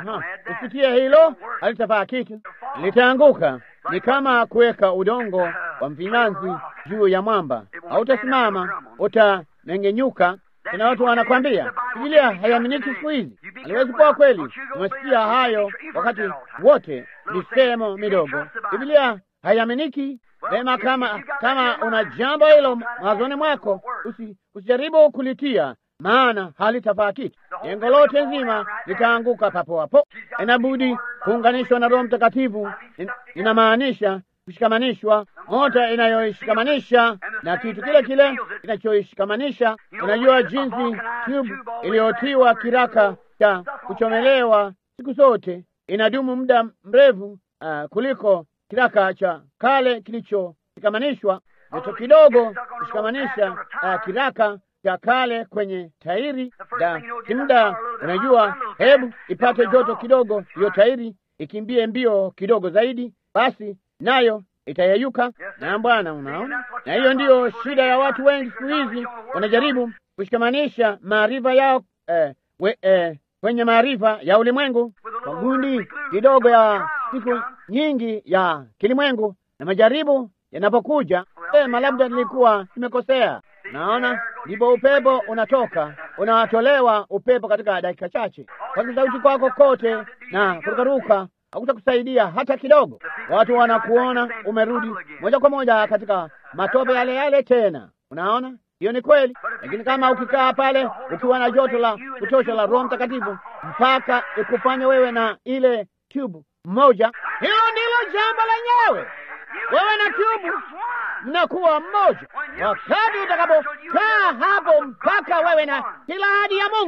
usitie hilo, halitafaa kitu, litaanguka. Ni kama kuweka udongo wa mfinyanzi juu ya mwamba, hautasimama, utameng'enyuka. Kuna watu wanakwambia Biblia haiaminiki siku hizi. Haliwezi kuwa kweli. Umesikia hayo wakati wote, misemo midogo, Biblia haiaminiki. Vema, kama kama una jambo hilo mawazoni mwako, usi, usijaribu kulitia, maana halitafaa kitu. Jengo lote nzima litaanguka papo hapo. Inabudi kuunganishwa na Roho Mtakatifu. Inamaanisha kushikamanishwa, mota inayoishikamanisha na kitu kile kile kinachoishikamanisha. Unajua jinsi tube iliyotiwa kiraka cha kuchomelewa siku zote inadumu muda mrefu uh, kuliko kiraka cha kale kilichoshikamanishwa. Joto kidogo kushikamanisha uh, kiraka cha kale kwenye tairi da kimda. Unajua, hebu ipate joto kidogo, hiyo tairi ikimbie mbio kidogo zaidi, basi nayo itayeyuka. Na bwana, unaona, na hiyo ndiyo shida ya watu wengi siku hizi. Wanajaribu kushikamanisha maarifa yao eh, we, eh, kwenye maarifa ya ulimwengu, magundi kidogo ya siku nyingi ya kilimwengu, na majaribu yanapokuja, sema labda nilikuwa nimekosea. Naona ndipo upepo unatoka, unatolewa upepo katika dakika chache. Kwa sauti kwako kote na kurukaruka hakutakusaidia hata kidogo. Watu wanakuona umerudi moja kwa moja katika matope yale yale tena. Unaona, hiyo ni kweli. Lakini kama ukikaa pale ukiwa na joto la kutosha la Roho Mtakatifu mpaka ikufanya wewe na ile tube mmoja, hilo ndilo jambo lenyewe. Wewe na tube mnakuwa mmoja. Wakati utakapokaa hapo mpaka wewe na kila ahadi ya Mungu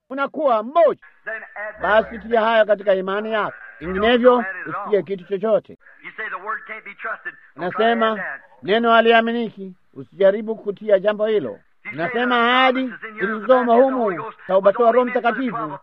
unakuwa mmoja. Basi tia hayo katika imani yako, vinginevyo usikie kitu chochote. Nasema neno haliaminiki, usijaribu kutia jambo hilo. Nasema ahadi zilizosoma humu za ubatizo wa Roho Mtakatifu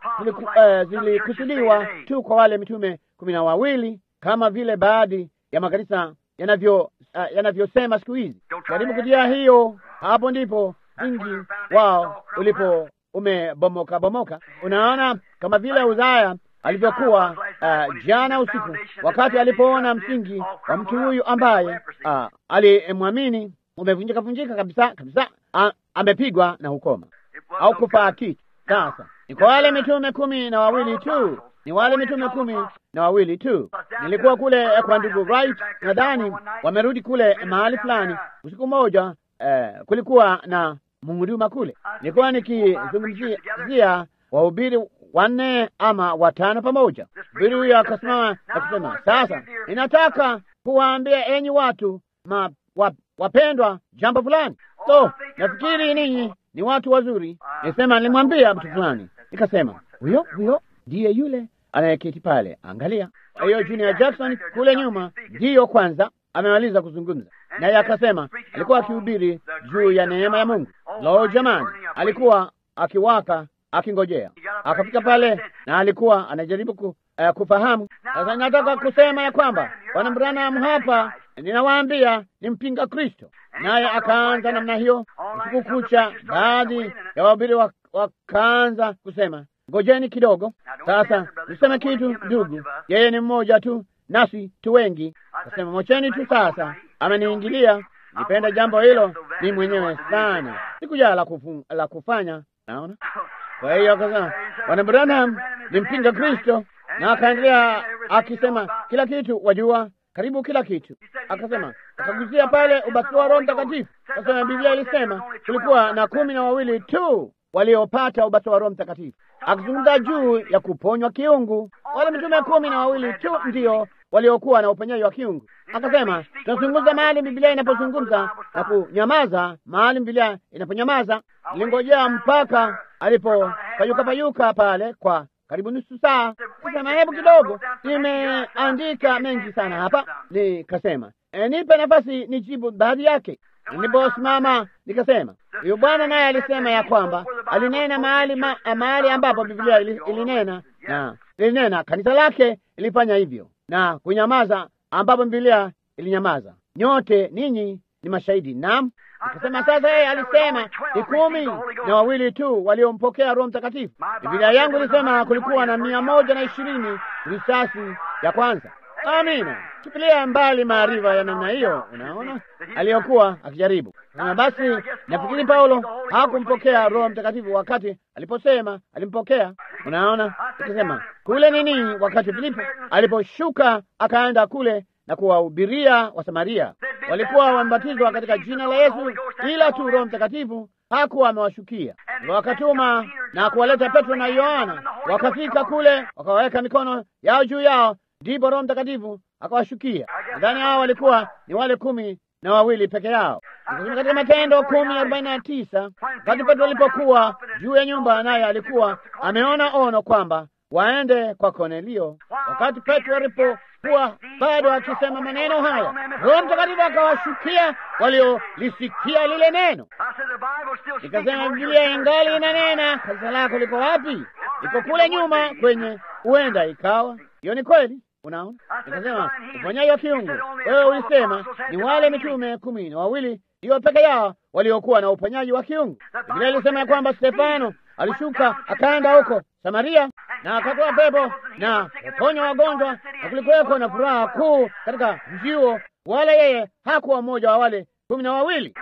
zilikusudiwa uh, tu kwa wale mitume kumi na wawili, kama vile baadhi ya makanisa yanavyo uh, yanavyosema siku hizi. Jaribu kutia hiyo, hapo ndipo wingi wao ulipo umebomoka bomoka. Unaona, kama vile Uzaya alivyokuwa uh, jana usiku, wakati alipoona msingi wa mtu huyu ambaye uh, alimwamini umevunjika vunjika kabisa kabisa, uh, amepigwa na ukoma au kufaa kitu. Sasa ni kwa wale mitume kumi na wawili tu, ni wale mitume kumi na wawili tu. Nilikuwa kule kwa ndugu Wright, nadhani wamerudi kule mahali fulani usiku mmoja. Uh, kulikuwa na mhuduma kule, nilikuwa nikizungumzia wahubiri wanne ama watano pamoja. Mhubiri huyo akasimama na kusema, sasa ninataka kuwaambia enyi watu ma, wa, wapendwa jambo fulani. So nafikiri ninyi ni watu wazuri. Nisema nilimwambia mtu fulani, nikasema huyo huyo ndiye yule anayeketi pale, angalia. Kwa hiyo Junior Jackson kule nyuma ndiyo kwanza amemaliza kuzungumza, naye akasema alikuwa akihubiri juu ya neema ya Mungu. Lo jamani, alikuwa akiwaka akingojea. Akafika pale na alikuwa anajaribu ku, uh, kufahamu. Sasa nataka kusema ya kwamba Bwana Branham hapa, ninawaambia ni mpinga Kristo. Naye akaanza namna hiyo usiku kucha. Baadhi ya wahubiri wakaanza kusema ngojeni kidogo. Sasa niseme kitu ndugu, yeye ni mmoja tu nasi tu wengi. Kasema mocheni tu. Sasa ameniingilia, nipenda jambo hilo ni mwenyewe sana, sikuja la, kufu, la kufanya. Naona, kwa hiyo akasema Bwana Branham ni mpinga Kristo, na akaendelea akisema kila kitu, wajua, karibu kila kitu. Akasema akaguzia pale ubatizo wa Roho Mtakatifu. Akasema Biblia ilisema kulikuwa na kumi na wawili tu waliopata ubatizo wa Roho Mtakatifu. Akizungumza juu ya kuponywa kiungu, wale mitume kumi na wawili tu ndio waliokuwa na uponyaji wa kiungu. Akasema tunazungumza mahali Biblia inapozungumza na kunyamaza mahali Biblia inaponyamaza. Nilingojea mpaka alipo payuka payuka pale kwa karibu nusu saa. Kasema hebu kidogo, nimeandika mengi sana hapa. Nikasema e, nipe nafasi nijibu baadhi yake. Niliposimama nikasema huyo bwana naye alisema ya kwamba alinena mahali ma, mahali ambapo Biblia ilinena na ilinena kanisa lake ilifanya hivyo, na kunyamaza ambapo Biblia ilinyamaza. Nyote ninyi ni mashahidi. Naam. Nikasema sasa yeye alisema ni kumi na wawili tu waliompokea Roho Mtakatifu. Biblia yangu ilisema kulikuwa na mia moja na ishirini risasi ya kwanza. Amina. Tupilia mbali maarifa ya namna hiyo, unaona, aliyokuwa akijaribu. Na basi nafikiri Paulo hakumpokea Roho Mtakatifu wakati aliposema alimpokea. Unaona, akisema kule nini, wakati Filipo aliposhuka akaenda kule na kuwahubiria wa Samaria. Walikuwa wamebatizwa katika jina la Yesu, ila tu Roho Mtakatifu hakuwa amewashukia. Wakatuma na kuwaleta Petro na Yohana, wakafika kule wakaweka mikono yao juu yao, ndipo Roho Mtakatifu akawashukia. Nadhani hao walikuwa ni wale kumi na wawili peke yao. Katika Matendo kumi arobaini na tisa, wakati Petro alipokuwa juu ya nyumba, naye alikuwa ameona ono kwamba waende kwa Kornelio. Wakati Petro alipokuwa bado akisema maneno haya, Roho Mtakatifu akawashukia waliolisikia lile neno. Nikasema Biblia ingali inanena, kanisa lako liko wapi? Liko kule nyuma kwenye, huenda ikawa hiyo ni kweli. Unaona, nikasema uponyaji wa kiungu, wewe ulisema ni wale mitume kumi na wawili ndio peke yao waliokuwa na uponyaji wa kiungu. Biblia ilisema ya kwamba Stefano alishuka akaenda huko Samaria na akatoa pepo na kuponya wagonjwa, na kulikuweko na furaha kuu katika mji huo. Wala yeye hakuwa mmoja wa wale kumi na wawili,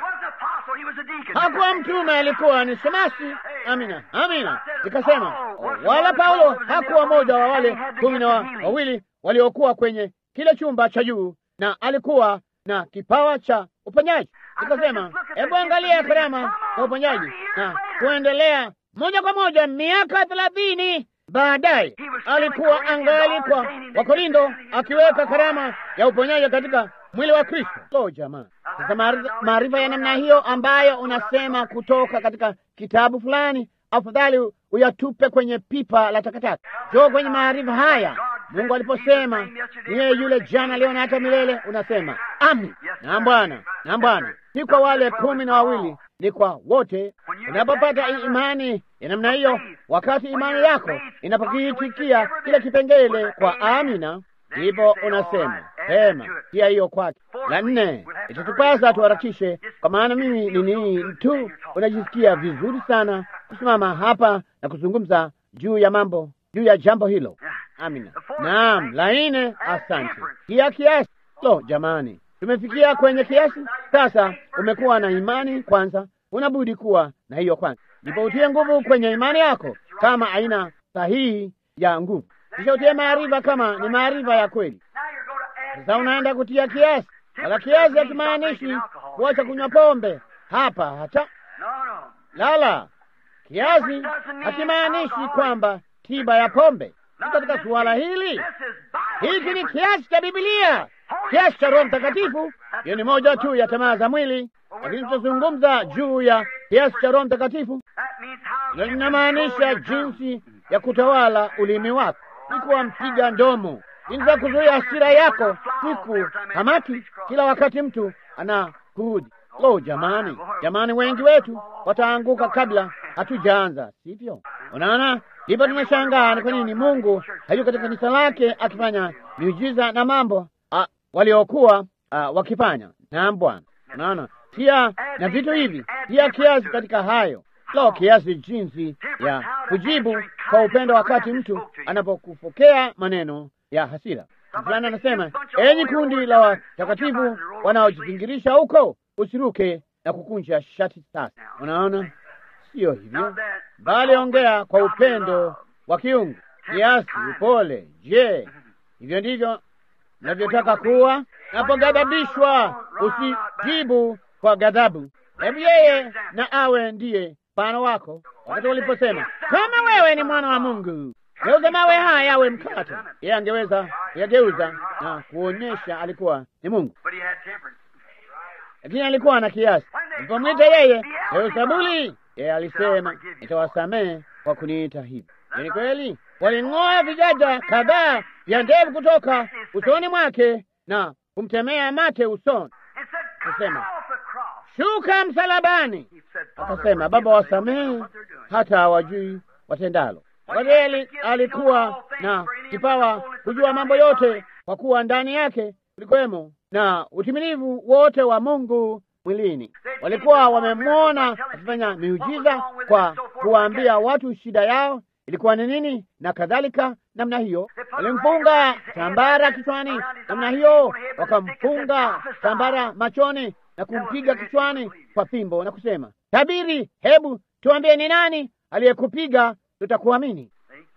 hakuwa mtume, alikuwa ni shemasi. Amina, amina. Nikasema wala Paulo hakuwa mmoja wa wale kumi na wawili waliokuwa kwenye kile chumba cha juu, na alikuwa na kipawa cha uponyaji. Nikasema hebu angalia karama ya uponyaji, na kuendelea moja kwa moja. Miaka thelathini baadaye alikuwa angali kwa Wakorindo akiweka karama ya uponyaji katika mwili wa Kristo. So jamaa, sasa maarifa ya namna hiyo ambayo unasema kutoka katika kitabu fulani afadhali uyatupe kwenye pipa la takataka. Njoo kwenye maarifa haya. Mungu aliposema niye yule jana, leo na hata milele, unasema amin. Na Bwana, na Bwana, si kwa wale kumi na wawili, ni kwa wote. Unapopata imani ya namna hiyo, wakati imani yako inapokiitikia kile kipengele kwa amina, ndipo unasema sema pia hiyo kwake. La nne, itatupasa tuharakishe, kwa maana mimi ni nini tu unajisikia vizuri sana kusimama hapa na kuzungumza juu ya mambo juu ya jambo hilo. Amina. Naam. La nne, asante. Kia kiasi. Lo, jamani, tumefikia kwenye kiasi sasa. Umekuwa na imani kwanza, unabudi kuwa na hiyo kwanza, ndipo utie nguvu kwenye imani yako kama aina sahihi ya nguvu, kisha utie maarifa kama ni maarifa ya kweli. Sasa unaenda kutia kiasi, wala kiasi hakimaanishi kuacha kunywa pombe hapa hata lala. Kiasi hakimaanishi kwamba tiba ya pombe katika suala hili. Hiki ni kiasi cha Biblia, kiasi cha Roho Mtakatifu. Hiyo ni moja tu ya tamaa za mwili, lakini tutazungumza juu ya kiasi cha Roho Mtakatifu. Hilo linamaanisha jinsi ya kutawala ulimi wako, si kuwa mpiga ndomo, jinsi ya kuzuia hasira yako, siku hamaki kila wakati mtu anakuudhi. Lo, jamani, jamani, wengi wetu wataanguka kabla hatujaanza, sivyo? Unaona, ndipo tunashangaa ni kwa nini Mungu hayuko katika kanisa lake akifanya miujiza na mambo a, waliokuwa a, wakifanya. Naam Bwana. Unaona, pia na vitu hivi, pia kiasi katika hayo. Lo, kiasi jinsi ya kujibu kwa upendo wakati mtu anapokupokea maneno ya hasira. Fulani anasema, enyi kundi la watakatifu wanaojipingirisha huko, usiruke na kukunja shati sasa. Unaona, sio hivyo, bali ongea kwa upendo wa kiungu, kiasi, upole. Je, hivyo ndivyo navyotaka kuwa? Napoghadhabishwa, usijibu kwa ghadhabu. Hebu yeye na awe ndiye mfano wako. Wakati waliposema kama wewe ni mwana wa Mungu, geuza mawe haya yawe mkate, yeye angeweza kuyageuza na kuonyesha alikuwa ni Mungu, lakini alikuwa na kiasi. Nilipomwita yeye Beelzebuli, yeye alisema nitawasamehe kwa kuniita hivi. Ni kweli, waling'oa vijaja kadhaa vya ndevu kutoka usoni mwake na kumtemea mate usoni, kusema shuka msalabani. Akasema, Baba, wasamehe, hata hawajui watendalo. Wadeli alikuwa na kipawa kujua mambo yote, kwa kuwa ndani yake kulikuwemo na utimilivu wote wa Mungu mwilini. Walikuwa wamemwona akifanya miujiza kwa kuwaambia watu shida yao ilikuwa ni nini na kadhalika namna hiyo. Walimfunga tambara kichwani namna hiyo, wakamfunga tambara machoni na kumpiga kichwani kwa fimbo na kusema, tabiri, hebu tuambie ni nani aliyekupiga, tutakuamini.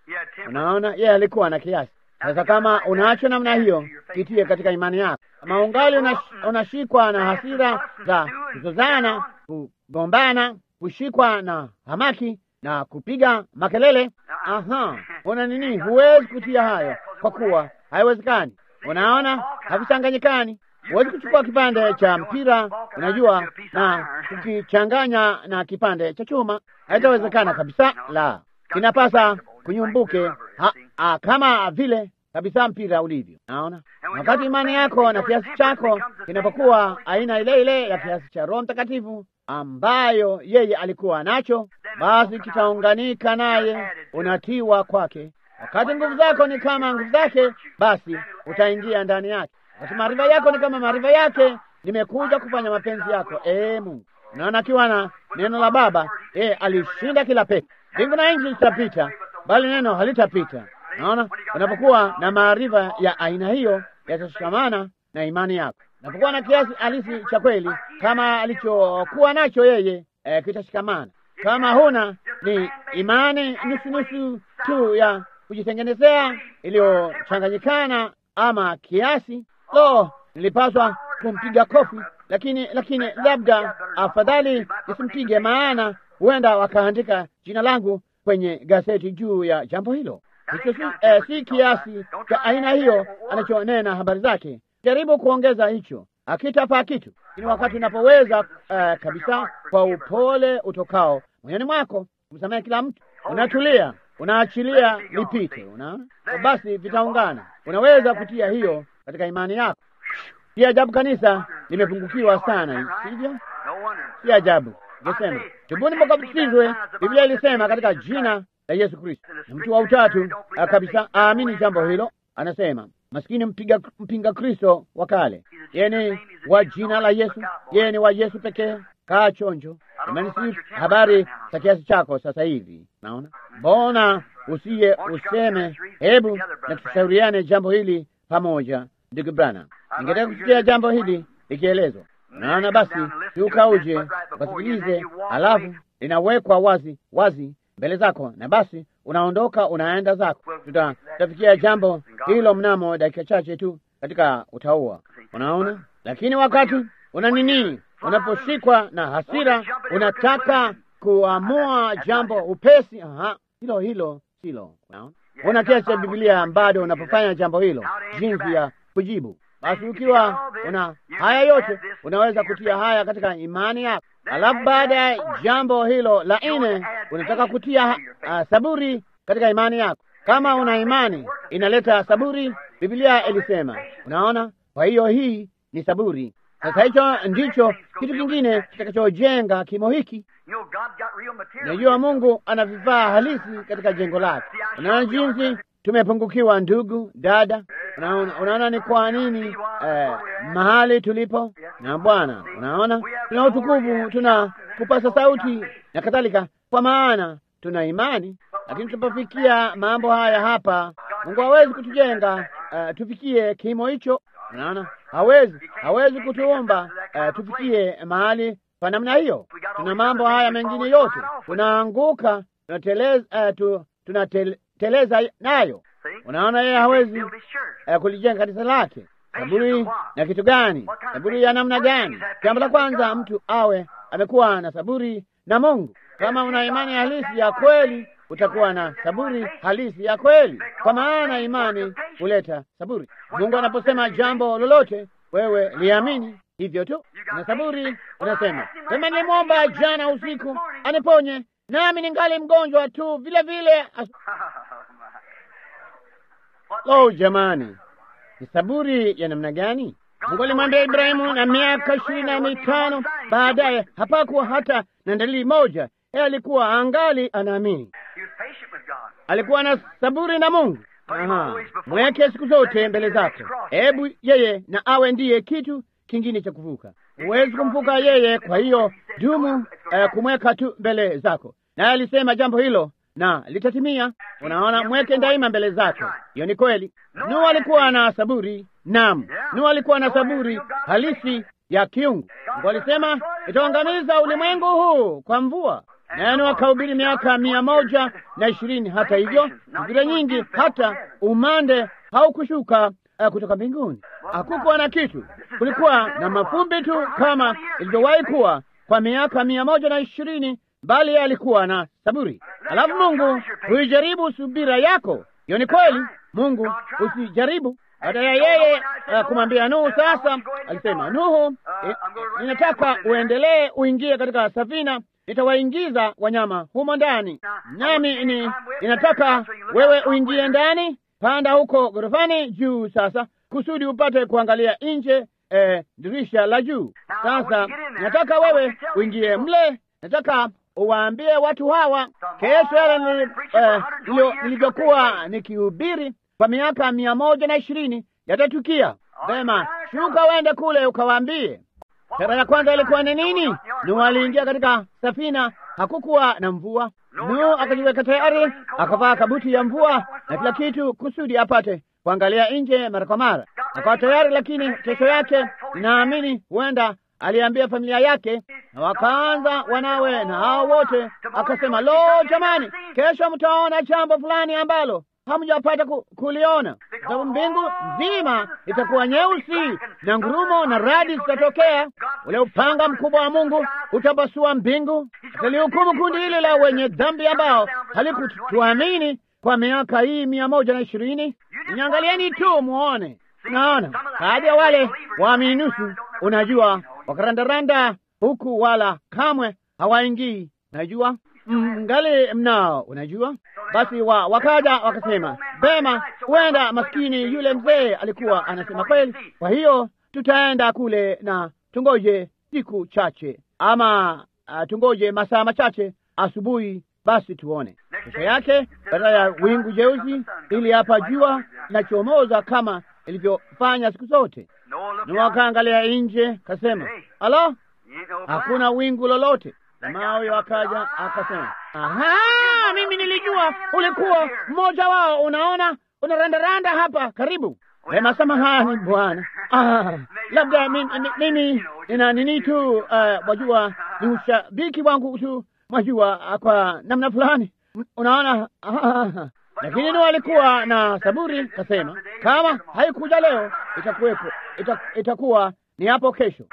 Unaona, yeye alikuwa na kiasi. Sasa kama unaachwa namna hiyo, kitie katika imani yako. Kama ungali unashikwa na hasira za kuzozana, kugombana, kushikwa na hamaki na kupiga makelele, aha, una nini? Huwezi kutia hayo, kwa kuwa haiwezekani. Unaona, havichanganyikani. Huwezi kuchukua kipande cha mpira, unajua, na kukichanganya na kipande cha chuma. Haitawezekana kabisa. La, kinapasa kunyumbuke ha, ha, kama vile kabisa mpira ulivyo. Naona, wakati imani yako na kiasi chako kinapokuwa aina ile ile ya kiasi cha Roho Mtakatifu ambayo yeye alikuwa nacho, basi kitaunganika naye, unatiwa kwake. Wakati nguvu zako ni kama nguvu zake, basi utaingia ndani yake. Wakati maarifa yako ni kama maarifa yake, nimekuja kufanya mapenzi yako, ee Mungu. Unaona, akiwa na neno la Baba, yeye alishinda kila pepo. Mbingu na nchi zitapita, bali neno halitapita. Naona, unapokuwa na maarifa ya aina hiyo, yatashikamana na imani yako. Unapokuwa na kiasi halisi cha kweli kama alichokuwa nacho yeye, e, kitashikamana. Kama huna, ni imani nusu nusu tu ya kujitengenezea iliyochanganyikana ama kiasi. Lo, nilipaswa kumpiga kofi, lakini lakini labda afadhali nisimpige, maana huenda wakaandika jina langu kwenye gazeti juu ya jambo hilo. Hicho si, eh, si kiasi cha aina hiyo anachonena habari zake. Jaribu kuongeza hicho, akitapa kitu. Lakini wakati unapoweza uh, kabisa kwa upole utokao moyoni mwako kumsamehe kila mtu. Unatulia, unaachilia lipite, unaona, basi vitaungana. Unaweza kutia hiyo katika imani yako. Si ajabu kanisa limepungukiwa sana, sivyo? Si ajabu. Ngesema tubuni mkabatizwe. Biblia ilisema katika jina la Yesu Kristo, na mtu wa utatu kabisa aamini jambo hilo anasema maskini mpiga mpinga Kristo wa kale, yeye ni wa jina la Yesu, yeye ni wa Yesu pekee. Kaa chonjo. Imanisi habari za kiasi chako sasa hivi. Naona mbona usiye useme hebu na tushauriane jambo hili pamoja. Ndugu Branham, ningetaka kusikia jambo hili likielezwa. Naona basi shuka uje ukasikilize, alafu linawekwa wazi wazi mbele zako, na basi unaondoka unaenda zako. Tutafikia jambo hilo mnamo dakika chache tu katika utaua. Unaona, lakini wakati una nini, unaposhikwa na hasira, unataka kuamua jambo upesi, aha, hilo hilo hilo. Unaona, una kesi ya Biblia bado unapofanya jambo hilo, jinsi ya kujibu. Basi ukiwa una haya yote, unaweza kutia haya katika imani yako. Alafu baada ya jambo hilo la nne, unataka kutia uh, saburi katika imani yako. Kama una imani inaleta saburi, Biblia ilisema. Unaona, kwa hiyo hii ni saburi. Sasa hicho ndicho kitu kingine kitakachojenga kimo hiki. Najua Mungu ana vifaa halisi katika jengo lake. Unaona jinsi tumepungukiwa, ndugu dada. Unaona, unaona ni kwa nini eh, mahali tulipo na Bwana. Unaona, tuna utukufu, tuna kupasa sauti na kadhalika, kwa maana tuna imani. Lakini tunapofikia mambo haya hapa, Mungu hawezi kutujenga uh, tufikie kimo hicho. Unaona, hawezi hawezi kutuomba uh, tufikie mahali pa namna hiyo. Tuna mambo haya mengine yote, tunaanguka, tunateleza uh, tu, tunateleza nayo. Unaona, yeye hawezi uh, kulijenga kanisa lake. Saburi na kitu gani? Saburi ya namna gani? Jambo la kwanza, mtu awe amekuwa na saburi na Mungu. Kama una imani halisi ya kweli, utakuwa na saburi halisi ya kweli, kwa maana imani huleta saburi. Mungu anaposema jambo lolote, wewe liamini hivyo tu. Na saburi unasema, kama nilimwomba jana usiku aniponye, nami ningali mgonjwa tu vile vile. Oh jamani, ni saburi ya namna gani? Mungu alimwambia Ibrahimu, na miaka ishirini na mitano baadaye hapakuwa hata na dalili moja. Yeye alikuwa angali anaamini, alikuwa na saburi na Mungu. Aha, mweke siku zote mbele zake. Hebu yeye na awe ndiye kitu kingine cha kuvuka. Huwezi kumvuka yeye, kwa hiyo dumu uh, kumweka tu mbele zako. Naye alisema jambo hilo na litatimia. Unaona, mweke daima mbele zake. Hiyo ni kweli. Nuhu alikuwa na saburi. Naam, Nuhu alikuwa na saburi halisi ya kiungu. Mungu alisema itaangamiza ulimwengu huu kwa mvua, naye Nuhu akahubiri miaka mia moja na ishirini. Hata hivyo, mvua nyingi, hata umande haukushuka uh, kutoka mbinguni. Hakukuwa na kitu, kulikuwa na mafumbi tu kama ilivyowahi kuwa kwa miaka mia moja na ishirini, bali alikuwa na saburi. Alafu Mungu huijaribu subira yako. Hiyo ni kweli. Mungu usijaribu. Baada ya yeye uh, kumwambia Nuhu, sasa alisema, Nuhu, eh, ninataka uendelee uingie katika safina, nitawaingiza wanyama humo ndani, nami ni ninataka wewe uingie ndani. Panda huko gorofani juu sasa, kusudi upate kuangalia nje eh, dirisha la juu. Sasa nataka wewe uingie mle, nataka uwaambie watu hawa kesho yale nilivyokuwa nikihubiri kwa miaka mia moja na ishirini yatatukia. Vema, shuka uende kule ukawaambie. Sera ya kwanza ilikuwa ni nini? Nuhu aliingia katika safina, hakukuwa na mvua. Nuhu akajiweka tayari, akavaa kabuti ya mvua na kila kitu kusudi apate kuangalia nje mara kwa mara. Akawa tayari, lakini kesho yake naamini huenda aliambia familia yake, na wakaanza wanawe na hao wote, akasema, lo jamani, kesho mtaona jambo fulani ambalo hamjapata ku, kuliona. Sababu mbingu nzima itakuwa nyeusi na ngurumo na radi zitatokea. Ule upanga mkubwa wa Mungu utapasua mbingu, atalihukumu kundi hili la wenye dhambi ambao halikutuamini kwa miaka hii mia moja na ishirini. Niangalieni tu muone. Naona baadhi ya wale waamini nusu, unajua, wakarandaranda huku wala kamwe hawaingii. Najua mngali mnao, unajua. Basi wa, wakaja wakasema, bema, huenda maskini yule mzee alikuwa anasema kweli, kwa hiyo tutaenda kule na tungoje siku chache ama uh, tungoje masaa machache, asubuhi basi tuone. Kesho yake baada ya wingu jeusi ili hapa jua linachomoza kama ilivyofanya siku zote, na wakaangalia nje, kasema, alo, hakuna wingu lolote. Jamaa huyo akaja akasema, aha, mimi nilijua ulikuwa mmoja wao, unaona unarandaranda hapa karibu. Wema, samahani bwana, ah, labda mimi nina nini tu, uh, wajua ni ushabiki wangu tu, wajua kwa namna fulani, unaona. Ah, lakini ni walikuwa na saburi, kasema kama haikuja leo itakuwepo, ita, itakuwa ni hapo kesho.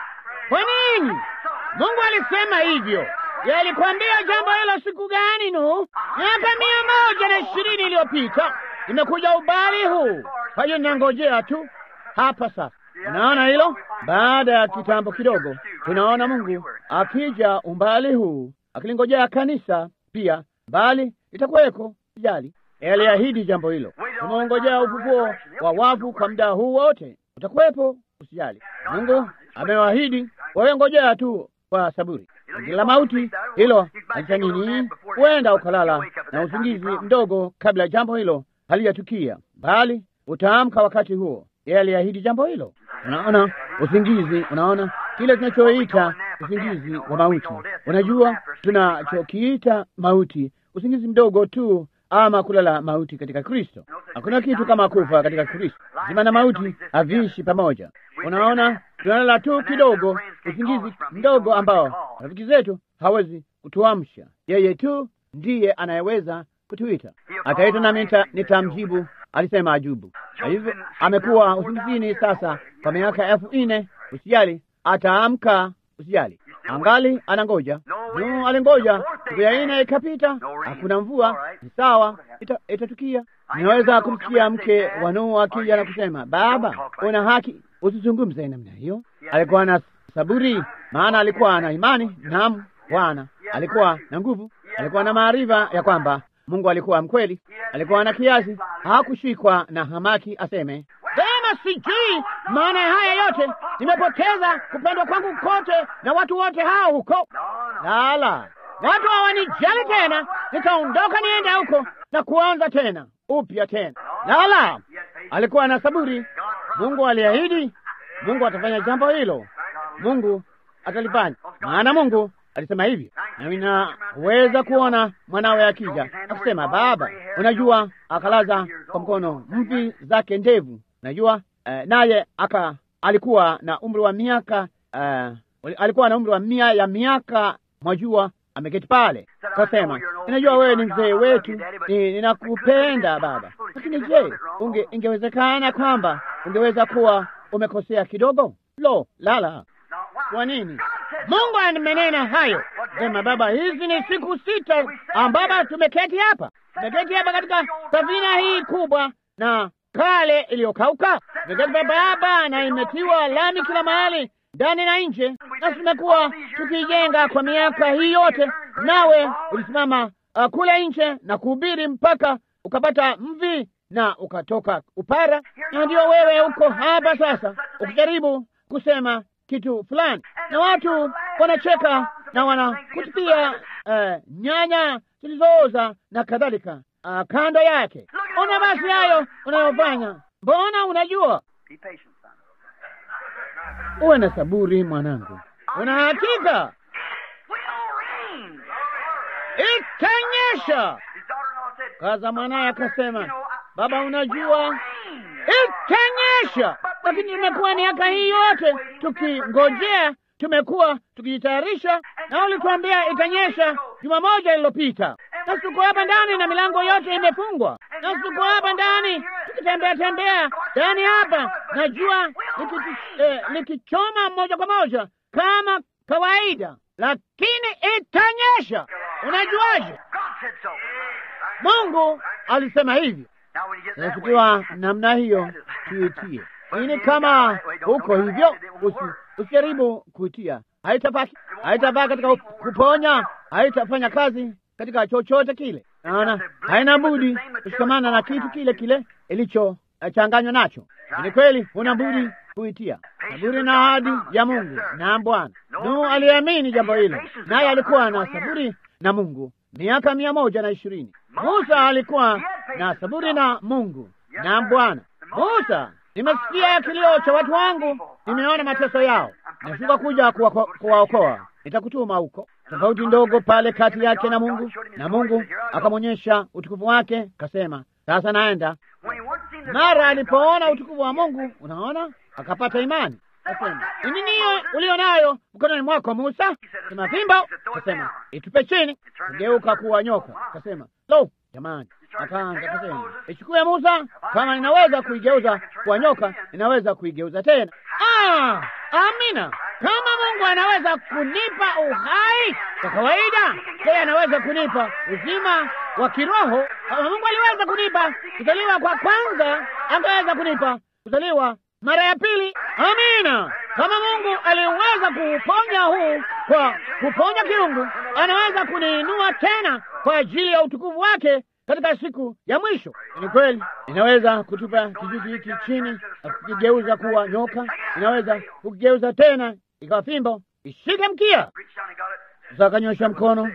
Kwa nini? Mungu alisema hivyo. Yeye alikwambia jambo hilo siku gani? Nu, miaka mia moja na ishirini iliyopita imekuja ubali huu. Kwa hiyo ninangojea tu hapa sasa. Unaona hilo? Baada ya kitambo kidogo, tunaona Mungu akija umbali huu akilingojea kanisa pia, bali itakuweko, sijali. Aliahidi jambo hilo. Tumeongojea ufufuo wa wafu kwa muda huu wote, utakuwepo, usijali. Mungu amewaahidi, wewe ngojea tu kwa saburi. Kila mauti hilo halitanini, huenda ukalala na usingizi mdogo kabla jambo hilo halijatukia, bali utaamka wakati huo. Yeye aliahidi jambo hilo. Unaona usingizi, unaona kile tunachoita usingizi wa mauti. Unajua tunachokiita mauti, usingizi mdogo tu, ama kulala mauti katika Kristo. Hakuna kitu kama kufa katika Kristo. Uzima na mauti haviishi pamoja. Unaona, tunalala tu kidogo, usingizi mdogo ambao rafiki zetu hawezi kutuamsha. Yeye tu ndiye anayeweza kutuita. Ataita nami nitamjibu, alisema Ajubu. Hivyo amekuwa usingizini sasa kwa miaka elfu nne. Usijali, ataamka, usijali. Angali anangoja. No, alingoja siku ya nne ikapita, hakuna mvua. Ni sawa, ita, itatukia. Ninaweza kumsikia mke wa Nuhu akija na kusema, baba, una haki, usizungumze namna hiyo. Alikuwa na saburi, maana alikuwa na imani. Naam Bwana, alikuwa na nguvu, alikuwa na maarifa ya kwamba Mungu alikuwa mkweli, alikuwa na kiasi, hakushikwa na hamaki aseme, sema sijui maana ya haya yote, nimepoteza kupendwa kwangu kote na watu wote hao huko. Lala, watu hawanijali tena, nitaondoka niende huko na kuanza tena upya tena. Lala, alikuwa na saburi. Mungu aliahidi, Mungu atafanya jambo hilo, Mungu atalifanya, maana Mungu alisema hivi. Na ninaweza kuona mwanawe akija akisema, baba, unajua, akalaza kwa mkono mvi zake ndevu, najua uh, naye aka alikuwa na umri wa miaka uh, alikuwa na umri wa mia ya miaka, mwajua, ameketi pale. Kasema, ninajua wewe ni mzee wetu, ninakupenda baba, lakini je, unge ingewezekana kwamba ungeweza kuwa umekosea kidogo? Lo, lala. Kwa nini? Mungu amenena hayo. Sema, baba, hizi ni siku sita ambapo tumeketi hapa. Tumeketi hapa katika safina hii kubwa na kale iliyokauka. Tumeketi baba, na imetiwa lami kila mahali, ndani na nje, na tumekuwa tukijenga kwa miaka hii yote. Nawe ulisimama uh, kule nje na kuhubiri mpaka ukapata mvi na ukatoka upara, na ndio wewe uko hapa sasa ukijaribu kusema kitu fulani, na watu wanacheka na wanakutupia uh, nyanya zilizooza na kadhalika uh, kando yake. Ona basi hayo unayofanya. Mbona unajua? Uwe na saburi mwanangu, una hakika itanyesha. Kaza mwanaye akasema, baba, unajua itanyesha. Lakini imekuwa miaka hii yote tukingojea, tumekuwa tukijitayarisha, na ulituambia itanyesha juma moja iliyopita, na tuko hapa ndani na milango yote imefungwa, na tuko hapa ndani tukitembea tembea ndani hapa, najua likichoma eh, moja kwa moja kama kawaida, lakini itanyesha. Unajuaje? Mungu alisema hivi. Na tukiwa namna hiyo tuitie. Lakini kama huko hivyo, usijaribu kuitia, haitafaa, haitafaa katika kuponya, haitafanya kazi katika chochote kile. Naona haina budi kushikamana na kitu kile kile ilichochanganywa nacho. Ni kweli, huna budi kuitia saburi na ahadi ya Mungu na Bwana. Nuhu aliamini jambo hilo, naye alikuwa na saburi na Mungu miaka mia moja na ishirini. Musa alikuwa na saburi na Mungu na Bwana. Musa, nimesikia kilio cha watu wangu, nimeona mateso yao, nashuka kuja kuwaokoa, nitakutuma huko. Tofauti ndogo pale kati yake na Mungu, na Mungu akamwonyesha utukufu wake, kasema sasa naenda. Mara alipoona utukufu wa Mungu, unaona, akapata imani. Kasema, ni nini ulio nayo mkononi mwako Musa? Sema fimbo. Kasema, itupe chini. Geuka kuwa nyoka. Kasema, lo, jamani. Akaanza kasema, ichukue Musa, kama ninaweza kuigeuza kuwa nyoka, ninaweza kuigeuza tena. Ah, amina. Kama Mungu anaweza kunipa uhai kwa kawaida, yeye anaweza kunipa uzima wa kiroho. Kama Mungu aliweza kunipa kuzaliwa kwa kwanza, angeweza kunipa kuzaliwa mara ya pili. Amina. Kama Mungu aliweza kuponya huu kwa kuponya kiungu, anaweza kuniinua tena kwa ajili ya utukufu wake katika siku ya mwisho. Ni kweli, inaweza kutupa kijiti hiki chini na kukigeuza kuwa nyoka, inaweza kukigeuza tena ikawa fimbo, ishike mkia. Sasa akanyosha mkono,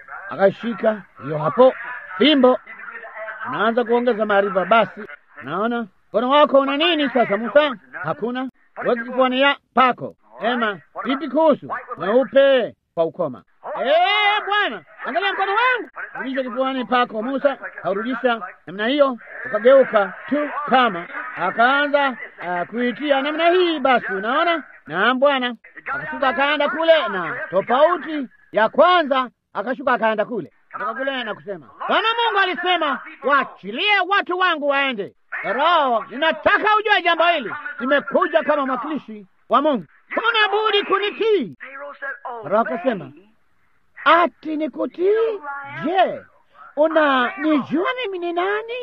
akashika hiyo hapo fimbo, anaanza kuongeza maarifa. Basi naona mkono wako una nini sasa Musa? Hakuna. Weka kifuani ya pako. Ema, vipi kuhusu weupe kwa ukoma? Eh, Bwana, angalia mkono wangu. Rudisha kifuani pako Musa. Haurudisha namna hiyo, ukageuka tu kama akaanza uh, kuitia namna hii. Basi unaona, na Bwana akashuka akaenda kule, na tofauti ya kwanza akashuka akaenda kule, kutoka kule na kusema, Bwana Mungu alisema waachilie watu wangu waende. Roho, ninataka ujue jambo hili, nimekuja kama mwakilishi wa Mungu, kuna budi kunitii. Roho akasema, ati nikutii? Je, una nijua mimi ni nani?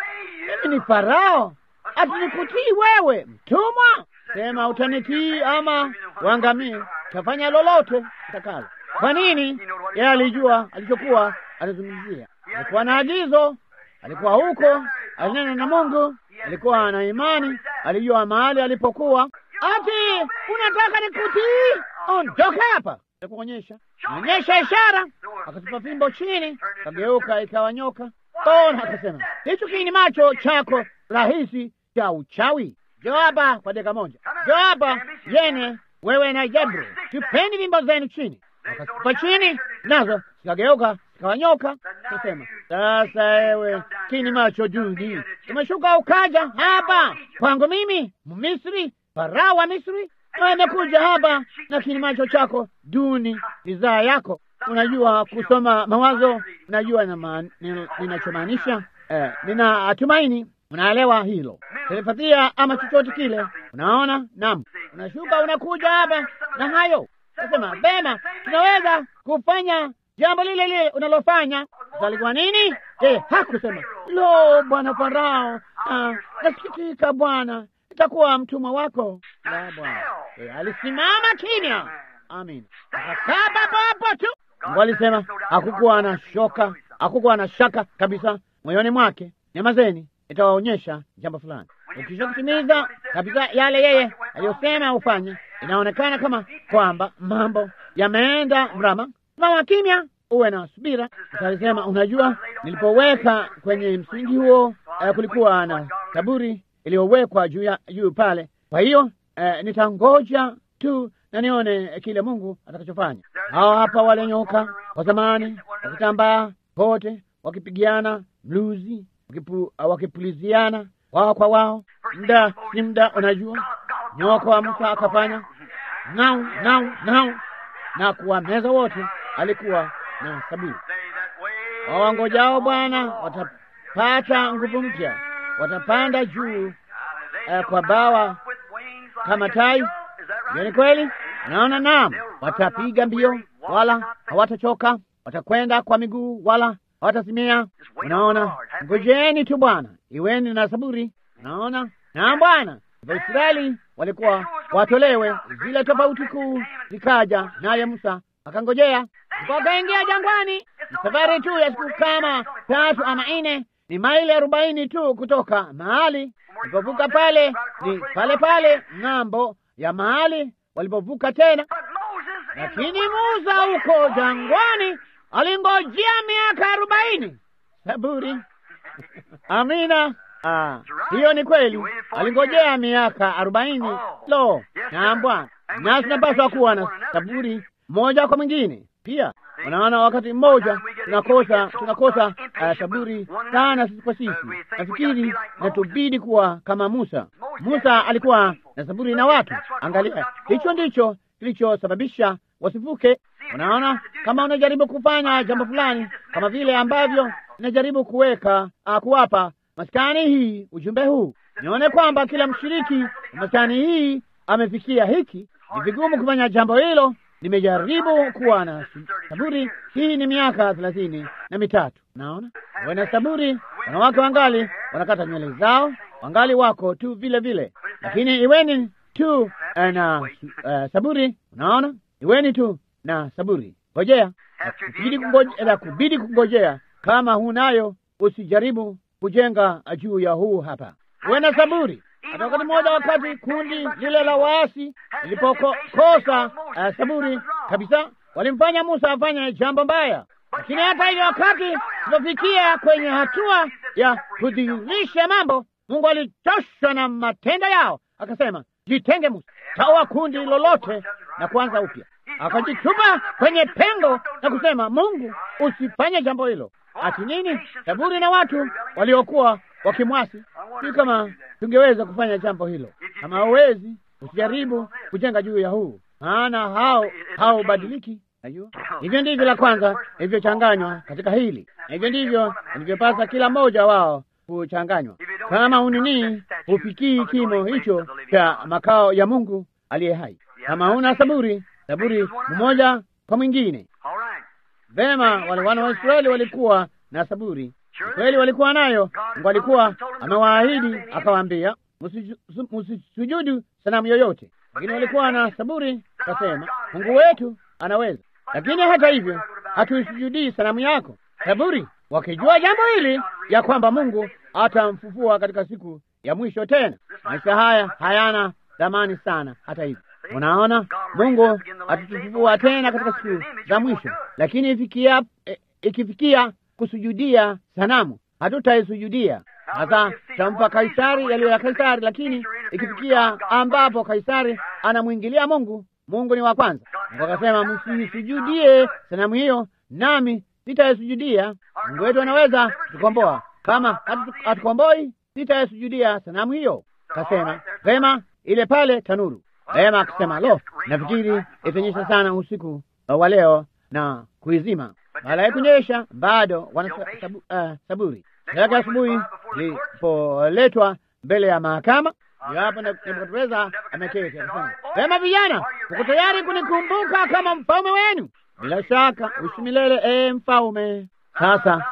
Mimi ni Farao, ati nikutii wewe mtumwa? Sema utanitii ama uangamie, tafanya lolote utakalo. Kwa nini? Yeye alijua alichokuwa anazungumzia. Alikuwa na agizo, alikuwa huko, alinena na Mungu, alikuwa na imani, alijua mahali alipokuwa. Ati unataka nikutii? Ondoka hapa. Nikuonyesha, onyesha ishara. Akatupa fimbo chini, kageuka ikawa nyoka. Ona, akasema, hicho kini macho chako rahisi cha uchawi. Jo hapa kwa dakika moja. Jo hapa yene, wewe na Jebro, tupeni fimbo zenu chini. Akatupa chini, nazo zikageuka ikawa nyoka. Akasema, sasa ewe kini macho duni, umeshuka ukaja hapa kwangu mimi Misri, Farao wa Misri? Amekuja hapa na kini macho chako duni, bidhaa yako. Unajua kusoma mawazo, unajua na ninachomaanisha. Eh, ninatumaini unaelewa hilo. Telepathia ama chochote kile, unaona? Naam, unashuka unakuja hapa na hayo. Nasema bema, tunaweza kufanya jambo lile lile unalofanya. Alikuwa nini? Eh, hakusema lo, bwana Farao, ah, nasikitika bwana, itakuwa mtumwa wako. La bwana. Eh, alisimama kimya. Amin. Akakaa papo hapo tu. Mungu alisema hakukuwa na shoka, hakukuwa na shaka kabisa moyoni mwake. Nyamazeni, itawaonyesha jambo fulani. Ukisha kutimiza kabisa yale yeye aliyosema ufanye, inaonekana kama kwamba mambo yameenda mrama. Mama kimya, uwe na subira. Alisema, unajua, nilipoweka kwenye msingi huo uh, kulikuwa na kaburi iliyowekwa juu ya juu pale. Kwa hiyo uh, nitangoja tu na nione kile Mungu atakachofanya. Hao hapa wale nyoka wa zamani wakitambaa pote, wakipigiana bluzi, wakipu, uh, wakipuliziana wao kwa wao. Muda ni muda, unajua. Nyoka wa Musa akafanya nao nao nao na kuwameza wote. Alikuwa na saburi. Wawangojao Bwana watapata nguvu mpya, watapanda juu uh, kwa bawa kama tai. Ni kweli? Naona naam, watapiga mbio wala hawatachoka, watakwenda kwa miguu wala hawatasimia. Unaona, ngojeni tu Bwana, iweni na saburi. Naona, na Bwana, Waisraeli walikuwa watolewe, zile tofauti kuu zikaja, naye Musa akangojea. Wakaingia jangwani. Ni safari tu ya siku kama tatu ama nne, ni maili arobaini tu kutoka mahali walipovuka pale, ni pale pale ng'ambo ya mahali walipovuka tena. Lakini Musa huko jangwani alingojea miaka arobaini. Saburi. Amina. Ah, hiyo ni kweli. Alingojea miaka arobaini. Lo, na Bwana, nasi tunapaswa kuwa na saburi moja kwa mwingine pia. Unaona, wakati mmoja tunakosa tunakosa uh, saburi sana sisi kwa sisi. Nafikiri natubidi kuwa kama Musa. Musa alikuwa na saburi na watu. Angalia, hicho ndicho kilichosababisha wasivuke. Unaona, kama unajaribu kufanya jambo fulani kama vile ambavyo najaribu kuweka uh, kuwapa maskani hii ujumbe huu, nione kwamba kila mshiriki maskani hii amefikia hiki. Ni vigumu kufanya jambo hilo. Nimejaribu kuwa na saburi. Hii ni miaka thelathini na mitatu. Naona wana saburi. Wanawake wangali wanakata nywele zao, wangali wako tu vile vile, lakini iweni tu na uh, saburi. Unaona, iweni tu na saburi. Ngojea, kubidi kungojea, kubidi kungojea. Kama hunayo, usijaribu kujenga juu ya huu hapa. Uwe na saburi. Hata wakati mmoja, wakati kundi lile la waasi lilipokosa uh, saburi kabisa, walimfanya Musa afanye jambo mbaya. Lakini hata hivyo, wakati tulipofikia kwenye hatua ya kudhihirisha mambo, Mungu alichoshwa na matendo yao, akasema, jitenge Musa, tawa kundi lolote na kuanza upya. Akajitupa kwenye pengo na kusema, Mungu, usifanye jambo hilo. Ati nini? Saburi na watu waliokuwa wakimwasi. Si kama tungeweza kufanya jambo hilo. Kama hauwezi, usijaribu kujenga juu ya huu, maana hao hao badiliki. Najua hivyo ndivyo la kwanza ilivyochanganywa katika hili, hivyo ndivyo ilivyopasa kila mmoja wao kuchanganywa. Kama unini hufikii kimo hicho cha makao ya Mungu aliye hai, kama una saburi, saburi mmoja kwa mwingine. Vema, wale wana wa Israeli walikuwa na saburi kweli, walikuwa nayo. Mungu alikuwa amewaahidi, akawaambia msisujudu sanamu yoyote, lakini walikuwa na saburi. Kasema, Mungu wetu anaweza, lakini hata hivyo hatuisujudii sanamu yako. Saburi, wakijua jambo hili ya kwamba Mungu atamfufua katika siku ya mwisho tena. Maisha haya hayana thamani sana. Hata hivyo, unaona, Mungu atatufufua tena katika siku za mwisho, lakini ifikia e, ikifikia kusujudia sanamu, hatutaisujudia. Sasa tutampa Kaisari yaliyo ya Kaisari, lakini ikifikia ambapo Kaisari anamwingilia Mungu, Mungu ni wa kwanza. Mungu akasema, msisujudie sanamu hiyo, nami sitaisujudia. Mungu wetu anaweza kutukomboa. Kama hatukomboi, sitaisujudia sanamu hiyo. Kasema, vema, ile pale tanuru. Vema, akasema, lo, nafikiri itanyesha sana usiku wa leo na kuizima. Baada ya kunyesha, bado wana sabu, uh, saburi. Dakika asubuhi lipoletwa mbele ya mahakama, ndio hapo Nebukadneza ameketi akasema, vema vijana, uko tayari kunikumbuka kama mfalme wenu? Bila shaka, uishi milele, ee mfalme. Sasa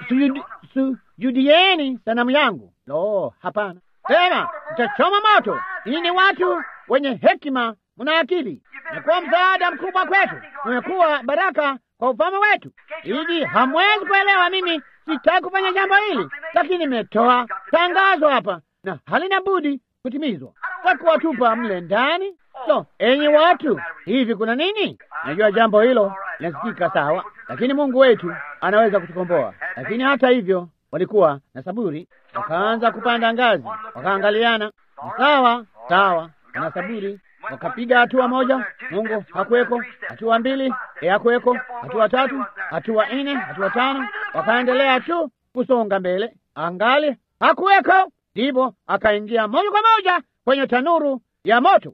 sujudieni sanamu yangu. Lo, hapana. Sema, mtachoma moto. Hii ni watu wenye hekima, mna akili. Mmekuwa msaada mkubwa kwetu, mmekuwa baraka kwa ufalme wetu. Hivi hamwezi kuelewa mimi sitaki kufanya jambo hili, lakini nimetoa tangazo hapa na halina budi kutimizwa. Takuwatupa mle ndani. So, enyi watu, hivi kuna nini? Najua jambo hilo linasikika sawa, lakini Mungu wetu anaweza kutukomboa. Lakini hata hivyo walikuwa na saburi, wakaanza kupanda ngazi, wakaangaliana, sawa sawa, na saburi. Wakapiga hatua moja, Mungu hakuweko. Hatua mbili, hakuweko. Hatua tatu, hatua nne, hatua tano, wakaendelea tu kusonga mbele, angali hakuweko. Ndipo akaingia moja kwa moja kwenye tanuru ya moto.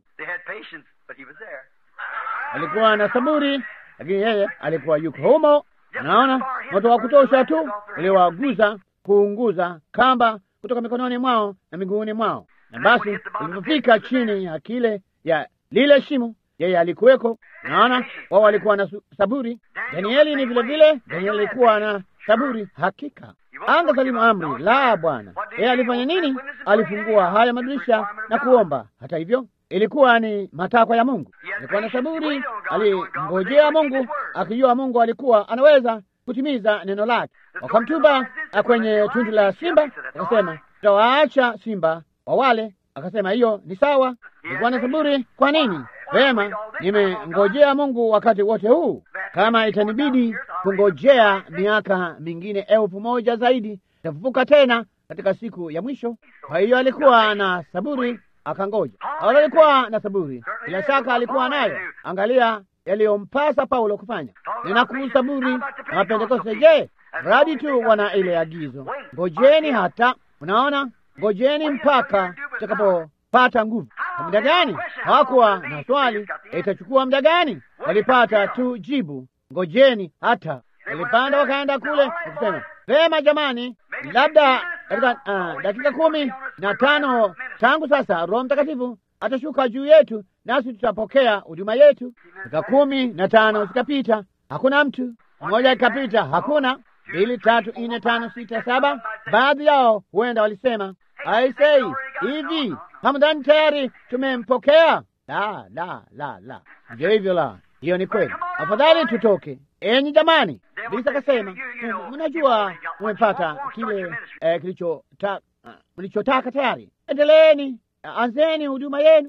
Alikuwa na saburi, lakini yeye alikuwa yuko humo. Naona moto wa kutosha tu uliwaguza kuunguza kamba kutoka mikononi mwao na miguuni mwao. Na basi ilipofika chini ya kile ya lile shimo, yeye alikuweko. Naona wao walikuwa na saburi. Danieli ni vile vile, Danieli alikuwa na saburi hakika. angesalimu amri. La, Bwana. Yeye alifanya nini? Alifungua haya madirisha na kuomba. Hata hivyo, ilikuwa ni matakwa ya Mungu. Alikuwa na saburi, alingojea Mungu, akijua Mungu alikuwa anaweza kutimiza neno lake. Wakamtupa kwenye tundu la simba, akasema tutawaacha simba wawale. Akasema hiyo ni sawa. Alikuwa na saburi. Kwa nini? Vema, nimengojea Mungu wakati wote huu. Kama itanibidi kungojea miaka mingine elfu moja zaidi, tafufuka tena katika siku ya mwisho. Kwa hiyo alikuwa na saburi, akangoja. Paulo alikuwa na saburi, bila shaka alikuwa nayo. Angalia yaliyompasa Paulo kufanya. Ninakuhusu saburi na Wapentekoste. Je, radi tu wana ile agizo, ngojeni hata, unaona, ngojeni mpaka utakapopata nguvu. Kwa muda gani? Hawakuwa na swali, itachukua muda gani? Walipata tu jibu, ngojeni hata. Walipanda wakaenda kule kusema, vema jamani, labda katika uh, dakika kumi na tano tangu sasa Roho Mtakatifu atashuka juu yetu, nasi tutapokea huduma yetu. Dakika kumi na tano zikapita, hakuna mtu. Moja ikapita, hakuna. Mbili, tatu, nne, tano, sita, saba. Baadhi yao huenda walisema, aisei, hivi hamdhani tayari tumempokea? La, la, la, la, ndio hivyo. La, hiyo ni kweli. Afadhali tutoke, enyi jamani. Bisa kasema, mnajua mmepata kile eh, kilichotaka uh, mlichotaka tayari. Endeleeni, uh, anzeni huduma yenu.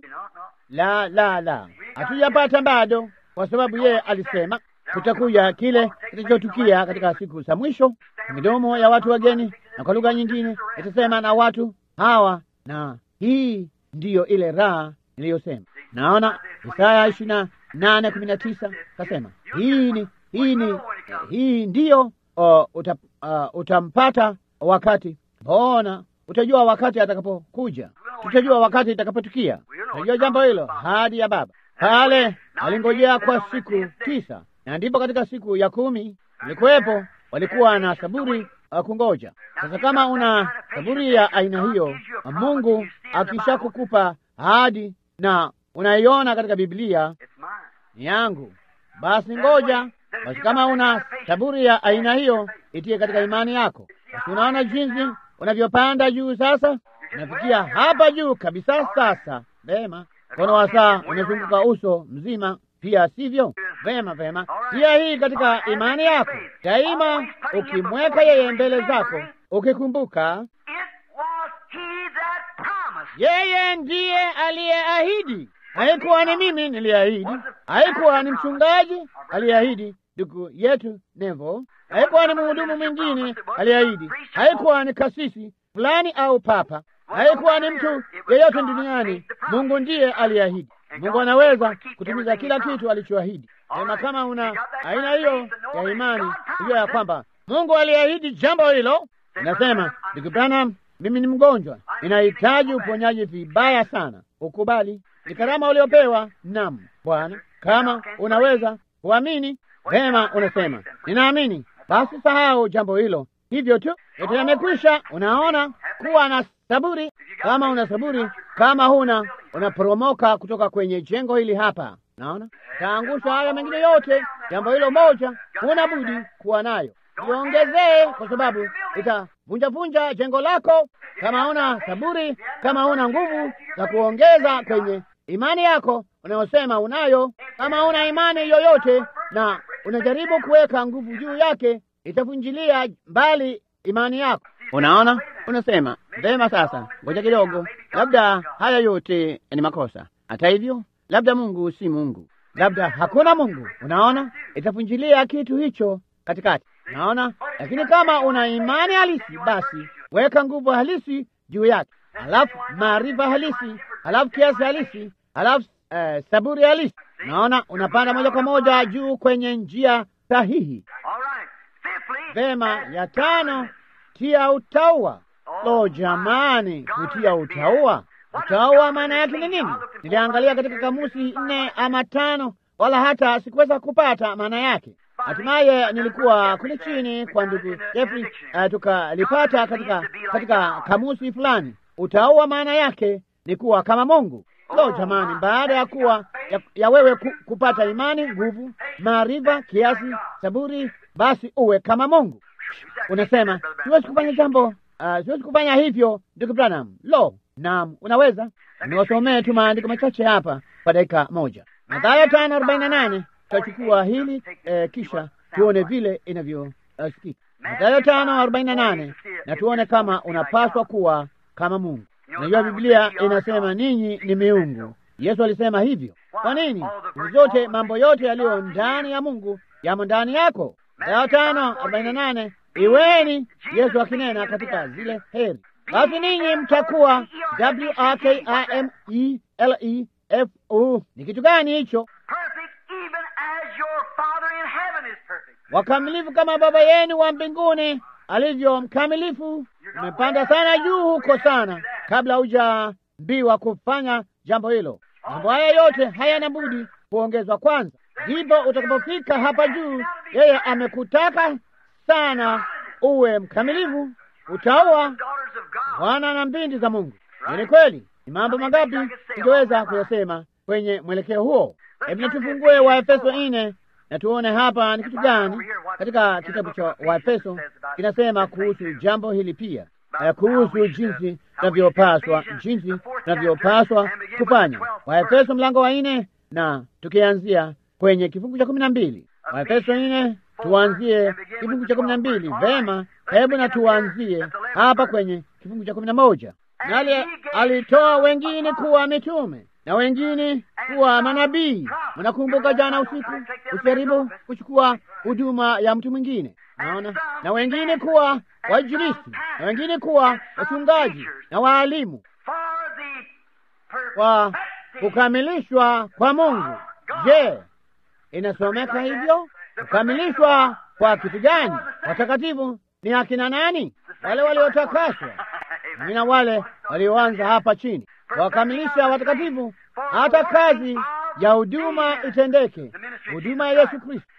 La, la, la, hatujapata bado, kwa sababu yeye alisema kutakuja kile kilichotukia katika siku za mwisho. Midomo ya watu wageni na kwa lugha nyingine itasema na watu hawa, na hii ndiyo ile raha niliyosema. Naona Isaya ishirini na nane kumi na tisa kasema hii ni hii ni hii ndiyo uh, uta, uh, utampata wakati. Mbona utajua wakati atakapokuja, tutajua wakati itakapotukia. Tutajua jambo hilo hadi ya Baba pale alingojea kwa siku tisa, na ndipo katika siku ya kumi ilikuwepo, walikuwa na saburi uh, kungoja. Sasa kama una saburi ya aina hiyo, Mungu akisha kukupa ahadi na unaiona katika Biblia, ni yangu, basi ngoja. Basi kama una saburi ya aina hiyo, itie katika imani yako. Basi unaona jinsi unavyopanda juu sasa, unafikia hapa juu kabisa sasa. Vema, mkono wa saa unazunguka uso mzima pia, sivyo? Vema, vema. Pia hii katika imani yako daima, ukimweka yeye mbele zako, ukikumbuka yeye ndiye aliyeahidi. Haikuwa ni mimi niliahidi, haikuwa ni mchungaji aliyeahidi, ndugu yetu Nevo, haikuwa ni mhudumu mwingine aliyeahidi, haikuwa ni kasisi fulani au papa, haikuwa ni mtu yeyote duniani. Mungu ndiye aliyeahidi. Mungu anaweza kutimiza kila kitu alichoahidi. Sema kama una aina hiyo ya imani, hiyo ya kwamba Mungu aliahidi jambo hilo. Nasema, ndugu Branham, mimi ni mgonjwa, ninahitaji uponyaji vibaya sana. Ukubali, ni karama uliopewa. Naam Bwana, kama unaweza kuamini vema, unasema ninaamini. Basi sahau jambo hilo, hivyo tu, yote yamekwisha. Unaona, kuwa na saburi. Kama una saburi, kama huna, unaporomoka kutoka kwenye jengo hili hapa. Naona taangusha haya mengine yote. Jambo hilo moja huna budi kuwa nayo, iongezee, kwa sababu itavunja vunja jengo lako. Kama huna saburi, kama huna nguvu za kuongeza kwenye imani yako unayosema unayo, kama huna imani yoyote na unajaribu kuweka nguvu juu yake, itavunjilia mbali imani yako. Unaona, unasema vema, sasa ngoja kidogo, labda haya yote ni makosa. Hata hivyo, labda Mungu si Mungu, labda hakuna Mungu. Unaona, itavunjilia kitu hicho katikati. Unaona, lakini kama una imani halisi, basi weka nguvu halisi juu yake, halafu maarifa halisi, halafu kiasi halisi, halafu uh, saburi halisi. Unaona, unapanda moja kwa moja juu kwenye njia sahihi. Vema, ya tano, tia utaua. Lo jamani, kutia utaua. Utaua maana yake ni nini? Niliangalia katika kamusi nne ama tano, wala hata sikuweza kupata maana yake. Hatimaye nilikuwa kule chini kwa ndugu Jeffrey, uh, tukalipata katika katika kamusi fulani. Utaua maana yake ni kuwa kama Mungu. Lo jamani, baada ya kuwa ya, ya wewe ku, kupata imani, nguvu, maarifa, kiasi, saburi, basi uwe kama Mungu. unasema siwezi kufanya jambo, uh, siwezi kufanya hivyo ndugu Branham. Lo, naam, unaweza. Niwasomee tu maandiko machache hapa kwa dakika moja. Mathayo tano arobaini na nane. Tutachukua hili eh, kisha tuone vile inavyosikika. Uh, Mathayo tano arobaini na nane, na tuone kama unapaswa kuwa kama Mungu. Unajua Biblia inasema ninyi ni miungu. Yesu alisema hivyo. Kwa nini? Zote mambo yote yaliyo ndani ya Mungu yamo ndani yako. Mathayo tano arobaini na nane, iweni, Yesu akinena katika zile heri, basi ninyi mtakuwa W A K I M E L E F U. Ni kitu gani hicho? Wakamilifu kama Baba yenu wa mbinguni alivyo mkamilifu. Umepanda sana juu huko sana, kabla hujaambiwa kufanya jambo hilo. Mambo haya yote hayana budi kuongezwa kwanza, ndipo utakapofika hapa juu. Yeye amekutaka sana uwe mkamilifu, utaoa wana na binti za Mungu. Ni kweli. Ni mambo mangapi ingeweza kuyasema kwenye mwelekeo huo? Hebu na tufungue Waefeso nne na tuone hapa ni kitu gani katika kitabu cha Waefeso kinasema kuhusu jambo hili pia, uh, kuhusu jinsi tunavyopaswa jinsi tunavyopaswa kufanya. Waefeso mlango wa nne na tukianzia kwenye kifungu cha kumi na mbili. Waefeso nne tuanzie kifungu cha kumi na mbili. Vema, hebu na tuanzie hapa kwenye kifungu cha kumi na moja. Nali alitoa wengine kuwa mitume na wengine kuwa manabii. Mnakumbuka jana usiku, usijaribu kuchukua huduma ya mtu mwingine. Naona, na wengine kuwa wainjilisti, na wengine kuwa wachungaji na waalimu, kwa kukamilishwa kwa Mungu. Je, inasomeka hivyo? Kukamilishwa kwa kitu gani? Watakatifu ni akina nani? Wale waliotakaswa na wale walioanza hapa chini. Wakamilisha watakatifu hata kazi ya huduma itendeke, huduma ya Yesu Kristo,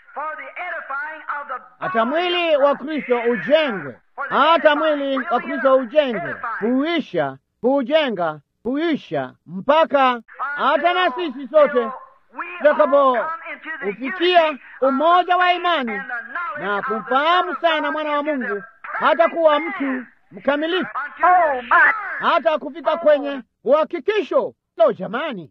hata mwili wa Kristo ujengwe, hata mwili wa Kristo ujengwe, huisha, hujenga, huisha, mpaka hata na sisi sote tutakapo ufikia umoja wa imani na kumfahamu sana mwana wa Mungu, hata kuwa mtu mkamilifu, hata kufika kwenye uhakikisho. Lo, jamani,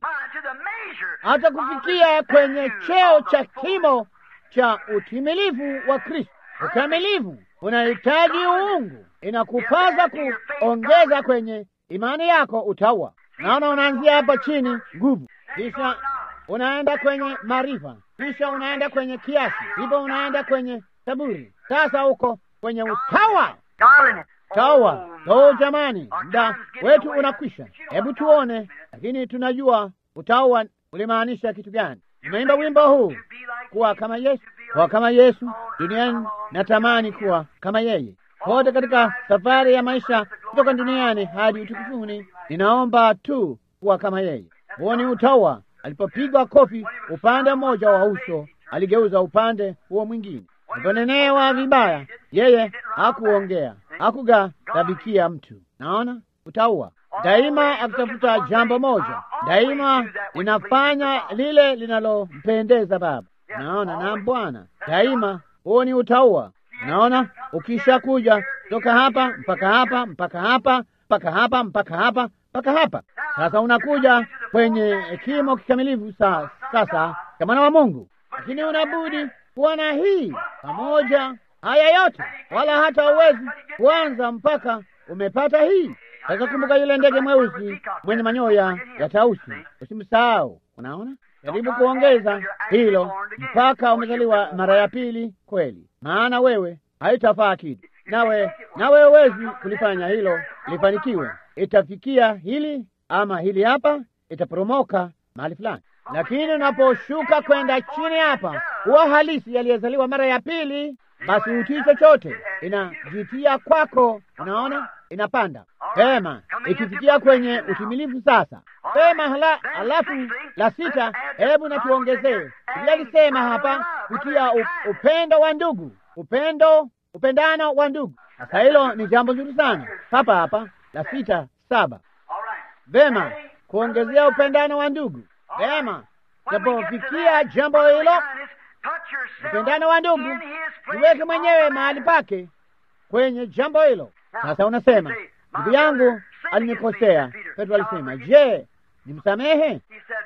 hata kufikia kwenye cheo cha kimo cha utimilifu wa Kristo. Ukamilifu unahitaji uungu, inakupasa kuongeza kwenye imani yako utaua. Naona unaanzia hapa chini, nguvu, kisha unaenda kwenye maarifa, kisha unaenda kwenye kiasi, ndipo unaenda kwenye saburi, sasa uko kwenye utawa. Tawa. Lo, jamani, muda wetu unakwisha. Hebu tuone, lakini tunajua utawa ulimaanisha kitu gani. Tumeimba wimbo huu, kuwa kama Yesu, kuwa kama Yesu. Duniani natamani kuwa kama yeye. Kote katika safari ya maisha kutoka duniani hadi utukufuni, ninaomba tu kuwa kama yeye. Huo ni utawa. Alipopigwa kofi upande mmoja wa uso, aligeuza upande huo mwingine. Aliponenewa vibaya, yeye hakuongea, hakughadhabikia mtu. Naona utaua daima, akitafuta jambo moja daima, linafanya lile linalompendeza Baba. Naona na Bwana daima, huo ni utaua. Naona ukisha kuja toka hapa mpaka hapa mpaka hapa mpaka hapa mpaka hapa mpaka hapa, sasa unakuja kwenye kimo kikamilifu sasa, sasa kama mwana wa Mungu, lakini unabudi kuwa na hii pamoja haya yote, wala hata uwezi kuanza mpaka umepata hii. Sasa kumbuka yule ndege mweusi mwenye manyoya ya tausi, usimsahau. Unaona, jaribu kuongeza hilo mpaka umezaliwa mara ya pili kweli, maana wewe haitafaa kitu, nawe nawe huwezi kulifanya hilo lifanikiwe. Itafikia hili ama hili hapa, itaporomoka mahali fulani. Lakini unaposhuka kwenda chini hapa, huwa halisi aliyezaliwa mara ya pili, basi utii chochote inajitia kwako. Unaona, inapanda pema, ikifikia kwenye utimilifu sasa pema. Hala, halafu la sita, hebu na tuongezee. Biblia ilisema hapa kutia upendo wa ndugu, upendo upendano wa ndugu. Sasa hilo ni jambo zuri sana hapa hapa, la sita saba. Vema, kuongezea upendano wa ndugu. Vema, tunapofikia jambo hilo, upendano wa ndugu, jiweke mwenyewe mahali pake kwenye jambo hilo. Sasa unasema ndugu yangu alinikosea. Petro alisema, je, nimsamehe?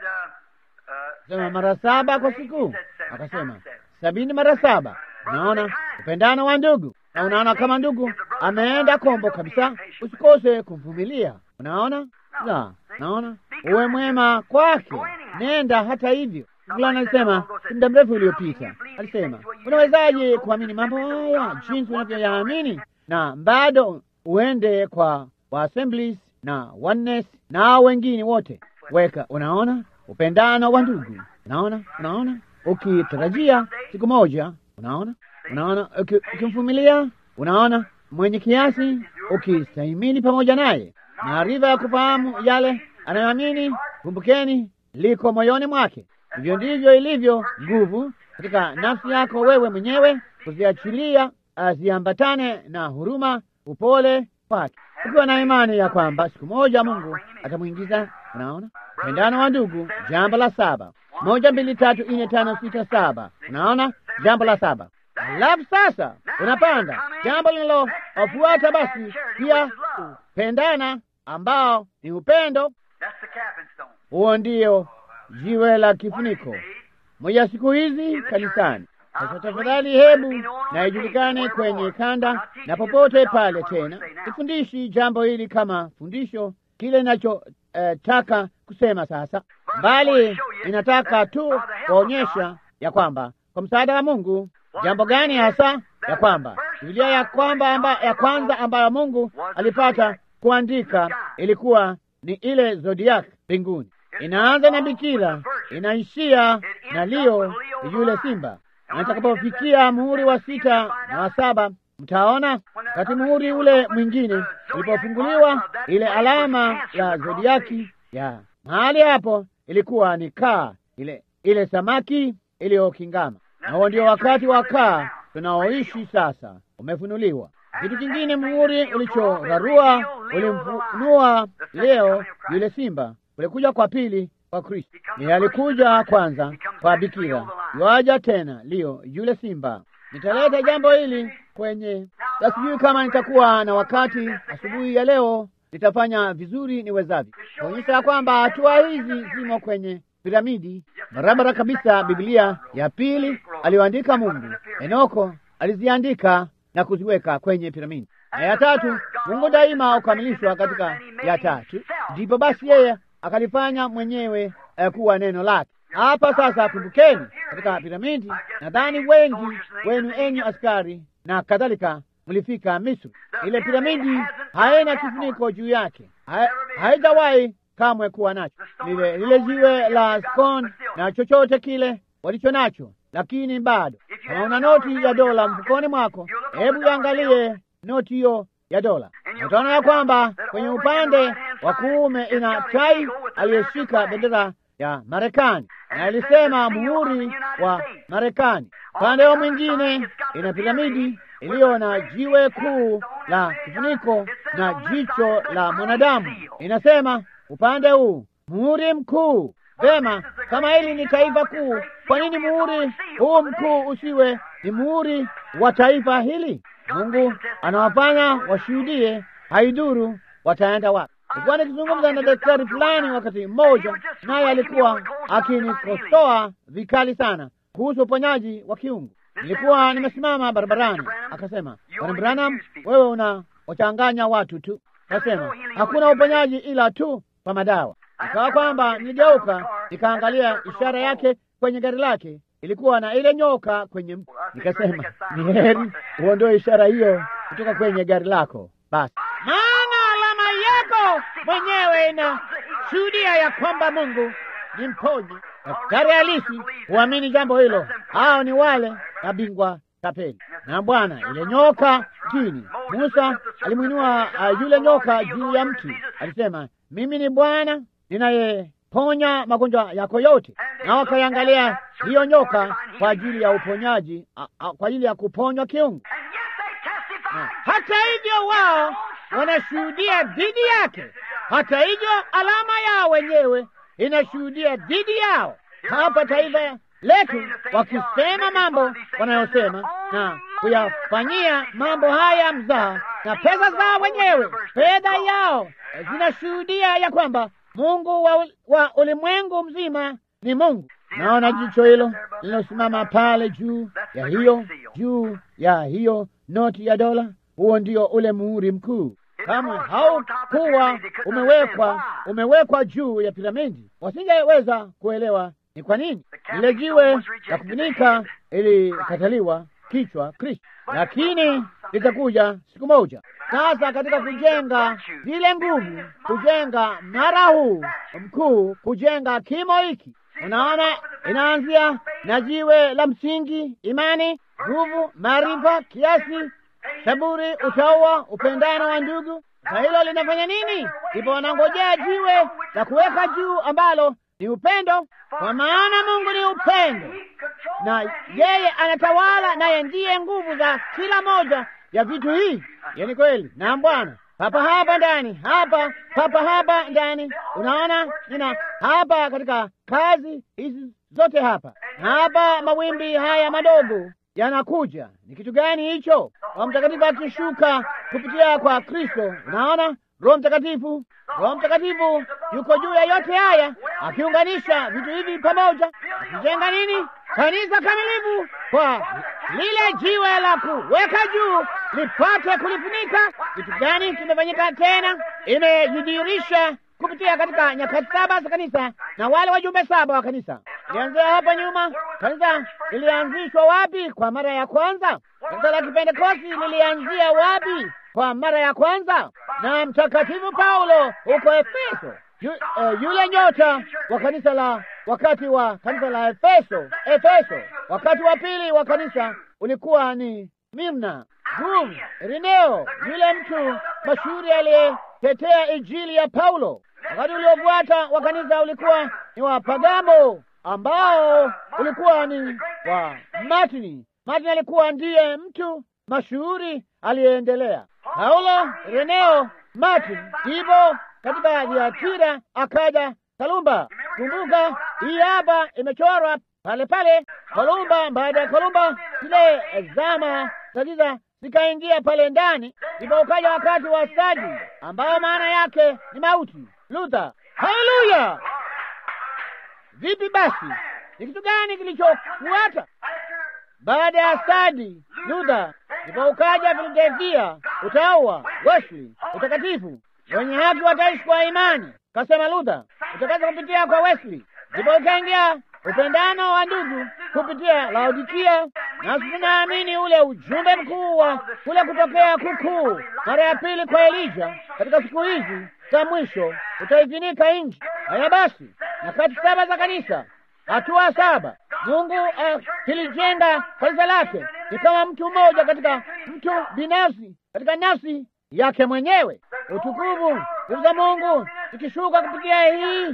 Sema mara saba kwa siku. Akasema sabini mara saba. Unaona upendano wa ndugu, na unaona kama ndugu ameenda kombo kabisa, usikose kumvumilia. Unaona la, naona uwe mwema kwake, nenda hata hivyo. Fulani alisema muda mrefu uliopita, alisema unawezaje kuamini mambo haya jinsi unavyoyaamini na bado uende kwa wa Assemblies na Oneness na wengine wote? Weka, unaona upendano wa ndugu, unaona unaona ukitarajia siku moja, unaona unaona ukimvumilia, unaona mwenye kiasi, ukistahimili pamoja naye, maarifa ya kufahamu yale anayoamini, kumbukeni, liko moyoni mwake. Hivyo ndivyo ilivyo nguvu katika nafsi yako wewe mwenyewe, kuziachilia ziambatane na huruma, upole wake, ukiwa na imani ya kwamba siku moja Mungu atamwingiza. Unaona pendano wa ndugu, jambo la saba. Moja, mbili, tatu, nne, tano, sita, saba. Unaona jambo la saba. Alafu sasa unapanda jambo linalofuata, basi pia pendana, ambao ni upendo. Huo ndio jiwe la kifuniko moja siku hizi kanisani. Sasa tafadhali, hebu na ijulikane kwenye kanda na popote pale tena, sifundishi jambo hili kama fundisho kile ninachotaka uh, kusema sasa, bali ninataka tu kuonyesha ya kwamba kwa msaada wa Mungu, jambo gani hasa, ya kwamba Biblia ya kwamba amba, ya kwanza ambayo Mungu alipata kuandika ilikuwa ni ile zodiac mbinguni. Inaanza na bikira, inaishia na Leo, yule simba. Na itakapofikia muhuri wa sita na wa saba, mtaona wakati muhuri ule mwingine ulipofunguliwa, ile alama ya zodiaki ya mahali hapo ilikuwa ni kaa, ile ile samaki iliyokingama. Na huo ndio wakati wa kaa tunaoishi sasa, umefunuliwa. Kitu kingine muhuri ulichorarua ulimfunua Leo, yule simba. Ulikuja kwa pili kwa Kristo. Ni alikuja kwanza kwa bikira, yuaja tena Leo, yule simba. Nitaleta jambo hili kwenye, sijui kama nitakuwa na wakati asubuhi ya leo. Nitafanya vizuri niwezavyo kuonyesha kwamba hatua hizi zimo kwenye piramidi barabara kabisa. Biblia ya pili aliyoandika Mungu, Enoko aliziandika na kuziweka kwenye piramidi, na ya tatu Mungu daima ukamilishwa katika ya tatu. Ndipo basi yeye akalifanya mwenyewe eh, kuwa neno lake. Hapa sasa, kumbukeni, katika piramidi, nadhani wengi wenu enyi askari na kadhalika mlifika Misri. Ile piramidi haina kifuniko juu yake, haijawahi kamwe kuwa nacho. Lile lile jiwe la skon na chochote kile walicho nacho, lakini bado kama una noti ya dola mfukoni mwako, hebu iangalie noti hiyo ya dola. Utaona ya kwamba kwenye upande wa kuume ina tai aliyeshika bendera ya Marekani, na ilisema muhuri wa Marekani. Upande wa mwingine ina piramidi iliyo na jiwe kuu la kifuniko na jicho la mwanadamu. Inasema upande huu muhuri mkuu. Sema, kama hili ni taifa kuu, kwa nini muhuri huu mkuu usiwe ni muhuri wa taifa hili? Mungu anawafanya washuhudie, haidhuru wataenda wapi. Nilikuwa nikizungumza na daktari fulani wakati mmoja, naye alikuwa akinikosoa vikali sana kuhusu uponyaji wa kiungu. Nilikuwa nimesimama barabarani, akasema, Bwana Branham, wewe una wachanganya watu tu. Akasema hakuna uponyaji ila tu kwa madawa. Ikawa kwamba niligeuka nikaangalia ishara yake kwenye gari lake, ilikuwa na ile nyoka kwenye mti. Nikasema ni heri uondoe ishara hiyo kutoka kwenye gari lako basi, maana alama yako mwenyewe ina shuhudia ya kwamba Mungu ni mponyi. Daktari halisi huamini jambo hilo. Hao ni wale mabingwa tapeli. Na Bwana, ile nyoka chini, Musa alimwinua uh, yule nyoka juu ya mti, alisema, mimi ni Bwana ninayeponya magonjwa yako yote. Na wakaangalia hiyo nyoka kwa ajili ya uponyaji, uh, uh, kwa ajili ya kuponywa kiungu. Na hata hivyo wao wanashuhudia dhidi yake. Hata hivyo alama yao wenyewe inashuhudia dhidi yao. Hapa taifa letu wakisema mambo wanayosema, na kuyafanyia mambo haya mzaha na pesa zao wenyewe. Fedha yao zinashuhudia ya kwamba Mungu wa, wa ulimwengu mzima ni Mungu. Naona jicho hilo linasimama pale juu ya hiyo juu ya hiyo noti ya dola. Huo ndio ule muhuri mkuu. Kama haukuwa umewekwa umewekwa juu ya piramidi, wasingeweza kuelewa ni kwa nini ile jiwe la kufunika ilikataliwa kichwa Kristo, lakini litakuja siku moja. Sasa katika kujenga zile nguvu, kujenga mnara huu mkuu, kujenga kimo hiki, unaona, inaanzia na jiwe la msingi: imani, nguvu, maarifa, kiasi, saburi, utaua, upendano wa ndugu. Na hilo linafanya nini? Ndipo wanangojea jiwe la kuweka juu ambalo ni upendo, kwa maana Mungu ni upendo, na yeye anatawala, naye ndiye nguvu za kila moja ya vitu hii. Yani kweli na Bwana papa hapa ndani, hapa papa hapa ndani, unaona, nina hapa katika kazi hizi zote hapa na hapa. Mawimbi haya madogo yanakuja, ni kitu gani hicho? Roho Mtakatifu akishuka kupitia kwa Kristo, unaona, Roho Mtakatifu, Roho Mtakatifu yuko juu ya yote haya, akiunganisha vitu hivi pamoja, akijenga nini? Kanisa kamilifu, kwa lile jiwe la kuweka juu lipate kulifunika. Kitu gani kimefanyika tena? Imejidhihirisha kupitia katika nyakati saba za kanisa na wale wajumbe saba wa kanisa. Ilianzia hapo nyuma. Kanisa lilianzishwa wapi kwa mara ya kwanza? Kanisa la Kipentekosti lilianzia wapi kwa mara ya kwanza? Na Mtakatifu Paulo huko Efeso, yu, uh, yule nyota wa kanisa la wakati wa kanisa la Efeso, Efeso. Wakati wa pili wa kanisa ulikuwa ni Mirna. Hum, Ireneo, yule mtu mashuhuri aliyetetea injili ya Paulo. Wakati uliofuata wa kanisa ulikuwa ni wa Pagamo, ambao ulikuwa ni wa Martini. Martini alikuwa ndiye mtu mashuhuri aliyeendelea. Paulo, Ireneo, Martin. Hivyo katika Thiatira akaja Kolumba. Kumbuka hii hapa imechorwa pale pale. Kolumba, baada ya Kolumba zile zama za giza zikaingia pale ndani. Ndipo ukaja wakati wa Sadi ambao maana yake ni mauti. Luther. Haleluya! Vipi basi? Ni kitu gani kilichofuata baada ya Sadi, Luther? Ndipo ukaja Philadelphia, utaua, Wesley, utakatifu. Wenye haki wataishi kwa imani, kasema Luther, utakaza kupitia kwa Wesley. Ndipo ukaingia upendano wa ndugu kupitia Laodikia. Na tunaamini ule ujumbe mkuu wa kule kutokea kukuu mara ya pili kwa Elija katika siku hizi za mwisho utaifinika nchi. Haya basi, nyakati saba za kanisa, hatua saba. Mungu akilijenga uh, kanisa lake ni kama mtu mmoja, katika mtu binafsi, katika nafsi yake mwenyewe. Utukufu za Mungu zikishuka kupitia hii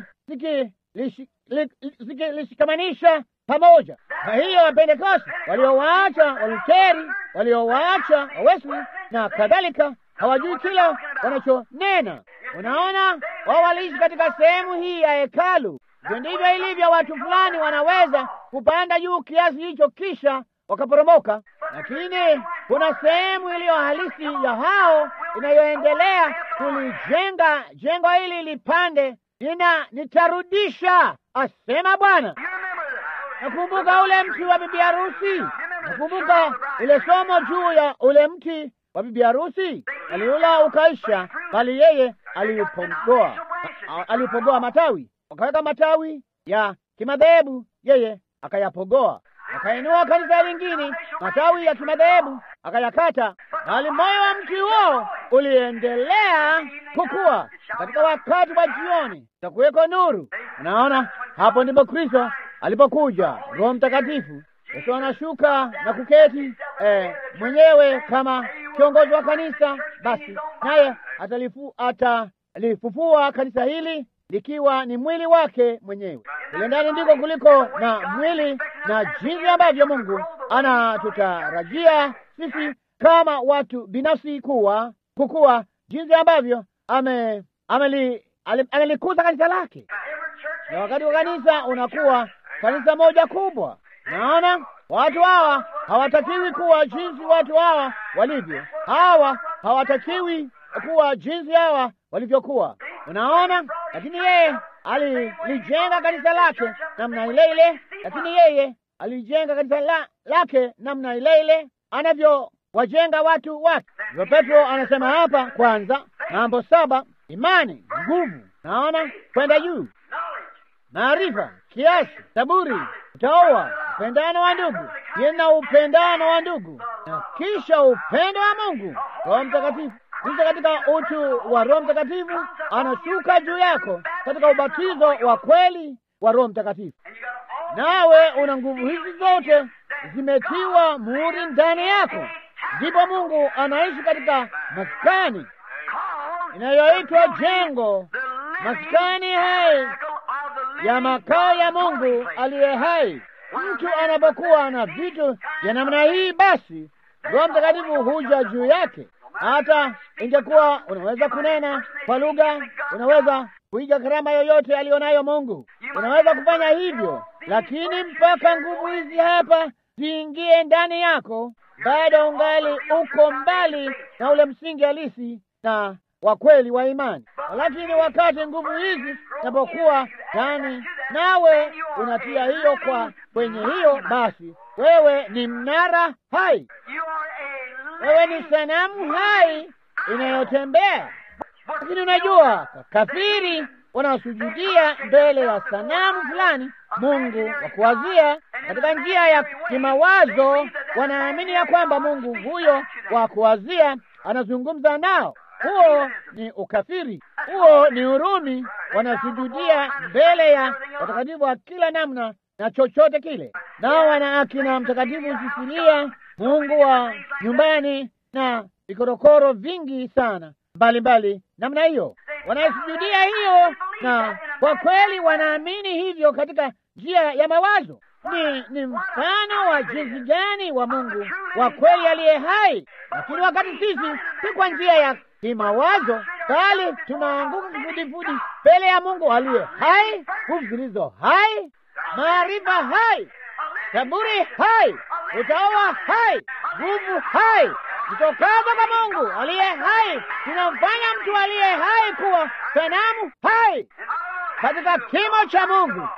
zikilishikamanisha pamoja. Na hiyo Wapentekosti waliowaacha Waluteri, waliowaacha Wesley na kadhalika, hawajui kila wanachonena. Unaona, wao waliishi katika sehemu hii ya hekalu. Ndio ndivyo ilivyo. Watu fulani wanaweza kupanda juu kiasi hicho kisha wakaporomoka, lakini kuna sehemu iliyo halisi ya hao inayoendelea kulijenga jengo hili lipande. Nina nitarudisha, asema Bwana. Nakumbuka ule mti wa bibi harusi. Nakumbuka ile somo juu ya ule mti wa bibi harusi. Aliula ukaisha, bali yeye aliupogoa, aliupogoa matawi, akaweka matawi ya kimadhehebu, yeye akayapogoa. Akainua kanisa lingine, matawi ya kimadhehebu akayakata, bali moyo wa mti huo uliendelea kukua. Katika wakati wa jioni takuweko nuru. Unaona, hapo ndipo Kristo alipokuja, Roho Mtakatifu. Yesu anashuka na kuketi eh, mwenyewe kama kiongozi wa kanisa. Basi naye atalifu atalifufua kanisa hili likiwa ni mwili wake mwenyewe. Ile ndani ndiko kuliko na mwili, na jinsi ambavyo Mungu anatutarajia sisi kama watu binafsi kuwa kukua, jinsi ambavyo ame amelikuza kanisa lake. Na wakati wa kanisa unakuwa kanisa moja kubwa. Naona Watu hawa hawatakiwi kuwa jinsi watu hawa walivyo. Hawa hawatakiwi kuwa jinsi hawa walivyokuwa. Unaona? Lakini yeye alilijenga kanisa lake namna ile ile, lakini yeye alijenga kanisa la, lake namna ile ile anavyowajenga watu wake. Ndio Petro anasema hapa kwanza, mambo saba: imani, nguvu, naona kwenda juu, maarifa, kiasi, saburi, utaoa, upendano wa ndugu, na upendano wa ndugu, na kisha upendo wa Mungu. Roho Mtakatifu kisha katika utu wa Roho Mtakatifu anashuka juu yako katika ubatizo wa kweli wa Roho Mtakatifu, nawe una nguvu hizi zote zimetiwa muhuri ndani yako. Ndipo Mungu anaishi katika maskani inayoitwa jengo, maskani hai ya makao ya Mungu aliye hai. Mtu anapokuwa na vitu vya namna hii, basi Roho Mtakatifu huja juu yake. Hata ingekuwa unaweza kunena kwa lugha, unaweza kuiga karama yoyote alionayo Mungu, unaweza kufanya hivyo, lakini mpaka nguvu hizi hapa ziingie ndani yako, bado ungali uko mbali na ule msingi halisi na wa kweli wa imani. Lakini wakati nguvu hizi zinapokuwa ndani nawe unatia hiyo kwa kwenye hiyo, basi wewe ni mnara hai, wewe ni sanamu hai inayotembea. Lakini unajua, kafiri wanaosujudia mbele ya sanamu fulani, mungu wa kuwazia katika njia ya kimawazo, wanaamini ya kwamba mungu huyo wa kuwazia anazungumza nao. Huo ni ukafiri, huo ni Urumi. Wanasujudia mbele ya watakatifu wa kila namna na chochote kile, nao wana akina mtakatifu Sisilia, mungu wa nyumbani, na vikorokoro vingi sana mbalimbali namna hiyo. Wanaisujudia hiyo, na kwa kweli wanaamini hivyo katika njia ya mawazo. Ni, ni mfano wa jinsi gani wa Mungu wa kweli aliye hai. Lakini wakati sisi si kwa njia ya kimawazo, bali tunaanguka kifudifudi mbele ya Mungu aliye hai, nguvu zilizo hai, maarifa hai, saburi hai, utaoa hai, nguvu hai kutokaza kwa Mungu aliye hai. Tunamfanya mtu aliye hai kuwa sanamu hai katika kimo cha Mungu.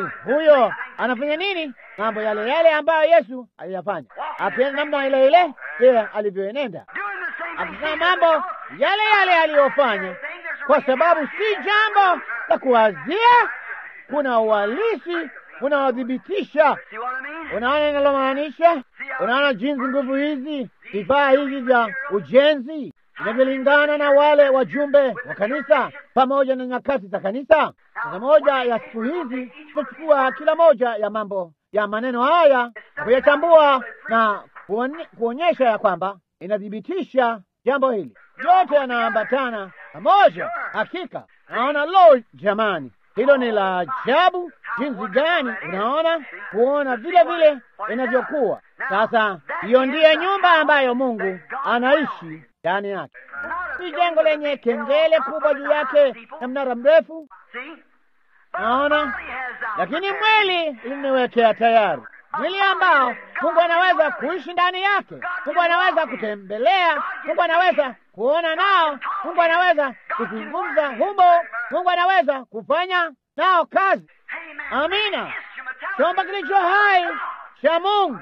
Huyo anafanya nini? Mambo yale yale ambayo Yesu aliyafanya, akienda namna ile ile yeye alivyoenenda, akifanya mambo yale yale aliyofanya, kwa sababu si jambo la kuwazia, kuna uhalisi unaodhibitisha. Unaona ninalomaanisha? Unaona jinsi nguvu hizi, vifaa hivi vya ujenzi inavyolingana na wale wajumbe wa kanisa pamoja na nyakati za kanisa. Na moja ya siku hizi tutachukua kila moja ya mambo ya maneno haya na kuyachambua na kuonyesha ya kwamba inathibitisha jambo hili. Yote yanaambatana pamoja. Hakika naona, lo jamani, hilo ni la ajabu jinsi gani! Unaona, kuona vile vile inavyokuwa sasa. Hiyo ndiye nyumba ambayo Mungu anaishi ndani yake. Si jengo lenye kengele kubwa juu yake na mnara mrefu, naona, lakini mwili limewekea tayari, mwili ambao Mungu anaweza kuishi ndani yake. Mungu anaweza kutembelea, Mungu anaweza kuona nao, Mungu anaweza kuzungumza humo, Mungu anaweza kufanya nao kazi. Amina. Chombo kilicho hai cha Mungu,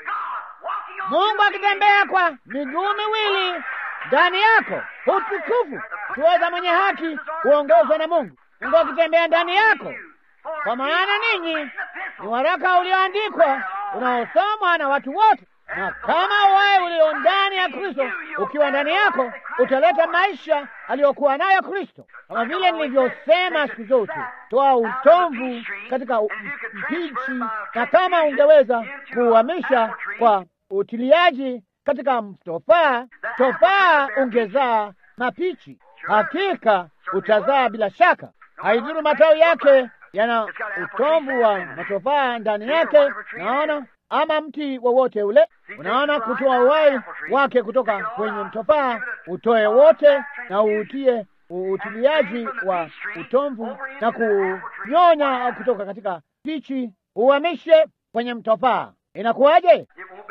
Mungu akitembea kwa miguu miwili ndani yako. Utukufu! Tuweza mwenye haki kuongozwa na Mungu. Mungu akitembea ndani yako, kwa maana ninyi ni waraka ulioandikwa unaosomwa na watu wote. Na kama wewe ulio ndani ya Kristo, ukiwa ndani yako, utaleta maisha aliyokuwa nayo Kristo. Kama vile nilivyosema siku zote, toa utomvu katika mpichi, na kama ungeweza kuhamisha kwa utiliaji katika mtofaa, tofaa ungezaa mapichi. Hakika utazaa bila shaka. Haidhuru matawi yake yana utomvu wa matofaa ndani yake, naona, ama mti wowote ule. Unaona, kutoa uhai wake kutoka kwenye mtofaa, utoe wote na uutie utiliaji wa utomvu na kunyonya kutoka katika pichi, uhamishe kwenye mtofaa. inakuwaje?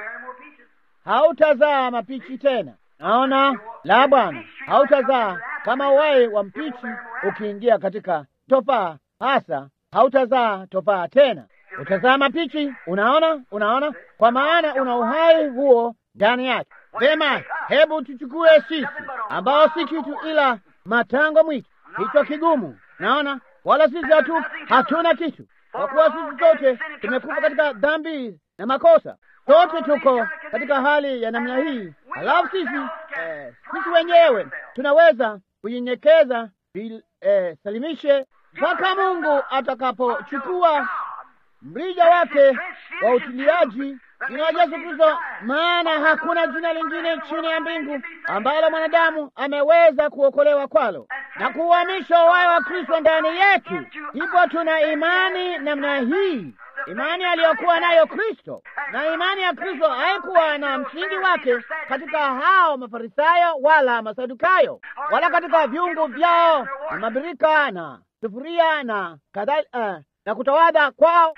Hautazaa mapichi tena. Naona la Bwana, hautazaa kama uwai wa mpichi ukiingia katika tofaa, hasa hautazaa tofaa tena, utazaa mapichi. Unaona, unaona, kwa maana una uhai huo ndani yake. Vema, hebu tuchukue sisi ambao si kitu ila matango mwitu, kichwa kigumu. Naona wala sisi hatu hatuna kitu, kwa kuwa sisi sote tumekufa katika dhambi na makosa. Sote tuko katika hali ya namna hii. Alafu sisi eh, sisi wenyewe tunaweza kunyenyekeza, eh, salimishe mpaka Mungu atakapochukua mrija wake wa utiliaji, jina la Yesu Kristo, maana hakuna jina lingine chini ya mbingu ambalo mwanadamu ameweza kuokolewa kwalo, na kuhamisha uhai wa Kristo ndani yetu. Hivyo tuna imani namna hii, imani aliyokuwa nayo Kristo. Na imani ya Kristo haikuwa na msingi wake katika hao Mafarisayo wala Masadukayo, wala katika viungu vyao na mabirika na sufuria na kadhalika, uh, na kutawadha kwao.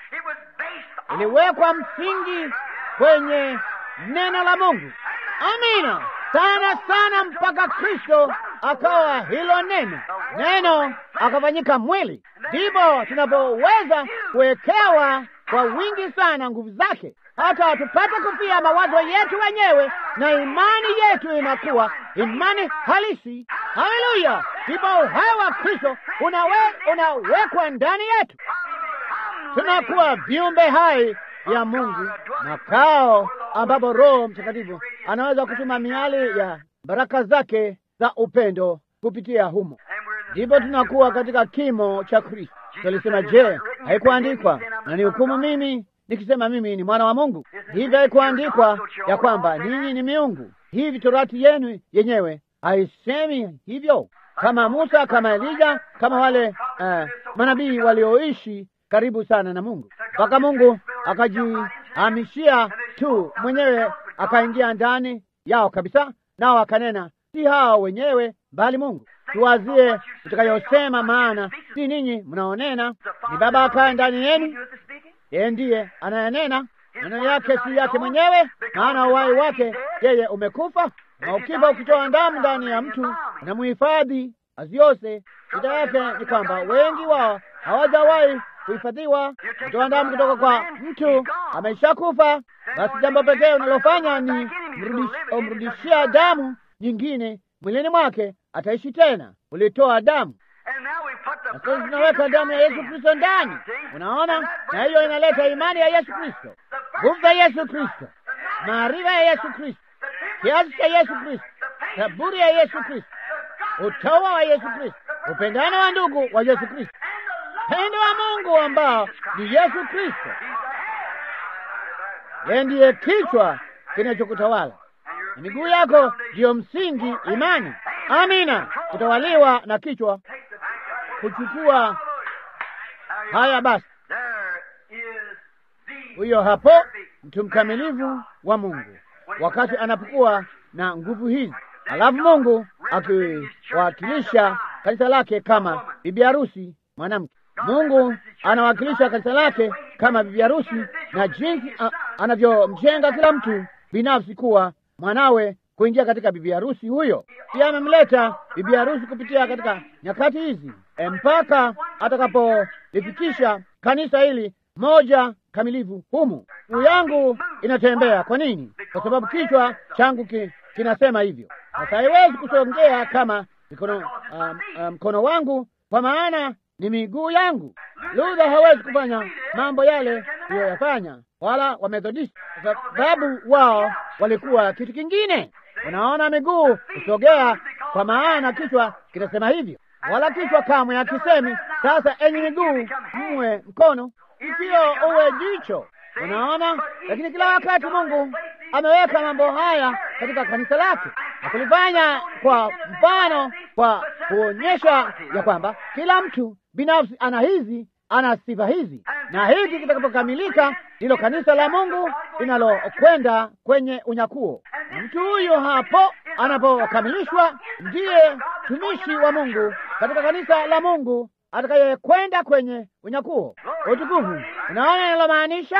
Iliwekwa msingi kwenye neno la Mungu. Amina, sana sana, mpaka Kristo akawa hilo neno, neno akafanyika mwili. Ndipo tunapoweza kuwekewa kwa wingi sana nguvu zake, hata tupate kufia mawazo yetu wenyewe, na imani yetu inakuwa imani halisi. Haleluya! Ndipo uhai wa Kristo unawe, unawekwa ndani yetu, tunakuwa viumbe hai ya Mungu, makao ambapo Roho Mtakatifu anaweza kutuma miali ya baraka zake za upendo kupitia humo. Ndipo tunakuwa katika kimo cha Kristo. Tulisema, je, haikuandikwa na ni hukumu mimi nikisema mimi ni mwana wa Mungu? Hivi haikuandikwa ya kwamba ninyi ni miungu? Hivi torati yenu yenyewe haisemi hivyo? Kama Musa, kama Elija, kama wale uh, manabii walioishi karibu sana na Mungu, mpaka Mungu akajihamishia tu mwenyewe, akaingia ndani yao kabisa, nao akanena, si hao wenyewe bali Mungu. Tuwazie tutakayosema, maana si ninyi mnaonena, ni Baba akaye ndani yenu. Yeye ndiye anayenena, maneno yake si yake mwenyewe, maana uhai wake yeye umekufa. Na ukifa ukitoa damu ndani ya mtu na muhifadhi aziose, shida yake ni kwamba wengi wao hawajawahi kuhifadhiwa. Kutoa damu kutoka kwa mtu ameshakufa, basi jambo pekee unalofanya ni umrudishia damu nyingine mwilini mwake, ataishi tena. Ulitoa damu, na sasa tunaweka damu ya Yesu Kristo ndani. Unaona, na hiyo inaleta imani ya Yesu Kristo, nguvu ya Yesu Kristo, maarifa ya Yesu Kristo, kiasi cha Yesu Kristo, saburi ya Yesu Kristo, utawa wa Yesu Kristo, upendano wa ndugu wa Yesu Kristo, pendo wa Mungu ambao ni Yesu Kristo. Yeye ndiye kichwa kinachokutawala, na miguu yako ndiyo msingi imani. Amina, kutawaliwa na kichwa, kuchukua haya. Basi huyo hapo mtu mkamilifu wa Mungu, wakati anapokuwa na nguvu hizi. Alafu Mungu akiwakilisha kanisa lake kama bibi harusi mwanamke. Mungu anawakilisha kanisa lake kama bibi harusi, na jinsi anavyomjenga kila mtu binafsi kuwa mwanawe kuingia katika bibi harusi huyo. Pia amemleta bibi harusi kupitia katika nyakati hizi e, mpaka atakapolifikisha kanisa hili moja kamilifu humu. Miguu yangu inatembea. Kwa nini? Kwa sababu kichwa changu ki, kinasema hivyo. Sasa haiwezi kusongea kama mkono um, um, mkono wangu, kwa maana ni miguu yangu. Luther hawezi kufanya mambo yale aliyoyafanya, wala Wamethodisti, kwa sababu wao walikuwa kitu kingine. Unaona, miguu kusogea, kwa maana kichwa kinasema hivyo, wala kichwa kamwe akisemi, sasa enyi miguu mwe mkono, sio uwe jicho. Unaona, lakini kila wakati Mungu ameweka mambo haya katika kanisa lake na kulifanya kwa mfano, kwa kuonyesha ya kwamba kila mtu binafsi ana hizi, ana sifa hizi, na hivi kitakapokamilika ndilo kanisa la Mungu linalokwenda kwenye unyakuo. Mtu huyo hapo anapokamilishwa ndiye tumishi wa Mungu katika kanisa la Mungu atakayekwenda kwenye unyakuo utukufu. Unaona ninalomaanisha?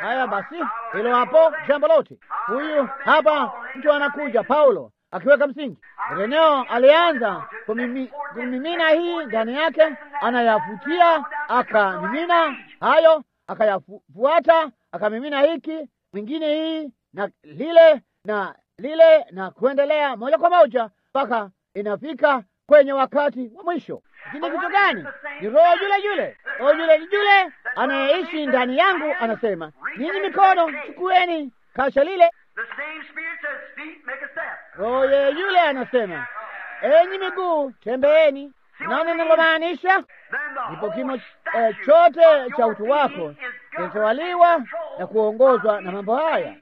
Haya basi, hilo hapo jambo lote. Huyu hapa mtu anakuja, Paulo akiweka msingi. Ireneo alianza kumimi, kumimina hii ndani yake, anayafutia, akamimina hayo, akayafuata, akamimina hiki, mwingine hii na lile na lile, na kuendelea moja kwa moja mpaka inafika kwenye wakati wa mwisho. Lakini kitu gani? Ni roho yule yule, roho yule yule anayeishi ndani yangu anasema, ninyi mikono chukueni kasha lile. Roho yule anasema, enyi miguu tembeeni. Naona ninalomaanisha? Ndipo kimo eh, chote cha utu wako kinatawaliwa na kuongozwa na mambo haya,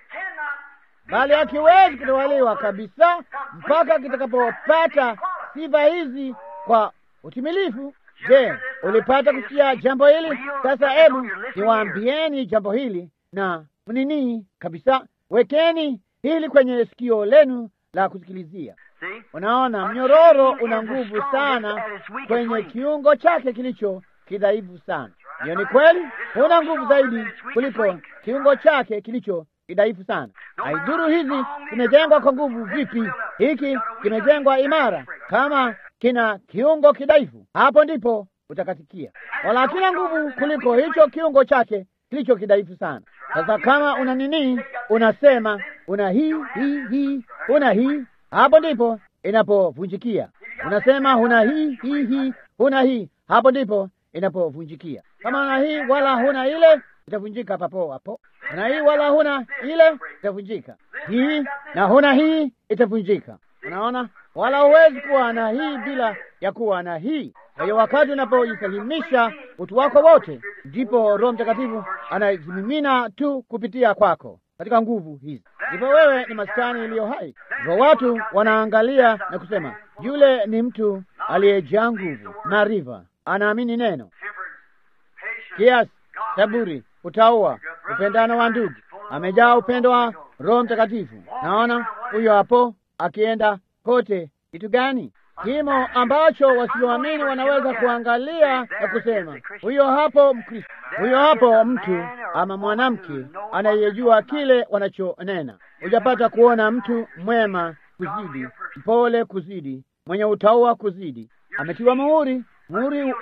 bali hakiwezi kutawaliwa kabisa mpaka kitakapopata sifa hizi kwa utimilifu. Je, ulipata kusikia jambo hili? Sasa hebu niwaambieni jambo hili na mnini kabisa, wekeni hili kwenye sikio lenu la kusikilizia. Unaona, mnyororo una nguvu sana kwenye kiungo chake kilicho kidhaifu sana. Hiyo ni kweli, una nguvu zaidi kuliko kiungo chake kilicho kidhaifu sana. Haidhuru hizi kimejengwa kwa nguvu vipi, hiki kimejengwa imara, kama kina kiungo kidhaifu, hapo ndipo utakatikia. Wala hakina nguvu kuliko hicho kiungo chake kilicho kidhaifu sana. Sasa kama una nini, unasema una hii hii hii, una hii, hapo ndipo inapovunjikia. Unasema huna hii hii hii, huna hii, hapo ndipo inapovunjikia. Kama una hii wala huna ile, itavunjika papo hapo. Una hii wala huna ile, itavunjika. Hii na huna hii, itavunjika. Unaona, wala huwezi kuwa na hii bila ya kuwa na hii. Kwa hiyo wakati unapojisalimisha utu wako wote, ndipo Roho Mtakatifu anajimimina tu kupitia kwako katika nguvu hizi. Ndipo wewe ni maskani iliyo hai. Kwa watu wanaangalia na kusema, yule ni mtu aliyejaa nguvu, maarifa, anaamini neno, kiasi, saburi, utaua, upendano wa ndugu, amejaa upendo wa Roho Mtakatifu. Naona huyo hapo akienda kote. Kitu gani? Kimo ambacho wasioamini wanaweza kuangalia na kusema, huyo hapo Mkristo, huyo hapo mtu ama mwanamke anayejua kile wanachonena. Hujapata kuona mtu mwema kuzidi, mpole kuzidi, mwenye utaua kuzidi, ametiwa muhuri. Muhuri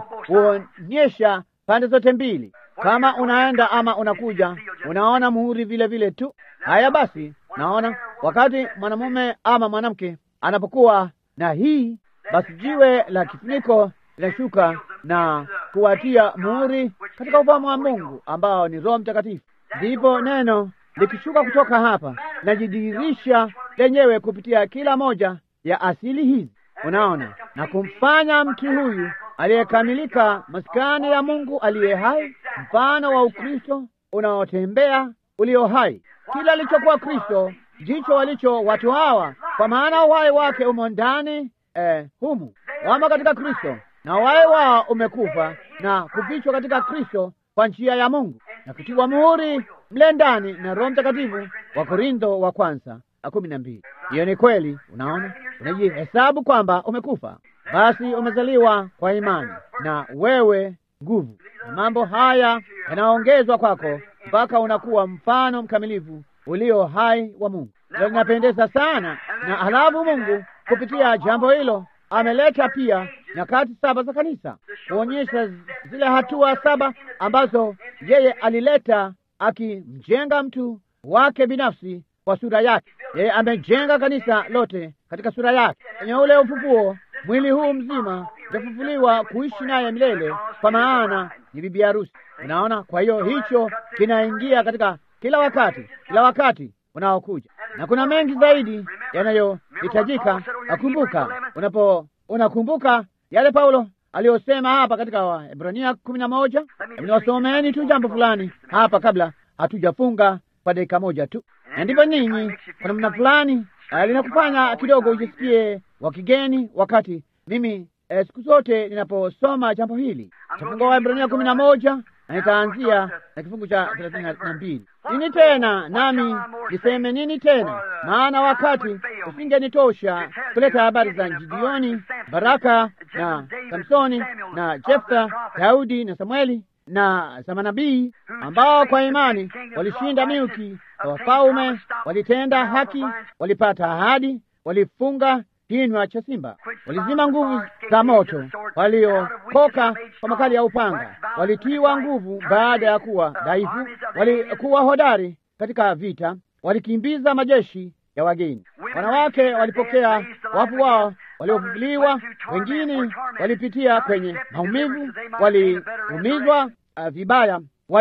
huonyesha pande zote mbili. Kama unaenda ama unakuja, unaona muhuri vile vile tu. Haya basi, naona wakati mwanamume ama mwanamke anapokuwa na hii, basi jiwe la kifuniko linashuka na kuwatia muhuri katika ufalme wa Mungu ambao ni Roho Mtakatifu. Ndipo neno likishuka kutoka hapa linajidhihirisha lenyewe kupitia kila moja ya asili hizi, unaona, na kumfanya mtu huyu aliyekamilika maskani ya Mungu aliye hai, mfano wa Ukristo unaotembea ulio hai. Kila alichokuwa Kristo jicho walicho watu hawa, kwa maana uhai wake umo ndani eh, humu wamo katika Kristo, na uhai wao umekufa na kufichwa katika Kristo kwa njia ya Mungu na kutiwa muhuri mle ndani na Roho Mtakatifu. Wa Korintho wa kwanza kumi na mbili. Hiyo ni kweli. Unaona, unajihesabu kwamba umekufa, basi umezaliwa kwa imani, na wewe nguvu na mambo haya yanaongezwa kwako mpaka unakuwa mfano mkamilifu ulio hai wa Mungu. Ndio linapendeza sana. Na halafu Mungu kupitia jambo hilo ameleta pia nyakati saba za kanisa, kuonyesha zile hatua saba ambazo yeye alileta akimjenga mtu wake binafsi kwa sura yake. Yeye amejenga kanisa lote katika sura yake. Kwenye ule ufufuo, mwili huu mzima utafufuliwa kuishi naye milele, kwa maana ni bibi harusi. Unaona, kwa hiyo hicho kinaingia katika kila wakati, kila wakati unaokuja, na kuna mengi zaidi yanayohitajika. Nakumbuka unapo unakumbuka yale Paulo aliyosema hapa katika Waebrania kumi na moja. Niwasomeeni tu jambo fulani hapa kabla hatujafunga kwa dakika moja tu, na ndivyo ninyi kwa namna fulani linakufanya kidogo ujisikie wa kigeni wakati mimi eh, siku zote ninaposoma jambo hili. Tafungua Waebrania kumi na moja na nitaanzia na kifungu cha thelathini na mbili. Nini tena nami niseme nini tena? Maana wakati usingenitosha kuleta habari za Gideoni, Baraka na Samsoni na Jeftha, Daudi na Samueli na za manabii, ambao kwa imani walishinda milki ya wafalme, walitenda haki, walipata ahadi, walifunga kinywa cha simba, walizima nguvu za moto, waliokoka kwa makali ya upanga, walitiwa nguvu baada ya kuwa dhaifu, walikuwa hodari katika vita, walikimbiza majeshi ya wageni. Wanawake walipokea wafu wao waliofufuliwa, wengine walipitia kwenye maumivu, waliumizwa uh, vibaya,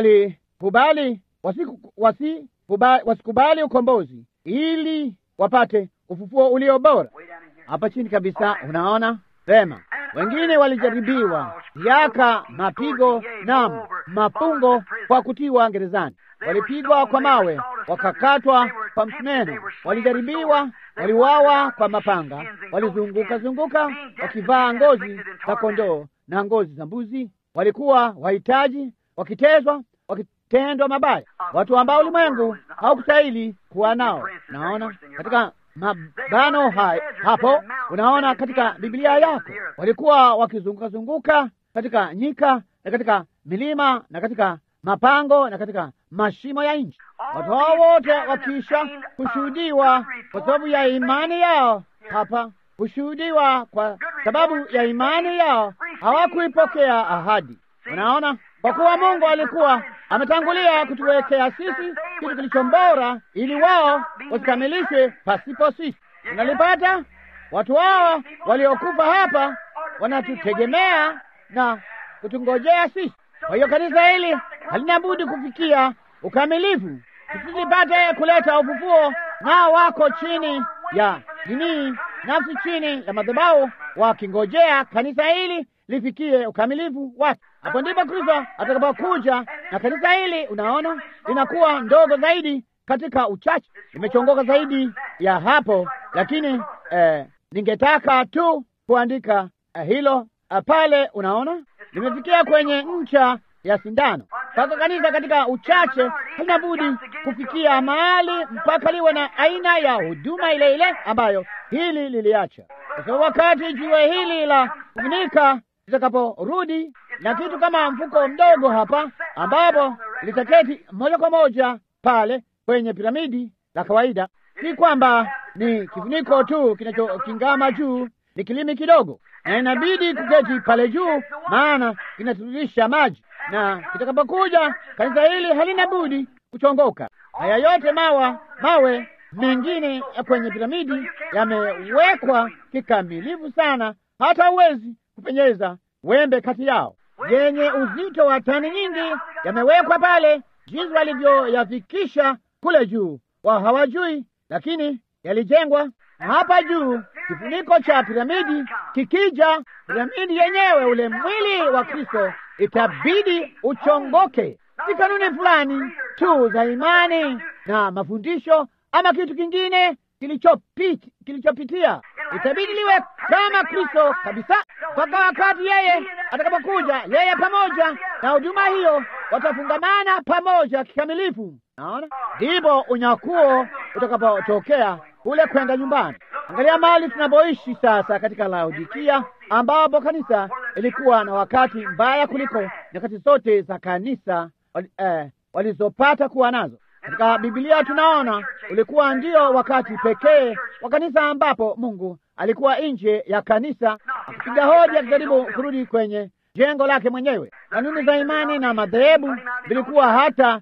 walikubali wasiku, wasi, wasikubali ukombozi ili wapate ufufuo ulio bora. Hapa chini kabisa unaona vema, wengine walijaribiwa, yaka mapigo na mafungo kwa kutiwa gerezani, walipigwa kwa mawe, wakakatwa kwa msumeno, walijaribiwa, waliuawa kwa mapanga, walizunguka zunguka wakivaa ngozi za kondoo na ngozi za mbuzi, walikuwa wahitaji, wakitezwa, wakitendwa mabaya, watu ambao ulimwengu haukustahili kuwa nao. Naona katika mabano hai hapo, unaona katika Biblia yako, walikuwa wakizunguka zunguka katika nyika na katika milima na katika mapango na katika mashimo ya nchi. Watu hao wote wakiisha kushuhudiwa kwa sababu ya imani yao, hapa kushuhudiwa kwa sababu ya imani yao, hawakuipokea ahadi. Unaona, kwa kuwa Mungu alikuwa ametangulia kutuwekea sisi kitu kilicho bora, ili wao wasikamilishwe pasipo sisi. Unalipata? Watu hao waliokufa hapa wanatutegemea na kutungojea sisi. Kwa hiyo kanisa hili halina budi kufikia ukamilifu, tusipate kuleta ufufuo, nao wako chini ya nini, nafsi chini ya madhabahu, wakingojea kanisa hili lifikie ukamilifu wake. Hapo ndipo Kristo atakapokuja na kanisa hili, unaona, linakuwa ndogo zaidi katika uchache, limechongoka zaidi ya hapo, lakini eh, ningetaka tu kuandika eh, hilo eh, pale, unaona, limefikia kwenye ncha ya sindano. Mpaka kanisa katika uchache halina budi kufikia mahali mpaka liwe na aina ya huduma ile ile ambayo hili liliacha, kwa sababu wakati jiwe hili la kufunika litakaporudi na kitu kama mfuko mdogo hapa, ambapo litaketi moja kwa moja pale kwenye piramidi la kawaida, si kwamba ni kifuniko tu kinachokingama juu, ni kilimi kidogo, na inabidi kuketi pale juu, maana kinatiririsha maji, na kitakapokuja kanisa hili halina budi kuchongoka. Haya yote mawa mawe mengine kwenye piramidi yamewekwa kikamilifu sana, hata huwezi kupenyeza wembe kati yao, yenye uzito wa tani nyingi, yamewekwa pale. Jinsi walivyoyafikisha kule juu wa hawajui, lakini yalijengwa hapa juu. Kifuniko cha piramidi kikija, piramidi yenyewe, ule mwili wa Kristo, itabidi uchongoke. Si kanuni fulani tu za imani na mafundisho ama kitu kingine kilichopiti kilichopitia, itabidi liwe kama Kristo kabisa, mpaka wakati yeye atakapokuja. Yeye pamoja na huduma hiyo watafungamana pamoja kikamilifu. Naona ndipo unyakuo utakapotokea, kule kwenda nyumbani. Angalia mahali tunapoishi sasa katika Laodikia, ambapo kanisa ilikuwa na wakati mbaya kuliko nyakati zote za kanisa eh, walizopata kuwa nazo. Katika Biblia tunaona ulikuwa ndio wakati pekee wa kanisa ambapo Mungu alikuwa nje ya kanisa, akipiga hodi, akijaribu kurudi kwenye jengo lake mwenyewe. Kanuni za imani na madhehebu vilikuwa hata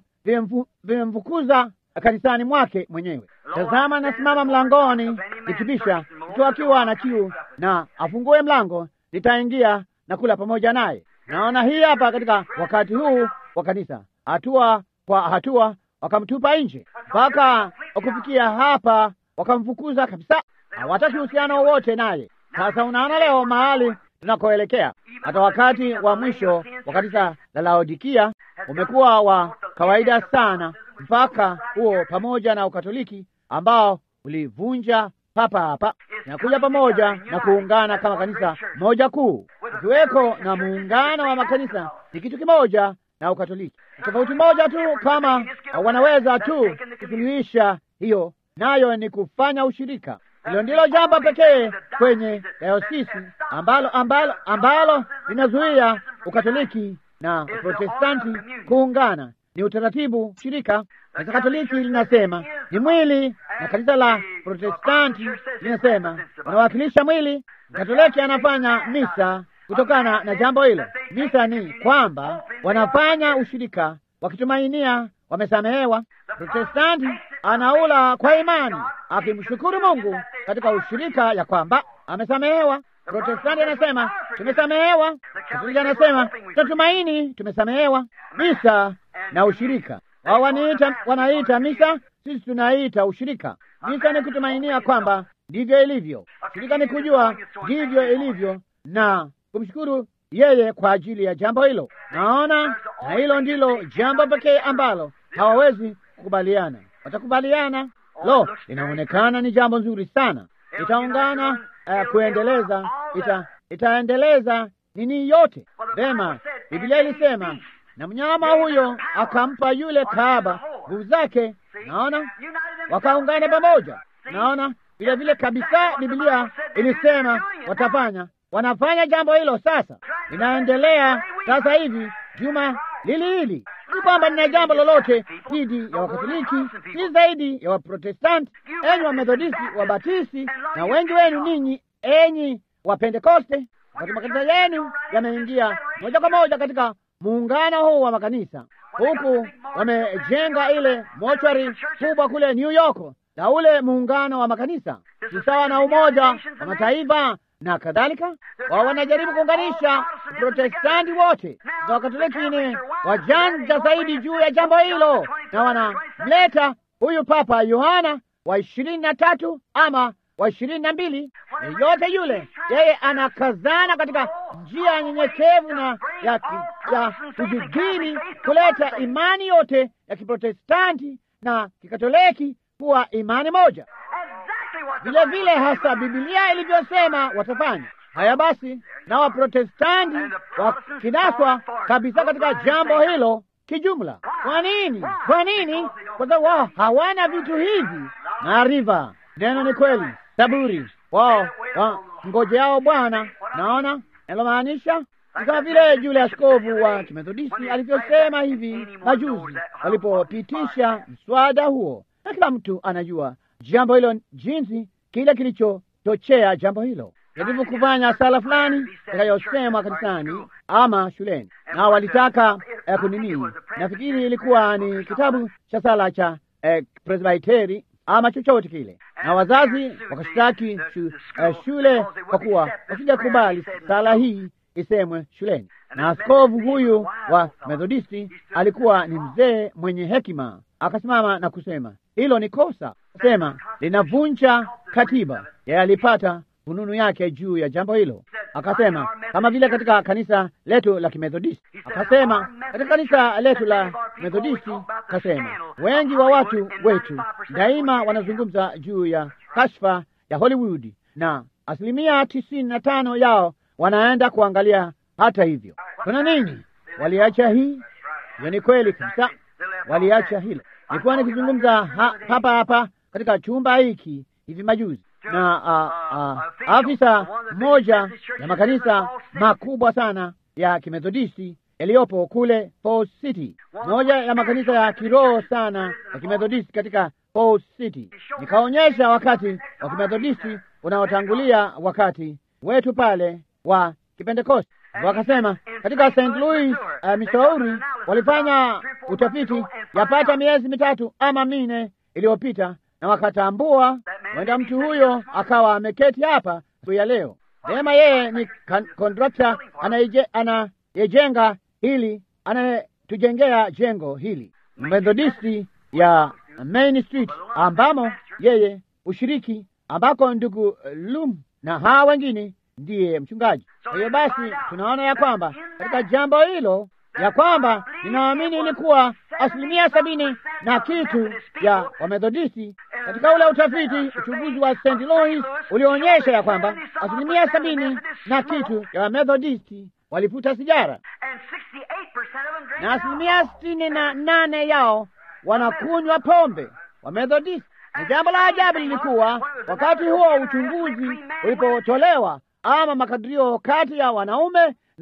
vimemfukuza kanisani mwake mwenyewe. Tazama, nasimama mlangoni nikibisha, mtu akiwa na kiu na afungue mlango, nitaingia na kula pamoja naye. Naona hii hapa katika wakati huu wa kanisa, hatua kwa hatua wakamtupa nje mpaka kufikia hapa, wakamfukuza kabisa, hawataki uhusiano wowote naye. Sasa unaona leo mahali tunakoelekea. Hata wakati wa mwisho wa kanisa la Laodikia umekuwa wa kawaida sana, mpaka huo pamoja na Ukatoliki ambao ulivunja papa hapa na kuja pamoja na kuungana kama kanisa moja kuu. Ukiweko na muungano wa makanisa ni kitu kimoja na Ukatoliki, tofauti moja tu, kama wanaweza tu kusuluhisha hiyo, nayo ni kufanya ushirika. Hilo ndilo jambo pekee kwenye dayosisi ambalo ambalo ambalo linazuia Ukatoliki na Protestanti kuungana ni utaratibu shirika. Kanisa Katoliki linasema ni mwili, na kanisa la Protestanti linasema wanawakilisha mwili. Katoliki anafanya misa kutokana na jambo hilo. Misa ni kwamba wanafanya ushirika wakitumainia wamesamehewa. Protestanti anaula kwa imani akimshukuru Mungu katika ushirika ya kwamba amesamehewa. Protestanti anasema tumesamehewa. Katoliki anasema tunatumaini tumesamehewa. Misa na ushirika wao wanaita wanaita misa, sisi tunaita ushirika. Misa ni kutumainia kwamba ndivyo ilivyo. Ushirika ni kujua ndivyo ilivyo na kumshukuru yeye kwa ajili ya jambo hilo. Naona na hilo ndilo jambo pekee ambalo hawawezi kukubaliana. Watakubaliana, lo, inaonekana ni jambo nzuri sana. Itaungana uh, kuendeleza ita, itaendeleza nini yote vema. Biblia ilisema na mnyama huyo akampa yule kahaba nguvu zake. Naona wakaungana pamoja. Naona vile vile kabisa Biblia ilisema watafanya, wanafanya jambo hilo sasa, inaendelea sasa hivi juma lili hili. Si kwamba nina jambo lolote dhidi ya Wakatoliki, si zaidi ya Waprotestanti, enyi wa Methodisti, Wabatisti na wengi wenu ninyi enyi wa Pentekoste. Wakati makanisa yenu yameingia moja kwa moja katika muungano huu wa makanisa, huku wamejenga ile mochwari kubwa kule New York, na ule muungano wa makanisa ni sawa na Umoja wa Mataifa na kadhalika. Wao wanajaribu kuunganisha Protestanti wote na Wakatoliki ni wajanja zaidi juu ya jambo hilo, na wanamleta huyu Papa Yohana wa ishirini na tatu ama wa ishirini na mbili. Yeyote yule, yeye anakazana katika njia nyenyekevu na ya, ya kujidini kuleta imani yote ya Kiprotestanti na Kikatoliki kuwa imani moja, vile vile hasa Biblia ilivyosema watafanya. Haya basi, na Waprotestanti wakinaswa kabisa katika jambo hilo kijumla. Kwa nini? Kwa nini? Kwa sababu wao hawana vitu hivi. Maarifa, neno ni kweli, saburi, wao wa ngojeao Bwana. Naona nalomaanisha kama vile yule askofu wa Kimethodisti alivyosema hivi majuzi walipopitisha mswada huo, na kila mtu anajua jambo hilo, jinsi kile kilichochochea jambo hilo. Jaribu kufanya sala fulani itakayosemwa kanisani ama shuleni, na walitaka eh, kunini, nafikiri ilikuwa ni kitabu cha sala cha eh, Presbyteri ama chochote kile, na wazazi wakashtaki shu, eh, shule kwa kuwa wasingekubali sala hii isemwe shuleni. Na askofu huyu wa Methodisti alikuwa ni mzee mwenye hekima, akasimama na kusema hilo ni kosa, sema linavunja katiba. Yeye alipata fununu yake juu ya jambo hilo, akasema kama vile katika kanisa letu la Kimethodisti, akasema katika kanisa letu la Methodisti, akasema wengi wa watu wetu daima wanazungumza juu ya kashfa ya Hollywood, na asilimia tisini na tano yao wanaenda kuangalia. Hata hivyo kuna nini? Waliacha hii. Hiyo ni kweli kabisa, waliacha hilo. Nilikuwa nikizungumza ha, hapa hapa katika chumba hiki hivi majuzi na uh, uh, afisa mmoja ya makanisa makubwa sana ya Kimethodisti yaliyopo kule Falls City, moja ya makanisa ya kiroho sana ya Kimethodisti katika Falls City. Nikaonyesha wakati wa Kimethodisti unaotangulia wakati wetu pale wa Kipentekoste. Wakasema katika Saint Louis, uh, Missouri walifanya utafiti yapata miezi mitatu ama mine iliyopita, na wakatambua wenda mtu huyo akawa ameketi hapa siku ya leo. Sema yeye ni kontrakta anayejenga hili, anayetujengea jengo hili Methodisti ya Main Street, ambamo yeye ushiriki, ambako ndugu Lum na hawa wengine ndiye mchungaji. Kwa hiyo basi tunaona ya kwamba katika jambo hilo ya kwamba ninaamini ilikuwa asilimia sabini na kitu ya Wamethodisti. Katika ule utafiti, uchunguzi wa Saint Louis ulionyesha ya kwamba asilimia sabini na kitu ya Wamethodisti walifuta sigara, na asilimia sitini na nane yao wanakunywa pombe. Wamethodisti. Ni jambo la ajabu lilikuwa wakati huo uchunguzi ulipotolewa, ama makadirio kati ya wanaume na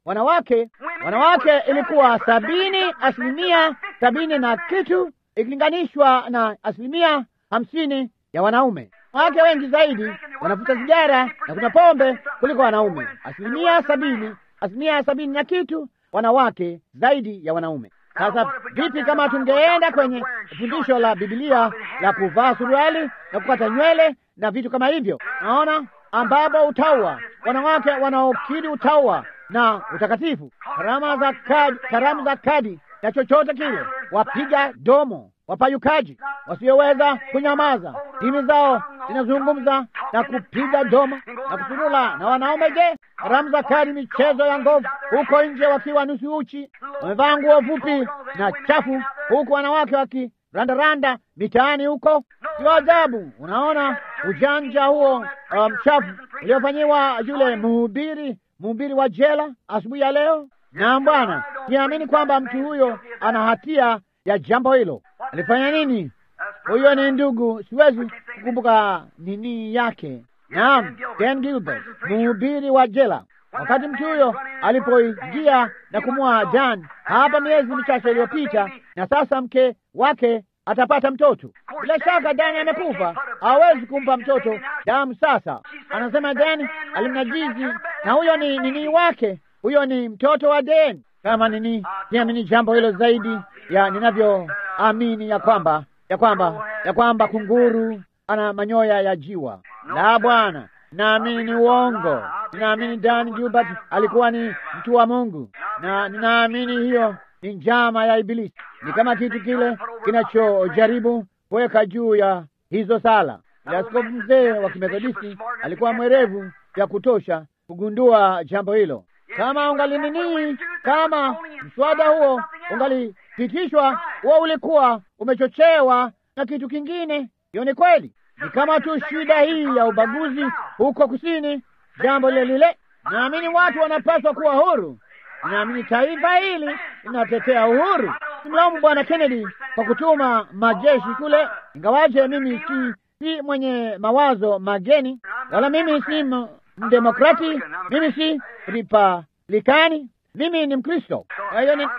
wanawake. Wanawake ilikuwa sabini, asilimia sabini na kitu, ikilinganishwa na asilimia hamsini ya wanaume. Wanawake wengi zaidi wanavuta sigara na kunywa pombe kuliko wanaume. Asilimia sabini, asilimia sabini na kitu, wanawake zaidi ya wanaume. Sasa vipi kama tungeenda kwenye fundisho la Biblia la kuvaa suruali na kukata nywele na vitu kama hivyo? Naona ambapo utaua, wanawake wanaokiri utaua na utakatifu, karama za kadi, karamu za kadi na chochote kile, wapiga domo, wapayukaji, wasioweza kunyamaza, dini zao zinazungumza na kupiga domo na kusurula. Na wanaume je? Karamu za kadi, michezo ya ngovu huko nje, wakiwa nusu uchi, wamevaa nguo fupi na chafu, huku wanawake wakirandaranda mitaani huko. Sio ajabu, unaona ujanja huo mchafu um, uliofanyiwa yule mhubiri mhubiri wa jela asubuhi ya leo. Na Bwana, siamini kwamba mtu huyo ana hatia ya jambo hilo. Alifanya nini? Huyo ni ndugu, siwezi kukumbuka nini yake. Naam, Dan Gilbert, mhubiri wa jela. Wakati mtu huyo alipoingia na kumua Dan hapa miezi michache iliyopita, na sasa mke wake atapata mtoto. Bila shaka Dan amekufa, hawezi kumpa mtoto damu. Sasa anasema Dan alimnajizi, na huyo ni nini wake, huyo ni mtoto wa Dan. Kama nini, siamini jambo hilo zaidi ya ninavyoamini ya kwamba ya kwamba ya kwamba kunguru ana manyoya ya jiwa. La Bwana, naamini ni uongo. Ninaamini Dan Gilbert alikuwa ni mtu wa Mungu, na ninaamini hiyo ni njama ya Ibilisi. Ni kama kitu kile kinachojaribu kuweka juu ya hizo sala. Askofu mzee wa Kimethodisti alikuwa mwerevu ya kutosha kugundua jambo hilo. Kama ungali nini, kama mswada huo ungalipitishwa, huo ulikuwa umechochewa na kitu kingine. Hiyo ni kweli. Ni kama tu shida hii ya ubaguzi huko kusini, jambo lile lile. Naamini watu wanapaswa kuwa huru. Naamini taifa hili linatetea uhuru. Simlaumu Bwana Kennedy kwa kutuma majeshi kule, ingawaje mimi si, si mwenye mawazo mageni, wala mimi si mdemokrati, mimi si Republikani, mimi ni Mkristo. Kwa hiyo ni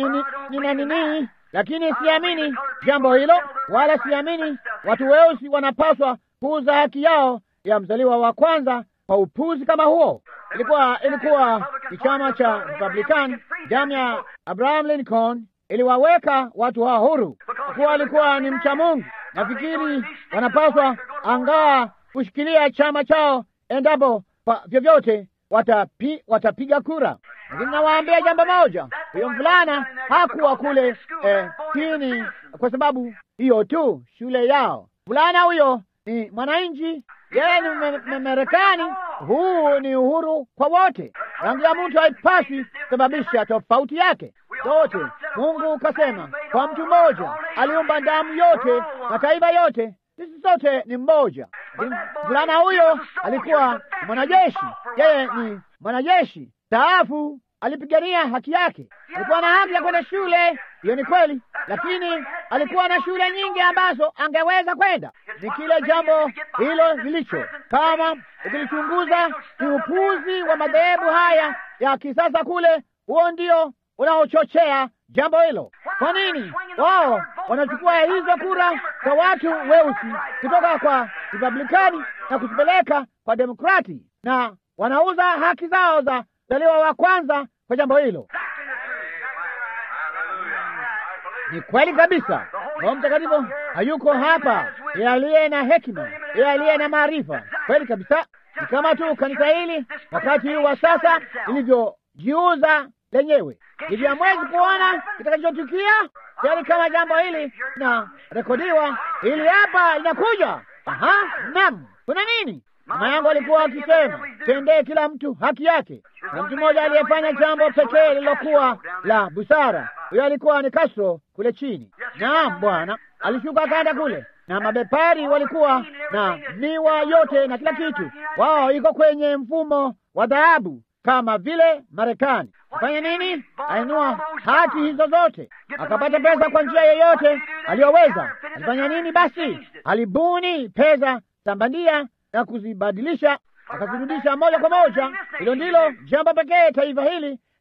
nina nini, lakini siamini jambo hilo, wala siamini watu weusi wanapaswa kuuza haki yao ya mzaliwa wa kwanza kwa upuzi kama huo. Ilikuwa ilikuwa ni chama cha Republican, damu ya Abraham Lincoln iliwaweka watu hao huru, kwa alikuwa ni mcha Mungu. Nafikiri wanapaswa angaa kushikilia chama chao endapo kwa vyovyote watapi, watapiga kura. Lakini nawaambia jambo moja, huyo mvulana hakuwa kule eh, chini kwa sababu hiyo tu shule yao. Mvulana huyo ni mwananchi, yeye ni Marekani. Huu ni uhuru kwa wote. Rangi ya mtu haipaswi kusababisha tofauti yake. Sote Mungu kasema kwa mtu mmoja aliumba damu yote, mataifa yote, sisi sote ni mmoja. Mvulana huyo alikuwa mwanajeshi, yeye ni mwanajeshi staafu, alipigania haki yake. Alikuwa na haki ya kwenda shule, hiyo ni kweli, lakini alikuwa na shule nyingi ambazo angeweza kwenda. Ni kile jambo hilo lilicho, kama ukilichunguza, ni upuzi wa madhehebu haya ya kisasa kule, huo ndio unaochochea jambo hilo. Kwa nini wao wanachukua hizo kura kwa watu weusi kutoka kwa Republikani na kuzipeleka kwa Demokrati, na wanauza haki zao za zaliwa wa kwanza kwa jambo hilo? Ni kweli kabisa. Roho Mtakatifu hayuko hapa, yeye aliye na hekima, yeye aliye na maarifa. Kweli kabisa. Ni kama tu kanisa hili wakati huu wa sasa ilivyojiuza lenyewe. Hivi hamwezi kuona kitakachotukia? Yaani kama jambo hili na rekodiwa, ili hapa linakuja. Aha, naam. Kuna nini? Mama yangu alikuwa akisema, tendee kila mtu haki yake. Na mtu mmoja aliyefanya jambo pekee lilokuwa la busara, huyo alikuwa ni Castro kule chini. Naam Bwana, alishuka akaenda kule, na mabepari walikuwa na miwa yote na kila kitu. Wao iko kwenye mfumo wa dhahabu kama vile Marekani. Afanya nini? Ainua haki hizo zote, akapata pesa kwa njia yoyote aliyoweza. Alifanya nini basi? Alibuni pesa sambandia na kuzibadilisha, akazirudisha moja kwa moja. Hilo ndilo jambo pekee taifa hili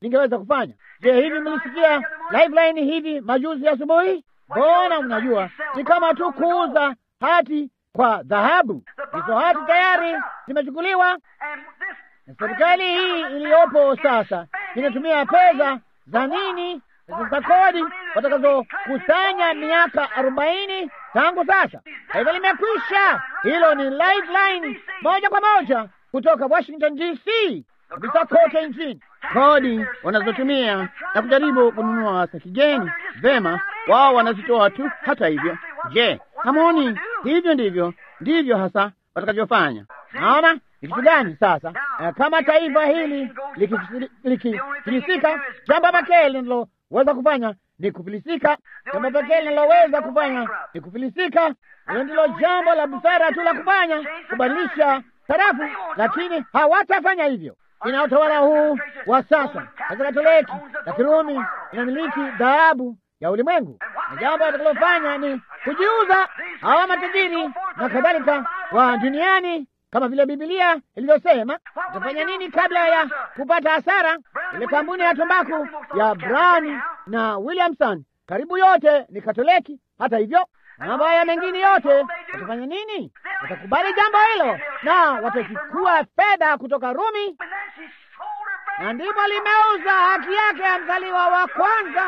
ningeweza kufanya. Je, hivi mlisikia Lifeline hivi majuzi asubuhi? Mbona mnajua ni kama tu kuuza hati kwa dhahabu. Hizo hati tayari zimechukuliwa, na serikali hii iliyopo sasa inatumia pesa za nini, pesa za kodi watakazokusanya miaka arobaini tangu sasa. Hivyo limekwisha. Hilo ni Lifeline moja kwa moja kutoka Washington D C kabisa kote nchini. Kodi wanazotumia na kujaribu kununua za kigeni, vema, wao wanazitoa tu. Hata hivyo, je, hamoni? Hivyo ndivyo ndivyo hasa watakavyofanya. Naona ni kitu gani sasa? Uh, kama taifa hili likifilisika, jambo pekee linaloweza kufanya ni kufilisika. Jambo pekee linaloweza kufanya ni kufilisika. Hilo ndilo jambo la busara tu la kufanya, kubadilisha sarafu, lakini hawatafanya hivyo. Ina utawala huu wa sasa, Kanisa Katoliki la Kirumi inamiliki dhahabu ya ulimwengu, na jambo watakalofanya ni kujiuza. Hawa matajiri na kadhalika wa duniani, kama vile Biblia ilivyosema, utafanya nini kabla ya kupata hasara? Ile kampuni ya tumbaku ya Brown na Williamson karibu yote ni Katoliki. Hata hivyo, mambo haya mengine yote watafanya nini? Watakubali jambo hilo na watachukua fedha kutoka Rumi, na ndipo limeuza haki yake ya mzaliwa wa kwanza.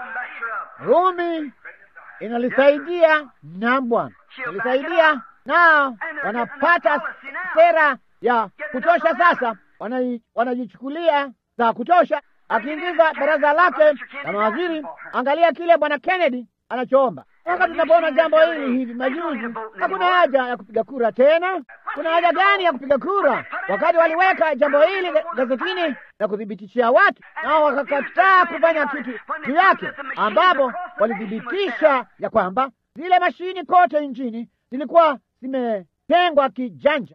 Rumi inalisaidia na Bwana inalisaidia, na wanapata sera ya kutosha. Sasa wanajichukulia za kutosha. Akiingiza baraza lake la mawaziri, angalia kile bwana Kennedy anachoomba. Wakati tunapoona jambo hili hivi majuzi, hakuna haja ya kupiga kura tena. Kuna haja gani ya kupiga kura wakati waliweka jambo hili gazetini na kuthibitishia watu, nao wakakataa kufanya kitu juu yake, ambapo walithibitisha ya kwamba zile mashini kote nchini zilikuwa zimetengwa kijanja.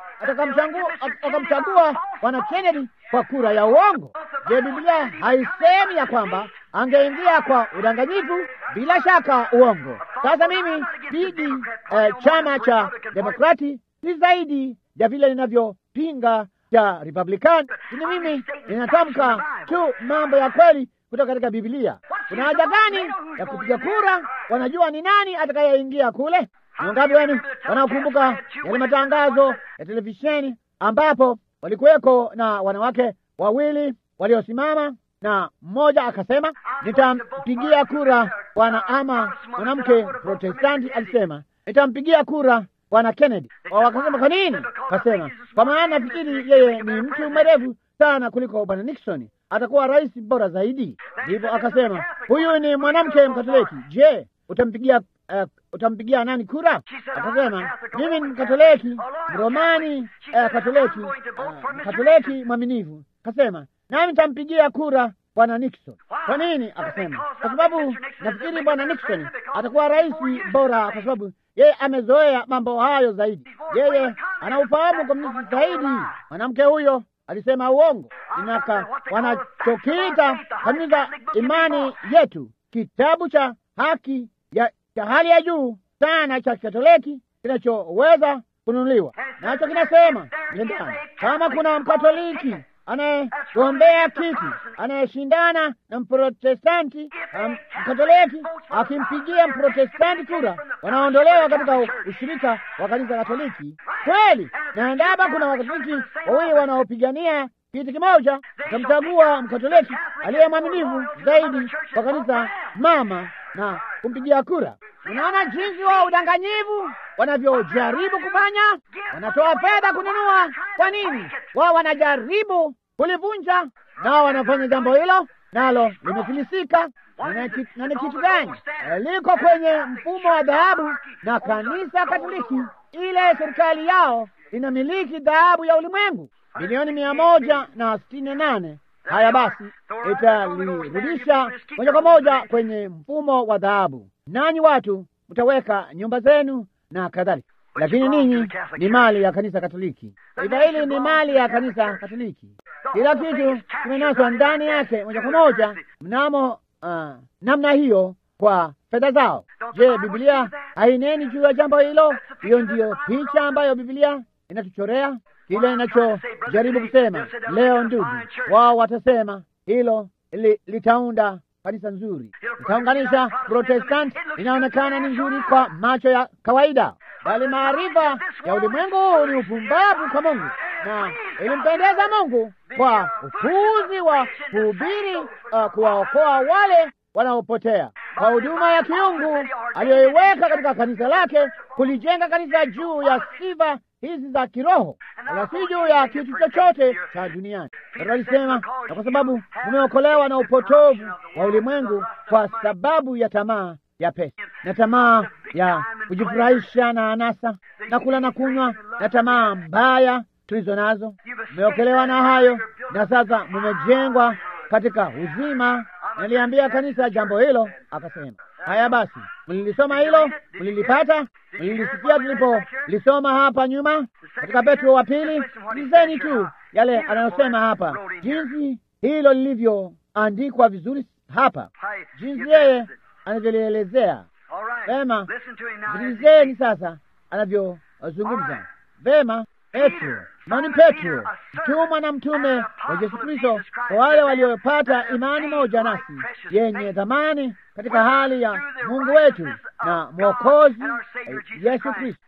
Akamchagua bwana Kennedy kwa kura ya uongo. Je, Biblia haisemi ya kwamba angeingia kwa udanganyifu? Bila shaka uongo. Sasa mimi bidi eh, chama cha Demokrati si zaidi ya vile ninavyopinga cha Republican. Ni mimi ninatamka tu mambo ya kweli kutoka katika Biblia. Kuna haja gani ya kupiga kura? Wanajua ni nani atakayeingia kule. Ni wangapi wenu wanaokumbuka yale matangazo ya televisheni ambapo walikuweko na wanawake wawili waliosimama, na mmoja akasema nitampigia kura bwana, ama mwanamke Protestanti alisema nitampigia kura bwana Kennedy. Wakasema kwa nini? Akasema kwa maana nafikiri yeye ni mtu mwerevu sana kuliko bwana Nixon, atakuwa rais bora zaidi. Ndipo akasema huyu ni mwanamke Mkatoliki, je, utampigia uh, utampigia nani kura? Akasema mimi ni Mkatoliki Mromani, uh, Katoliki uh, Katoliki mwaminifu. Akasema nami nitampigia kura bwana Nixon. Kwa nini? Akasema kwa sababu nafikiri bwana Nixon atakuwa rais bora, kwa sababu yeye amezoea mambo hayo zaidi, yeye anaufahamu komunisti zaidi. Mwanamke huyo alisema uongo. Inaka wanachokita kanuni za imani yetu, kitabu cha haki ya cha hali ya juu sana cha Katoliki kinachoweza kununuliwa, nacho kinasema ndani, kama kuna Mkatoliki anayegombea kiti anayeshindana na Mprotestanti, um, Mkatoliki akimpigia Mprotestanti kura, wanaondolewa katika ushirika wa kanisa Katoliki. Kweli, na endapo kuna Wakatoliki wawili wanaopigania kiti kimoja, utamchagua Mkatoliki aliye mwaminifu zaidi kwa kanisa mama na kumpigia kura. Unaona jinsi wa udanganyivu wanavyojaribu kufanya. Wanatoa fedha kununua. Kwa nini? Wao wanajaribu kulivunja, nao wanafanya jambo hilo, nalo limefilisika. Na ni kitu gani? Liko kwenye mfumo wa dhahabu, na kanisa Katoliki, ile serikali yao inamiliki dhahabu ya ulimwengu bilioni mia moja na sitini na nane. Haya basi, italirudisha moja kwa moja kwenye mfumo wa dhahabu, nanyi watu mtaweka nyumba zenu na kadhalika. Lakini ninyi ni mali ya kanisa Katoliki. Taifa hili ni mali ya kanisa Katoliki. Kila kitu kimenaswa ndani yake moja kwa moja mnamo uh, namna hiyo kwa fedha zao. Je, Biblia haineni juu ya jambo hilo? Hiyo ndiyo picha ambayo Biblia inatuchorea. Kile inachojaribu kusema leo, ndugu, wao watasema hilo li, litaunda kanisa nzuri, litaunganisha Protestanti. Inaonekana ni nzuri kwa macho ya kawaida, bali maarifa ya ulimwengu ni upumbavu kwa Mungu, na ilimpendeza Mungu kwa upuzi wa kuhubiri uh, kuwaokoa wale wanaopotea kwa huduma ya kiungu aliyoiweka katika kanisa lake, kulijenga kanisa juu ya sifa hizi za kiroho, wala si juu ya kitu chochote cha duniani. Alisema, na kwa sababu mumeokolewa na upotovu wa ulimwengu kwa sababu ya tamaa ya pesa na tamaa ya kujifurahisha na anasa na kula na kunywa na tamaa mbaya tulizo nazo, mmeokolewa na hayo, na sasa mmejengwa katika uzima. Naliambia kanisa jambo hilo, akasema, haya basi, mlilisoma hilo, mlilipata, mlilisikia tulipo lisoma hapa nyuma katika Petro wa pili. Sikilizeni tu yale anayosema hapa, jinsi hilo lilivyoandikwa vizuri hapa, jinsi yeye anavyolielezea vema. Sikilizeni sasa anavyozungumza vema. Petro, Simoni Petro, mtumwa na mtume wa Yesu Kristo, kwa wale waliopata imani moja nasi yenye dhamani katika hali ya Mungu wetu na Mwokozi Yesu Kristo.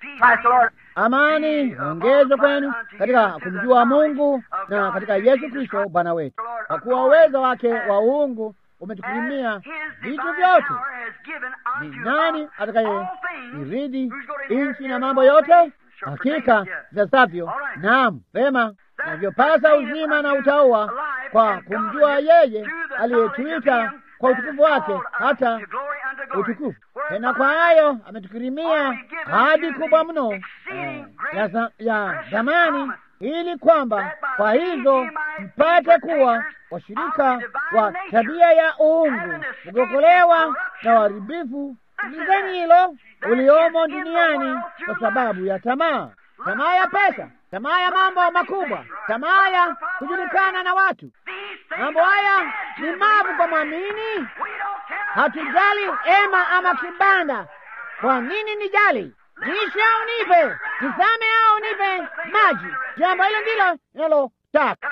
Amani ongezwe kwenu katika kumjua Mungu na katika Yesu Kristo Bwana wetu, kwa kuwa uwezo wake wa uungu umetukirimia vitu vyote. Ni nani atakaye irithi nchi na mambo yote? Hakika zitazavyo, naam, vema, navyopasa uzima na utauwa kwa kumjua yeye aliyetuita kwa utukufu wake hata utukufu. Tena kwa hayo ametukirimia ahadi kubwa mno eh, ya, ya zamani, ili kwamba kwa hizo mpate kuwa washirika wa tabia ya uungu, kuokolewa na uharibifu. Sikilizeni hilo uliomo duniani kwa sababu ya tamaa, tamaa ya pesa, tamaa ya mambo makubwa, tamaa ya kujulikana na watu. Mambo haya ni mavu kwa mwamini. Hatujali ema ama kibanda. Kwa nini nijali? Niishi au nife? Nizame au nife maji? Jambo hilo ndilo ninalotaka,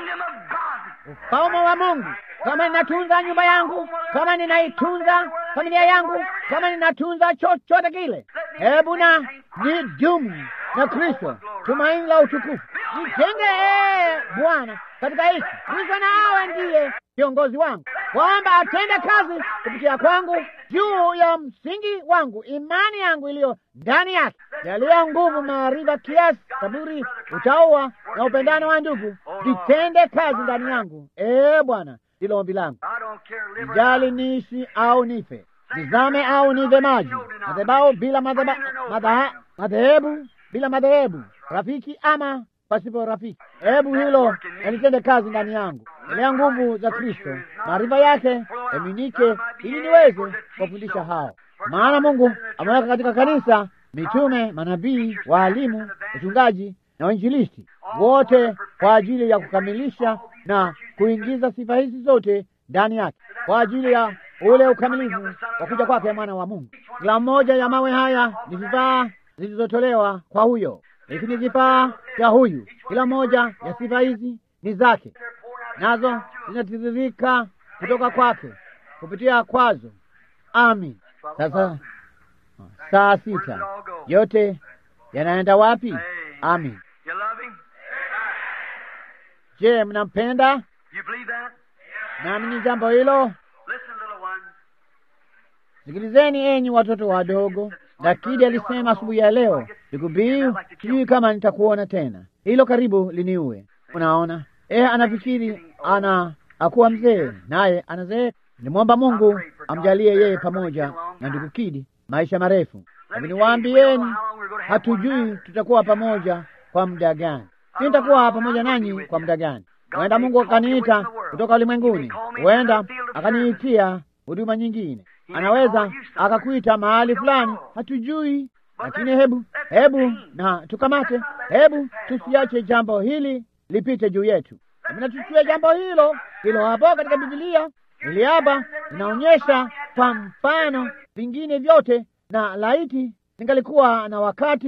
ufalme wa Mungu. Kama ninatunza nyumba yangu, kama ninaitunza familia yangu, kama ninatunza chochote kile, hebu na ni dumu na Kristo, tumaini la utukufu. Nijenge ee Bwana katika hiki, Kristo na awe ndiye kiongozi wangu, kwamba atende kazi kupitia kwangu juu ya msingi wangu, imani yangu iliyo ndani yake. Jalia nguvu, maarifa, kiasi, saburi, utauwa na upendano wa ndugu vitende kazi ndani yangu, ee Bwana. Ndilo ombi langu. Sijali niishi au nife, nizame au nive maji, madhabahu bila madhehebu, bila madhehebu, rafiki ama pasipo rafiki, hebu hilo nalitende kazi ndani yangu. Elea nguvu za Kristo, maarifa yake yaminike, ili niweze kuwafundisha hao. Maana Mungu ameweka katika kanisa mitume, manabii, waalimu, wachungaji na wainjilisti, wote kwa ajili ya kukamilisha na kuingiza sifa hizi zote ndani yake, kwa ajili ya ule ukamilifu wa kuja kwake mwana wa Mungu. Kila mmoja ya mawe haya ni vifaa zilizotolewa kwa huyo, lakini vifaa vya huyu, kila moja ya sifa hizi ni zake, nazo zinatiririka kutoka kwake kupitia kwazo. Amin. Sasa saa sita yote yanaenda wapi? Amin. Je, mnampenda? Naamini jambo hilo. Sikilizeni enyi watoto wadogo. Dakidi alisema asubuhi ya leo, nikubiu, sijui kama nitakuona tena. Hilo karibu liniue. Unaona, eh, anafikiri ana akuwa mzee, naye anazeeka. Nilimwomba Mungu amjalie yeye pamoja na ndugu Kidi maisha marefu. Lakini waambieni, hatujui tutakuwa pamoja kwa muda gani. Nitakuwa pamoja nanyi kwa muda gani? Huenda Mungu akaniita kutoka ulimwenguni, huenda akaniitia huduma nyingine, anaweza akakuita mahali fulani, hatujui. Lakini hebu hebu na tukamate, hebu tusiache jambo hili lipite juu yetu. Mna tuchue jambo hilo hilo hapo katika Biblia. Ili hapa inaonyesha kwa mfano vingine vyote, na laiti ningalikuwa na wakati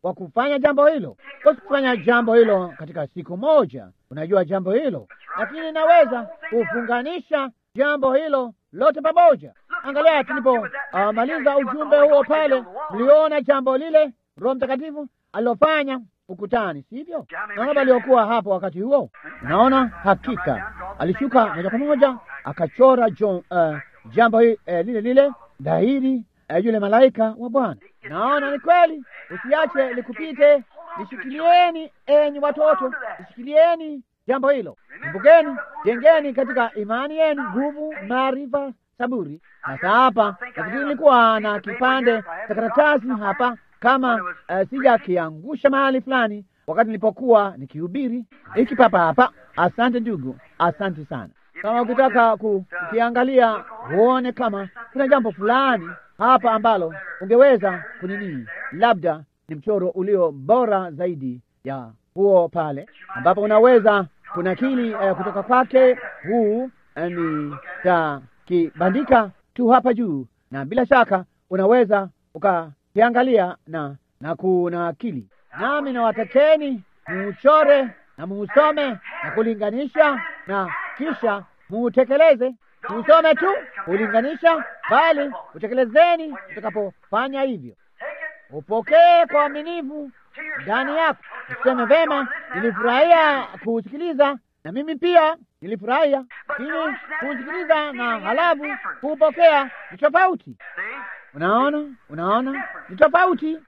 wa kufanya jambo hilo. Huwezi kufanya jambo hilo katika siku moja, unajua jambo hilo, lakini naweza kufunganisha jambo hilo lote pamoja. Angalia, tulipomaliza uh, ujumbe huo pale, mliona jambo lile Roho Mtakatifu alilofanya ukutani, sivyo? Naona waliokuwa hapo wakati huo, naona hakika alishuka moja kwa moja akachora John, uh, jambo uh, lile lile dhahiri, uh, yule malaika wa Bwana. Naona ni kweli. Usiache likupite, lishikilieni enyi watoto, lishikilieni jambo hilo. Kumbukeni, jengeni katika imani yenu nguvu, maarifa, saburi. Sasa hapa nafikiri nilikuwa na kipande cha karatasi hapa, kama uh, sija kiangusha mahali fulani wakati nilipokuwa nikihubiri. Hiki papa hapa. Asante ndugu, asante sana. Kama ukitaka kukiangalia uone kama kuna jambo fulani hapa ambalo ungeweza kunini, labda ni mchoro ulio bora zaidi ya huo pale, ambapo unaweza kunakili uh, kutoka kwake. Huu uh, ni ta kibandika tu hapa juu, na bila shaka unaweza ukakiangalia na na kunakili. Nami nawatakeni muuchore na muusome na kulinganisha, na kisha muutekeleze. Muusome tu kulinganisha, bali utekelezeni. Utakapofanya hivyo, upokee kwa uaminifu ndani yako. Useme vema, nilifurahia kusikiliza, na mimi pia nilifurahia. Lakini kusikiliza na halafu kupokea ni tofauti. Unaona, unaona ni tofauti.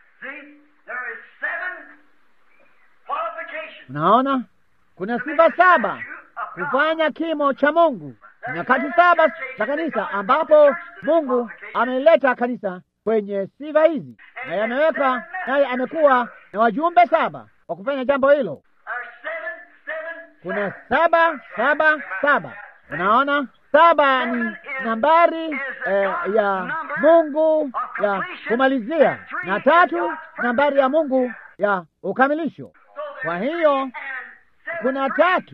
Unaona, kuna sifa saba kufanya kimo cha Mungu, nyakati saba za kanisa, ambapo Mungu ameleta kanisa kwenye sifa hizi, na yameweka naye amekuwa na wajumbe saba wa kufanya jambo hilo. Kuna saba saba saba. Unaona, saba ni nambari eh, ya Mungu ya kumalizia, na tatu nambari ya Mungu ya ukamilisho. Kwa hiyo kuna tatu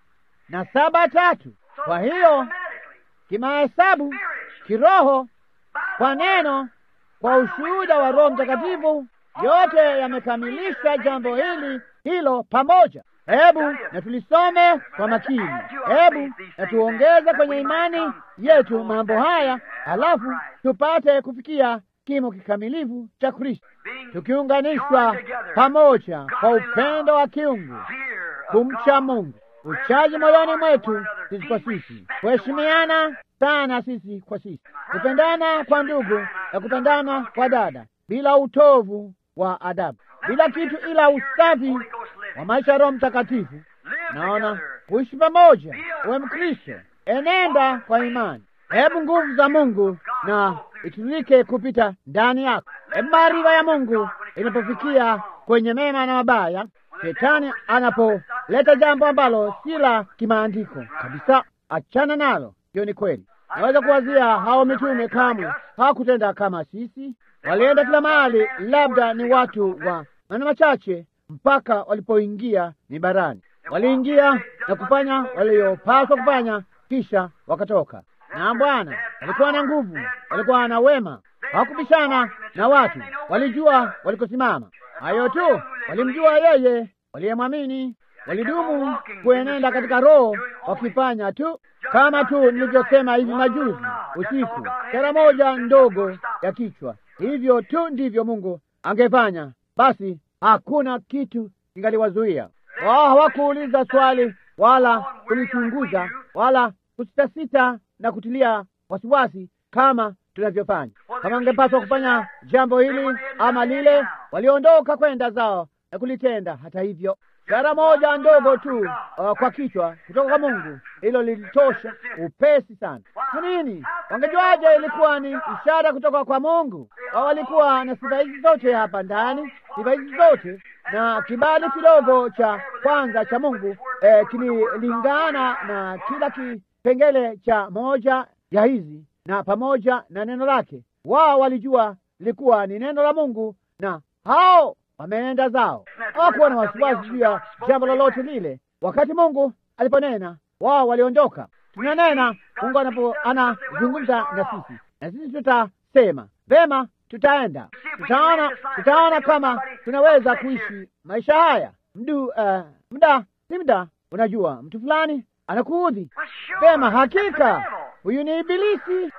na saba tatu. Kwa hiyo kimahesabu, kiroho, kwa neno, kwa ushuhuda wa Roho Mtakatifu, yote yamekamilisha jambo hili hilo pamoja. Hebu na tulisome kwa makini. Hebu na tuongeze kwenye imani yetu mambo haya, halafu tupate kufikia kimo kikamilifu cha Kristo, tukiunganishwa pamoja kwa upendo wa kiungu, kumcha Mungu, uchaji moyoni mwetu sisi kwa sisi, kuheshimiana sana sisi kwa sisi, kupendana kwa ndugu na kupendana kwa dada, bila utovu wa adabu, bila kitu ila usafi wa maisha ya Roho Mtakatifu. Naona kuishi pamoja, uwe Mkristo, enenda kwa imani. Hebu nguvu za Mungu na itirike kupita ndani yako. Hebu maarifa ya Mungu inapofikia kwenye mema na mabaya, Shetani anapoleta jambo ambalo si la kimaandiko kabisa, achana nalo. Hiyo ni kweli. Naweza kuwazia hao mitume kamwe hawakutenda kama sisi. Walienda kila mahali, labda ni watu wa maneno machache, mpaka walipoingia mibarani. Waliingia na kufanya waliopaswa kufanya, kisha wakatoka. Na Bwana walikuwa na nguvu, walikuwa na wema, hawakubishana na watu, walijua walikosimama. Hayo tu, walimjua yeye waliyemwamini, walidumu kuenenda katika Roho, wakifanya tu kama tu nilivyosema hivi majuzi usiku, sera moja ndogo ya kichwa. Hivyo tu ndivyo Mungu angefanya, basi hakuna kitu kingaliwazuia wao. Hawakuuliza swali wala kulichunguza wala kusitasita na kutilia wasiwasi kama tunavyofanya. Kama angepaswa kufanya jambo hili ama lile, waliondoka kwenda zao na kulitenda. Hata hivyo, ishara moja ndogo tu uh, kwa kichwa kutoka kwa Mungu, hilo lilitosha upesi sana. Kwa nini? Wangejuaje ilikuwa ni ishara kutoka kwa Mungu? Wao walikuwa na sifa hizi zote hapa ndani, sifa hizi zote, na kibali kidogo cha kwanza cha Mungu eh, kililingana na kila kipengele cha moja ya hizi, na pamoja na neno lake. Wao walijua lilikuwa ni neno la Mungu, na hao wameenda zao. Hawakuwa na wasiwasi juu ya jambo lolote lile. Wakati Mungu aliponena, wao waliondoka. Tunanena, Mungu anapo anazungumza na sisi, na sisi tutasema vema, tutaenda, tutaona, tutaona kama tunaweza kuishi maisha haya. Mdu, uh, muda si muda. Unajua, mtu fulani anakuudhi. Sema, hakika huyu ni Ibilisi.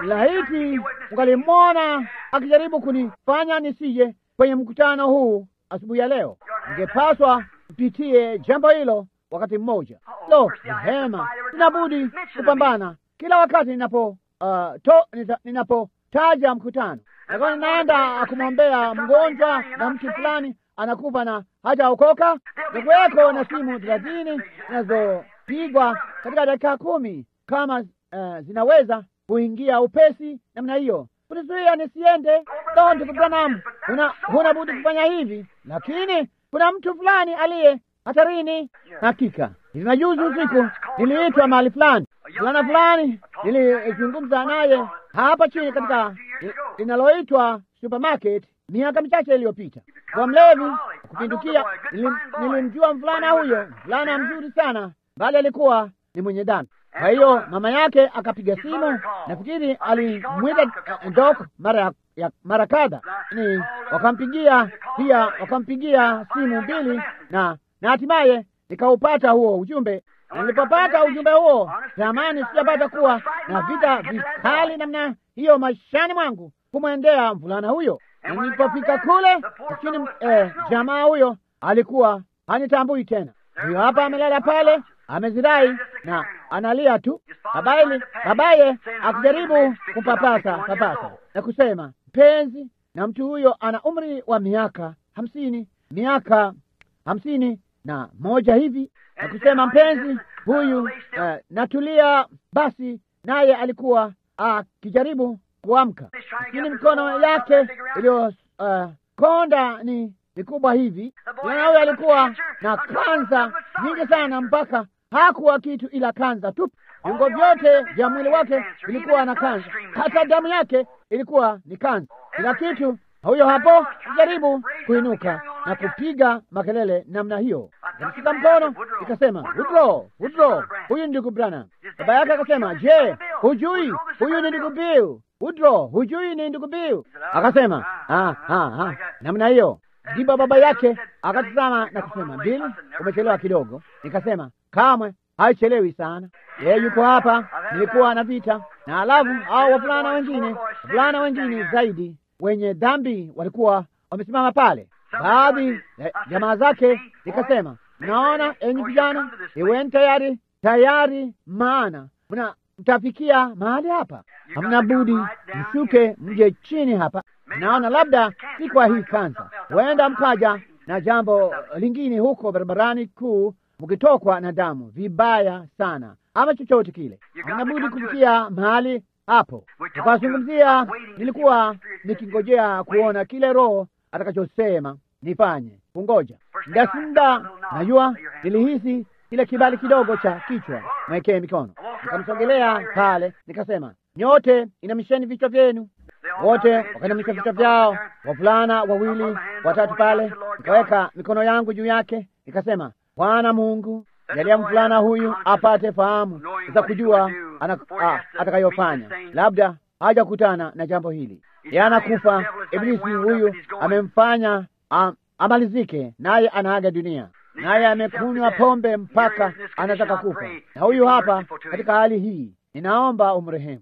Laiti ungalimwona akijaribu kunifanya nisije kwenye mkutano huu asubuhi ya leo. Ningepaswa mpitie jambo hilo wakati mmoja. Lo, rehema, tunabudi kupambana kila wakati ninapo uh, to, ninapotaja mkutano. Lakini naenda kumwombea mgonjwa na mtu fulani anakufa na hajaokoka, nikuweko na simu thelathini zinazopigwa katika dakika kumi kama uh, zinaweza kuingia upesi namna hiyo kunizuia nisiende. Lo, ndugu Branham, una huna budi kufanya hivi, lakini kuna mtu fulani aliye hatarini. Hakika hivi majuzi usiku niliitwa mahali fulani, fulana fulani nilizungumza naye hapa chini katika linaloitwa supermarket miaka michache iliyopita. Kwa mlevi kupindukia, nilimjua mvulana huyo, mvulana mzuri sana, bali alikuwa ni mwenye dhambi. Kwa hiyo mama yake akapiga simu, nafikiri alimwita Doc mara ya mara kadha, ni wakampigia pia, wakampigia simu mbili, na na hatimaye nikaupata huo ujumbe. Na nilipopata ujumbe huo, zamani sijapata kuwa na vita vikali namna hiyo maishani mwangu kumwendea mvulana huyo. Na nilipofika kule, lakini eh, jamaa huyo alikuwa hanitambui tena. Huyo hapa amelala pale, amezirai na analia tu. Babaye babaye akijaribu kumpapasa papasa na kusema mpenzi, na mtu huyo ana umri wa miaka hamsini miaka hamsini na moja hivi, na kusema mpenzi huyu, uh, natulia basi. Naye alikuwa akijaribu uh, kuamka, lakini mikono yake iliyo uh, konda ni mikubwa hivi. Na huyo alikuwa na kanza nyingi sana, mpaka hakuwa kitu ila kanza tu. Viungo vyote vya mwili wake vilikuwa na kanza, hata damu yake ilikuwa ni kanza, kila kitu. Huyo hapo jaribu kuinuka na kupiga makelele namna hiyo. Nikashika mkono nikasema, Woodrow, Woodrow, huyu ni ndugu Branham. Baba yake akasema, je, hujui huyu ni ndugu Bill? Woodrow, hujui ni ndugu Bill? Akasema, ah, ah, ah, namna hiyo. Ndipo baba yake akatazama na kusema, Bill, umechelewa kidogo. Nikasema, kamwe haichelewi sana, yeye yuko hapa. Nilikuwa na vita na alafu au wavulana wengine, wavulana wengine zaidi wenye dhambi walikuwa wamesimama pale, baadhi ya jamaa zake. Nikasema, naona enyi vijana, iweni tayari tayari, maana mna mtafikia mahali hapa, hamna budi mshuke mje chini hapa. Naona labda si kwa hii kansa, huenda mkaja na jambo lingine huko barabarani kuu, mkitokwa na damu vibaya sana, ama chochote kile, hamna budi kufikia mahali hapo. Tukazungumzia, nilikuwa nikingojea kuona kile Roho atakachosema nifanye, kungoja muda si muda. Najua nilihisi kile kibali kidogo cha kichwa, mwekee mikono. Nikamsogelea pale, nikasema, nyote inamisheni vichwa vyenu. Wote wakainamisha vichwa vyao, wavulana wawili watatu pale. Nikaweka mikono yangu juu yake, nikasema, Bwana Mungu, jalia mvulana huyu apate fahamu za kujua atakayofanya. Labda hajakutana na jambo hili, yeye anakufa. Ibilisi huyu amemfanya am, amalizike, naye anaaga dunia, naye amekunywa pombe mpaka anataka kufa. Na huyu hapa katika hali hii, ninaomba umrehemu.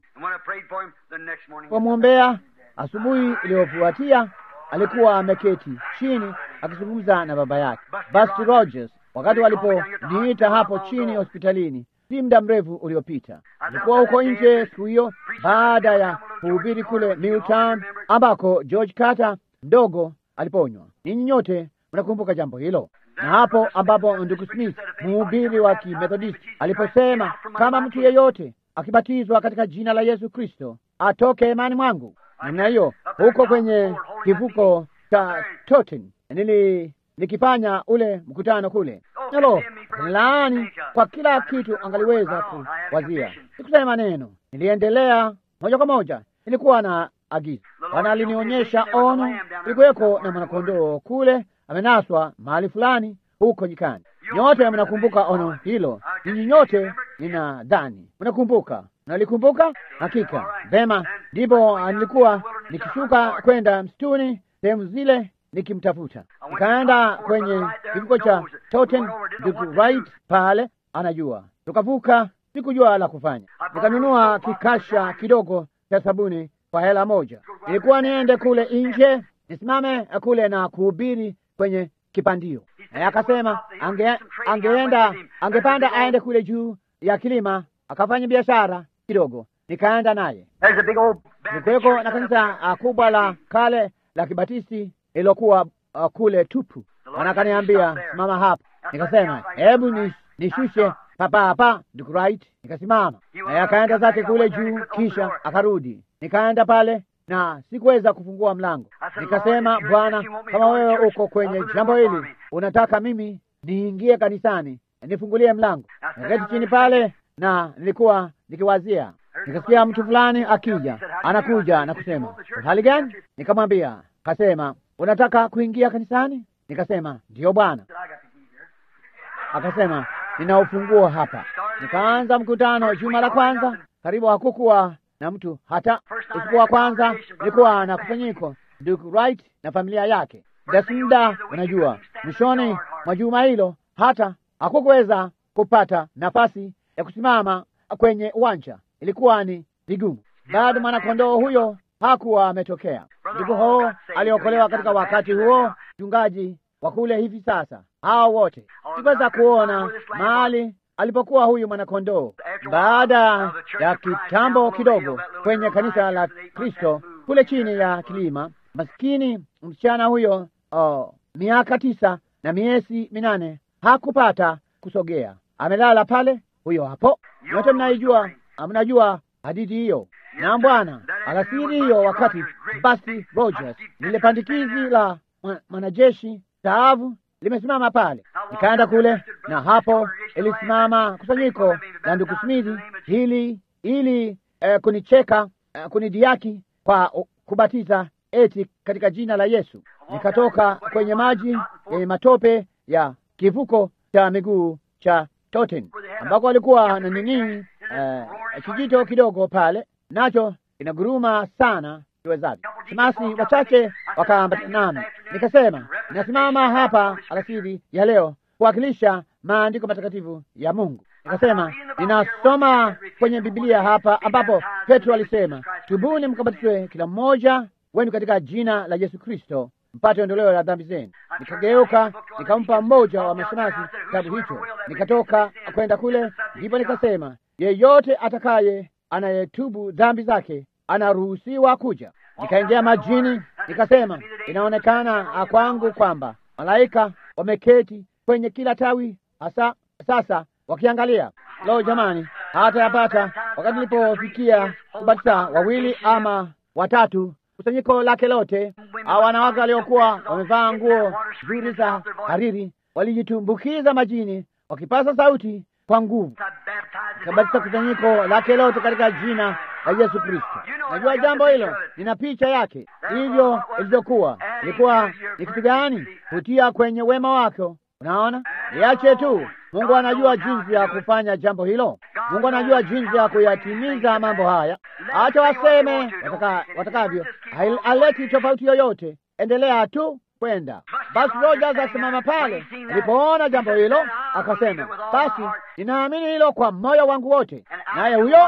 Kumwombea asubuhi iliyofuatia, alikuwa ameketi chini akizungumza na baba yake Buster Rogers, wakati waliponiita hapo chini hospitalini si muda mrefu uliopita. Alikuwa huko nje siku hiyo baada ya kuhubiri kule Milltown, ambako George Carter mdogo aliponywa. Ninyi nyote mnakumbuka jambo hilo, na hapo ambapo ndugu Smith, mhubiri wa Kimethodist, aliposema, kama mtu yeyote akibatizwa katika jina la Yesu Kristo atoke imani mwangu. Namna hiyo, huko kwenye kivuko cha Totten nili nikifanya ule mkutano kule, nalo laani kwa kila kitu angaliweza kuwazia. Sikusema neno, niliendelea moja kwa moja. Nilikuwa na agizo, Bwana alinionyesha ono. Ilikuweko na mwanakondoo kule amenaswa mahali fulani huko nyikani. Nyote mnakumbuka ono hilo, ninyi nyote ninadhani mnakumbuka. Nalikumbuka hakika vema. Ndipo nilikuwa nikishuka kwenda msituni sehemu zile nikimtafuta. Nikaenda kwenye kivuko cha Totten Duke Wright pale, anajua. Tukavuka, sikujua la kufanya. Nikanunua kikasha kidogo cha sabuni kwa hela moja. Ilikuwa niende kule nje, nisimame kule na kuhubiri kwenye kipandio. Na akasema ange, angeenda angepanda aende kule juu ya kilima akafanya biashara kidogo. Nikaenda naye. Nikuweko na kanisa kubwa la kale la Kibatisti ilokuwa uh, kule tupu. Wanakaniambia simama hapa. Nikasema hebu ni, nishushe papa hapa Duke Wright. Nikasimama na akaenda zake kule juu, kisha akarudi. Nikaenda pale na sikuweza kufungua mlango. Nikasema, Bwana, kama wewe uko kwenye jambo hili, unataka mimi niingie kanisani, nifungulie mlango. Nikaketi chini pale na nilikuwa nikiwazia. Nikasikia mtu fulani akija, anakuja na kusema, hali gani? Nikamwambia, kasema, unataka kuingia kanisani? Nikasema, ndiyo Bwana. Akasema, nina ufunguo hapa. Nikaanza mkutano juma la kwanza, karibu hakukuwa na mtu hata. Usiku wa kwanza nilikuwa na kusanyiko Duke Wright na familia yake. Dasinda, unajua, mwishoni mwa juma hilo hata hakukuweza kupata nafasi ya kusimama kwenye uwanja. Ilikuwa ni vigumu. Bado mwanakondoo huyo hakuwa ametokea. Ndugu huo aliokolewa katika wakati huo, mchungaji wa kule hivi sasa. Hao wote sikuweza kuona mahali alipokuwa huyu mwanakondoo. Baada ya kitambo kidogo, kwenye kanisa la Kristo kule chini ya kilima, maskini msichana huyo, oh, miaka tisa na miezi minane hakupata kusogea. Amelala pale, huyo hapo. Yote mnaijua, mnajua hadithi hiyo. Na Bwana alasiri hiyo, wakati basi Rogers, lile pandikizi la mwanajeshi taavu limesimama pale, nikaenda kule, na hapo ilisimama kusanyiko la ndugu Smithi hili ili eh, kunicheka eh, kunidiaki kwa uh, kubatiza eti katika jina la Yesu. Nikatoka kwenye maji yenye matope ya kivuko cha miguu cha Totten, ambako alikuwa na nini eh, kijito kidogo pale, nacho inaguruma sana kiwezavyo. Simasi wachache wakaambatana nami. Nikasema, nasimama hapa alasiri ya leo kuwakilisha maandiko matakatifu ya Mungu. Nikasema, ninasoma kwenye Biblia hapa ambapo Petro alisema, tubuni mkabatizwe kila mmoja wenu katika jina la Yesu Kristo mpate ondoleo la dhambi zenu. Nikageuka nikampa mmoja wa mashemasi kitabu hicho, nikatoka kwenda kule. Ndipo nikasema, yeyote atakaye anayetubu dhambi zake anaruhusiwa kuja. Nikaingia majini, nikasema, inaonekana kwangu kwamba malaika wameketi kwenye kila tawi hasa sasa wakiangalia. Lo jamani, hata yapata wakati nilipofikia kubatiza wawili ama watatu, kusanyiko lake lote, hao wanawake waliokuwa wamevaa nguo nzuri za hariri walijitumbukiza majini wakipasa sauti kwa nguvu. Nikabatiza kusanyiko lake lote katika jina la Yesu Kristo. Najua jambo hilo, nina picha yake. Hivyo ilivyokuwa, ilikuwa ni kitu gani? Kutia kwenye wema wako. Unaona, iache tu. Mungu anajua jinsi ya kufanya jambo hilo. Mungu anajua jinsi ya kuyatimiza mambo haya. Acha waseme wataka, watakavyo. Aleti tofauti yoyote, endelea tu kwenda. Basi Rogers asimama pale, alipoona jambo hilo akasema, basi ninaamini hilo kwa moyo wangu wote. Naye huyo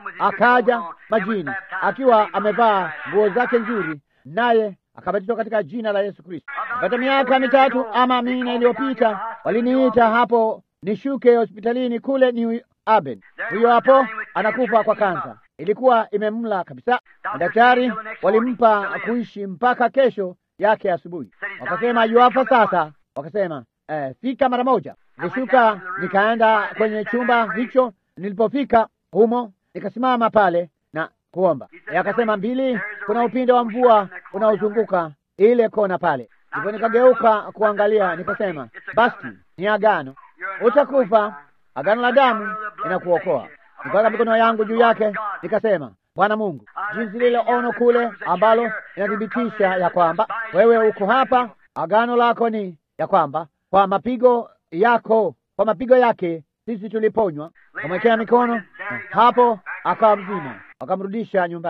akaja majini akiwa amevaa nguo zake nzuri, naye akabatizwa katika jina la Yesu Kristo. Pata miaka mitatu ama minne iliyopita, waliniita hapo nishuke hospitalini kule New Aben. Huyo hapo anakufa kwa kansa, ilikuwa imemla kabisa. Madaktari walimpa kuishi mpaka kesho yake asubuhi. Wakasema yuafa sasa. Wakasema eh, fika mara moja. Nishuka nikaenda kwenye chumba hicho. Nilipofika humo nikasimama pale na kuomba. Akasema, mbili, kuna upinde wa mvua unaozunguka ile kona pale. Ndipo nikageuka kuangalia, nikasema, basi ni agano, utakufa, agano la damu inakuokoa. Nikaweka mikono yangu juu yake, nikasema, Bwana Mungu, jinsi lile ono kule ambalo inathibitisha ya kwamba wewe uko hapa, agano lako ni ya kwamba kwa mapigo yako, kwa mapigo yake sisi tuliponywa. Kamwekea mikono hapo, akawa mzima, akamrudisha nyumbani.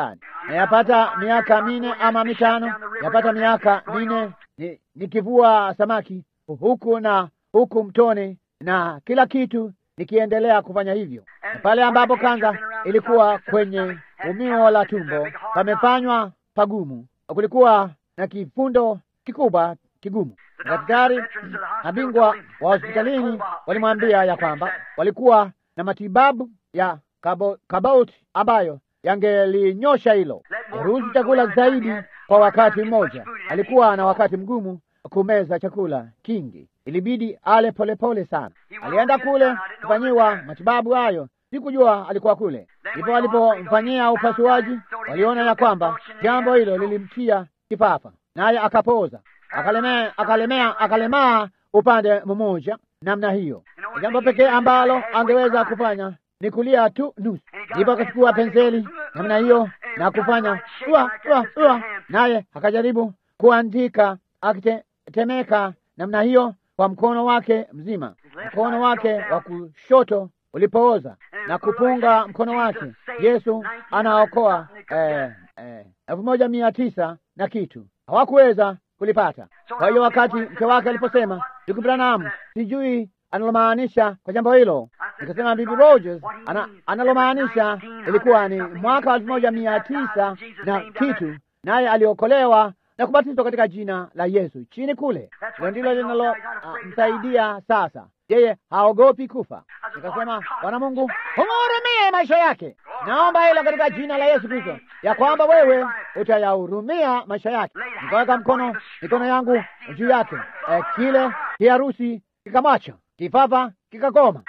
yapata miaka minne ama mitano, yapata miaka minne ni, nikivua samaki huku na huku mtoni na kila kitu nikiendelea kufanya hivyo. Na pale ambapo kanza ilikuwa kwenye umio la tumbo pamefanywa pagumu, kulikuwa na kifundo kikubwa kigumu. Daktari na bingwa wa hospitalini walimwambia ya kwamba walikuwa na matibabu ya kabauti ambayo yangelinyosha hilo, yaruhusu chakula zaidi kwa wakati mmoja. Alikuwa na wakati mgumu kumeza chakula kingi, ilibidi ale polepole pole sana. Alienda kule kufanyiwa matibabu hayo, sikujua alikuwa kule. Ndipo walipomfanyia upasuaji, waliona ya kwamba jambo hilo lilimtia kifafa, naye akapoza, akalemea akalemea akalemaa upande mmoja namna hiyo. Jambo pekee ambalo angeweza kufanya ni kulia tu nusu. Ndipo akachukua penseli namna hiyo na kufanya ua ua ua, naye akajaribu kuandika akitetemeka namna hiyo kwa mkono wake mzima. Mkono wake wa kushoto ulipooza na kupunga mkono wake. Yesu anaokoa eh, eh, elfu moja mia tisa na kitu hawakuweza kulipata. Kwa hiyo wakati mke wake aliposema, ndugu Branham, sijui analomaanisha kwa jambo hilo, nikasema Bibi Rogers ana, analomaanisha ilikuwa ni mwaka elfu moja mia tisa na kitu, naye aliokolewa na kubatizwa katika jina la Yesu chini kule. Hilo ndilo linalo uh, msaidia sasa. Yeye haogopi kufa. Nikasema, Bwana Mungu, humhurumie maisha yake. Naomba hilo katika jina la Yesu Kristo, ya kwamba wewe utayahurumia maisha yake. Nikaweka mkono mikono yangu juu yake, eh, kile kiharusi kikamwacha, kifafa kikakoma.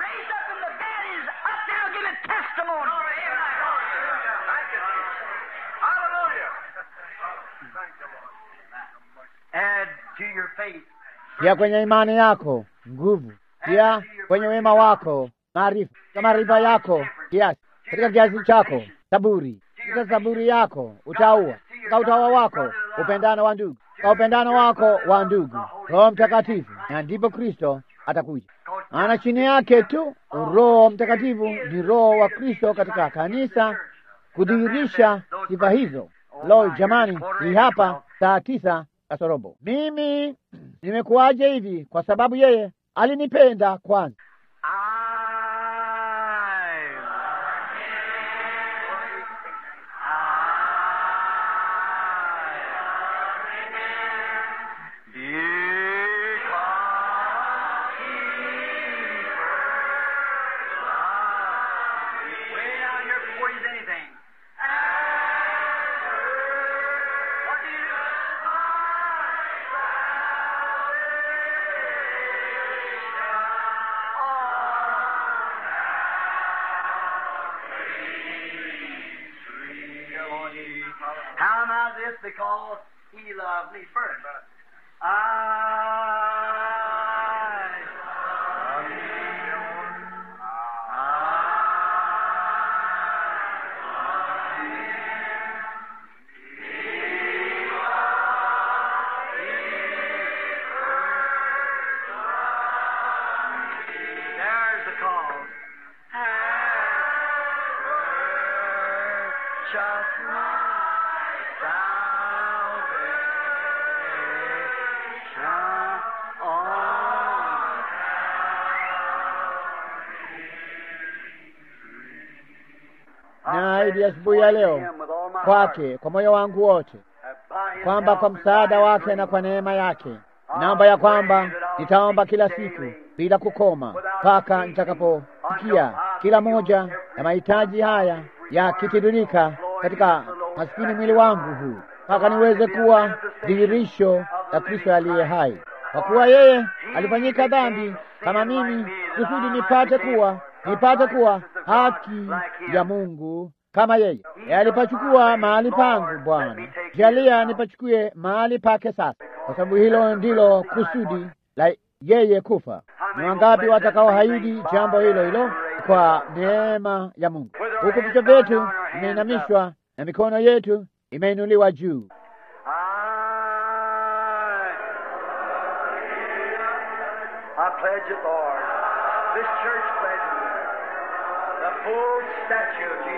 Pia kwenye imani yako nguvu, pia kwenye wema wako maarifa, kwa maarifa yako kiasi, katika kiasi chako saburi, katika saburi yako utaua, katika utaua wako upendano wa ndugu, kwa upendano wako wa ndugu Roho Mtakatifu, na ndipo Kristo atakuja. Ana chini yake tu Roho Mtakatifu ni Roho wa Kristo katika kanisa kudhihirisha sifa hizo. Lo, jamani, ni hapa saa tisa kasorobo. Mimi nimekuwaje hivi? Kwa sababu yeye alinipenda kwanza. Because he loved me first. I love you. I love you. There's the cause. Just naahidi asubuhi ya leo kwake kwa moyo wangu wote, kwamba kwa msaada wake na kwa neema yake, naomba ya kwamba nitaomba kila siku bila kukoma mpaka nitakapofikia kila moja ya mahitaji haya yakitiririka katika maskini mwili wangu huu, mpaka niweze kuwa dhihirisho la Kristo aliye hai. Kwa kuwa yeye alifanyika dhambi kama mimi, kusudi nipate kuwa nipate kuwa haki ya Mungu kama yeye. Yeye alipachukua mahali pangu. Bwana, jalia nipachukue mahali pake sasa, kwa sababu hilo ndilo kusudi la yeye kufa. Ni wangapi watakao haidi jambo hilo hilo kwa neema ya Mungu? Huku vichwa vyetu imeinamishwa na mikono yetu imeinuliwa juu. I pledge it, Lord. This church pledges the full statue of Jesus.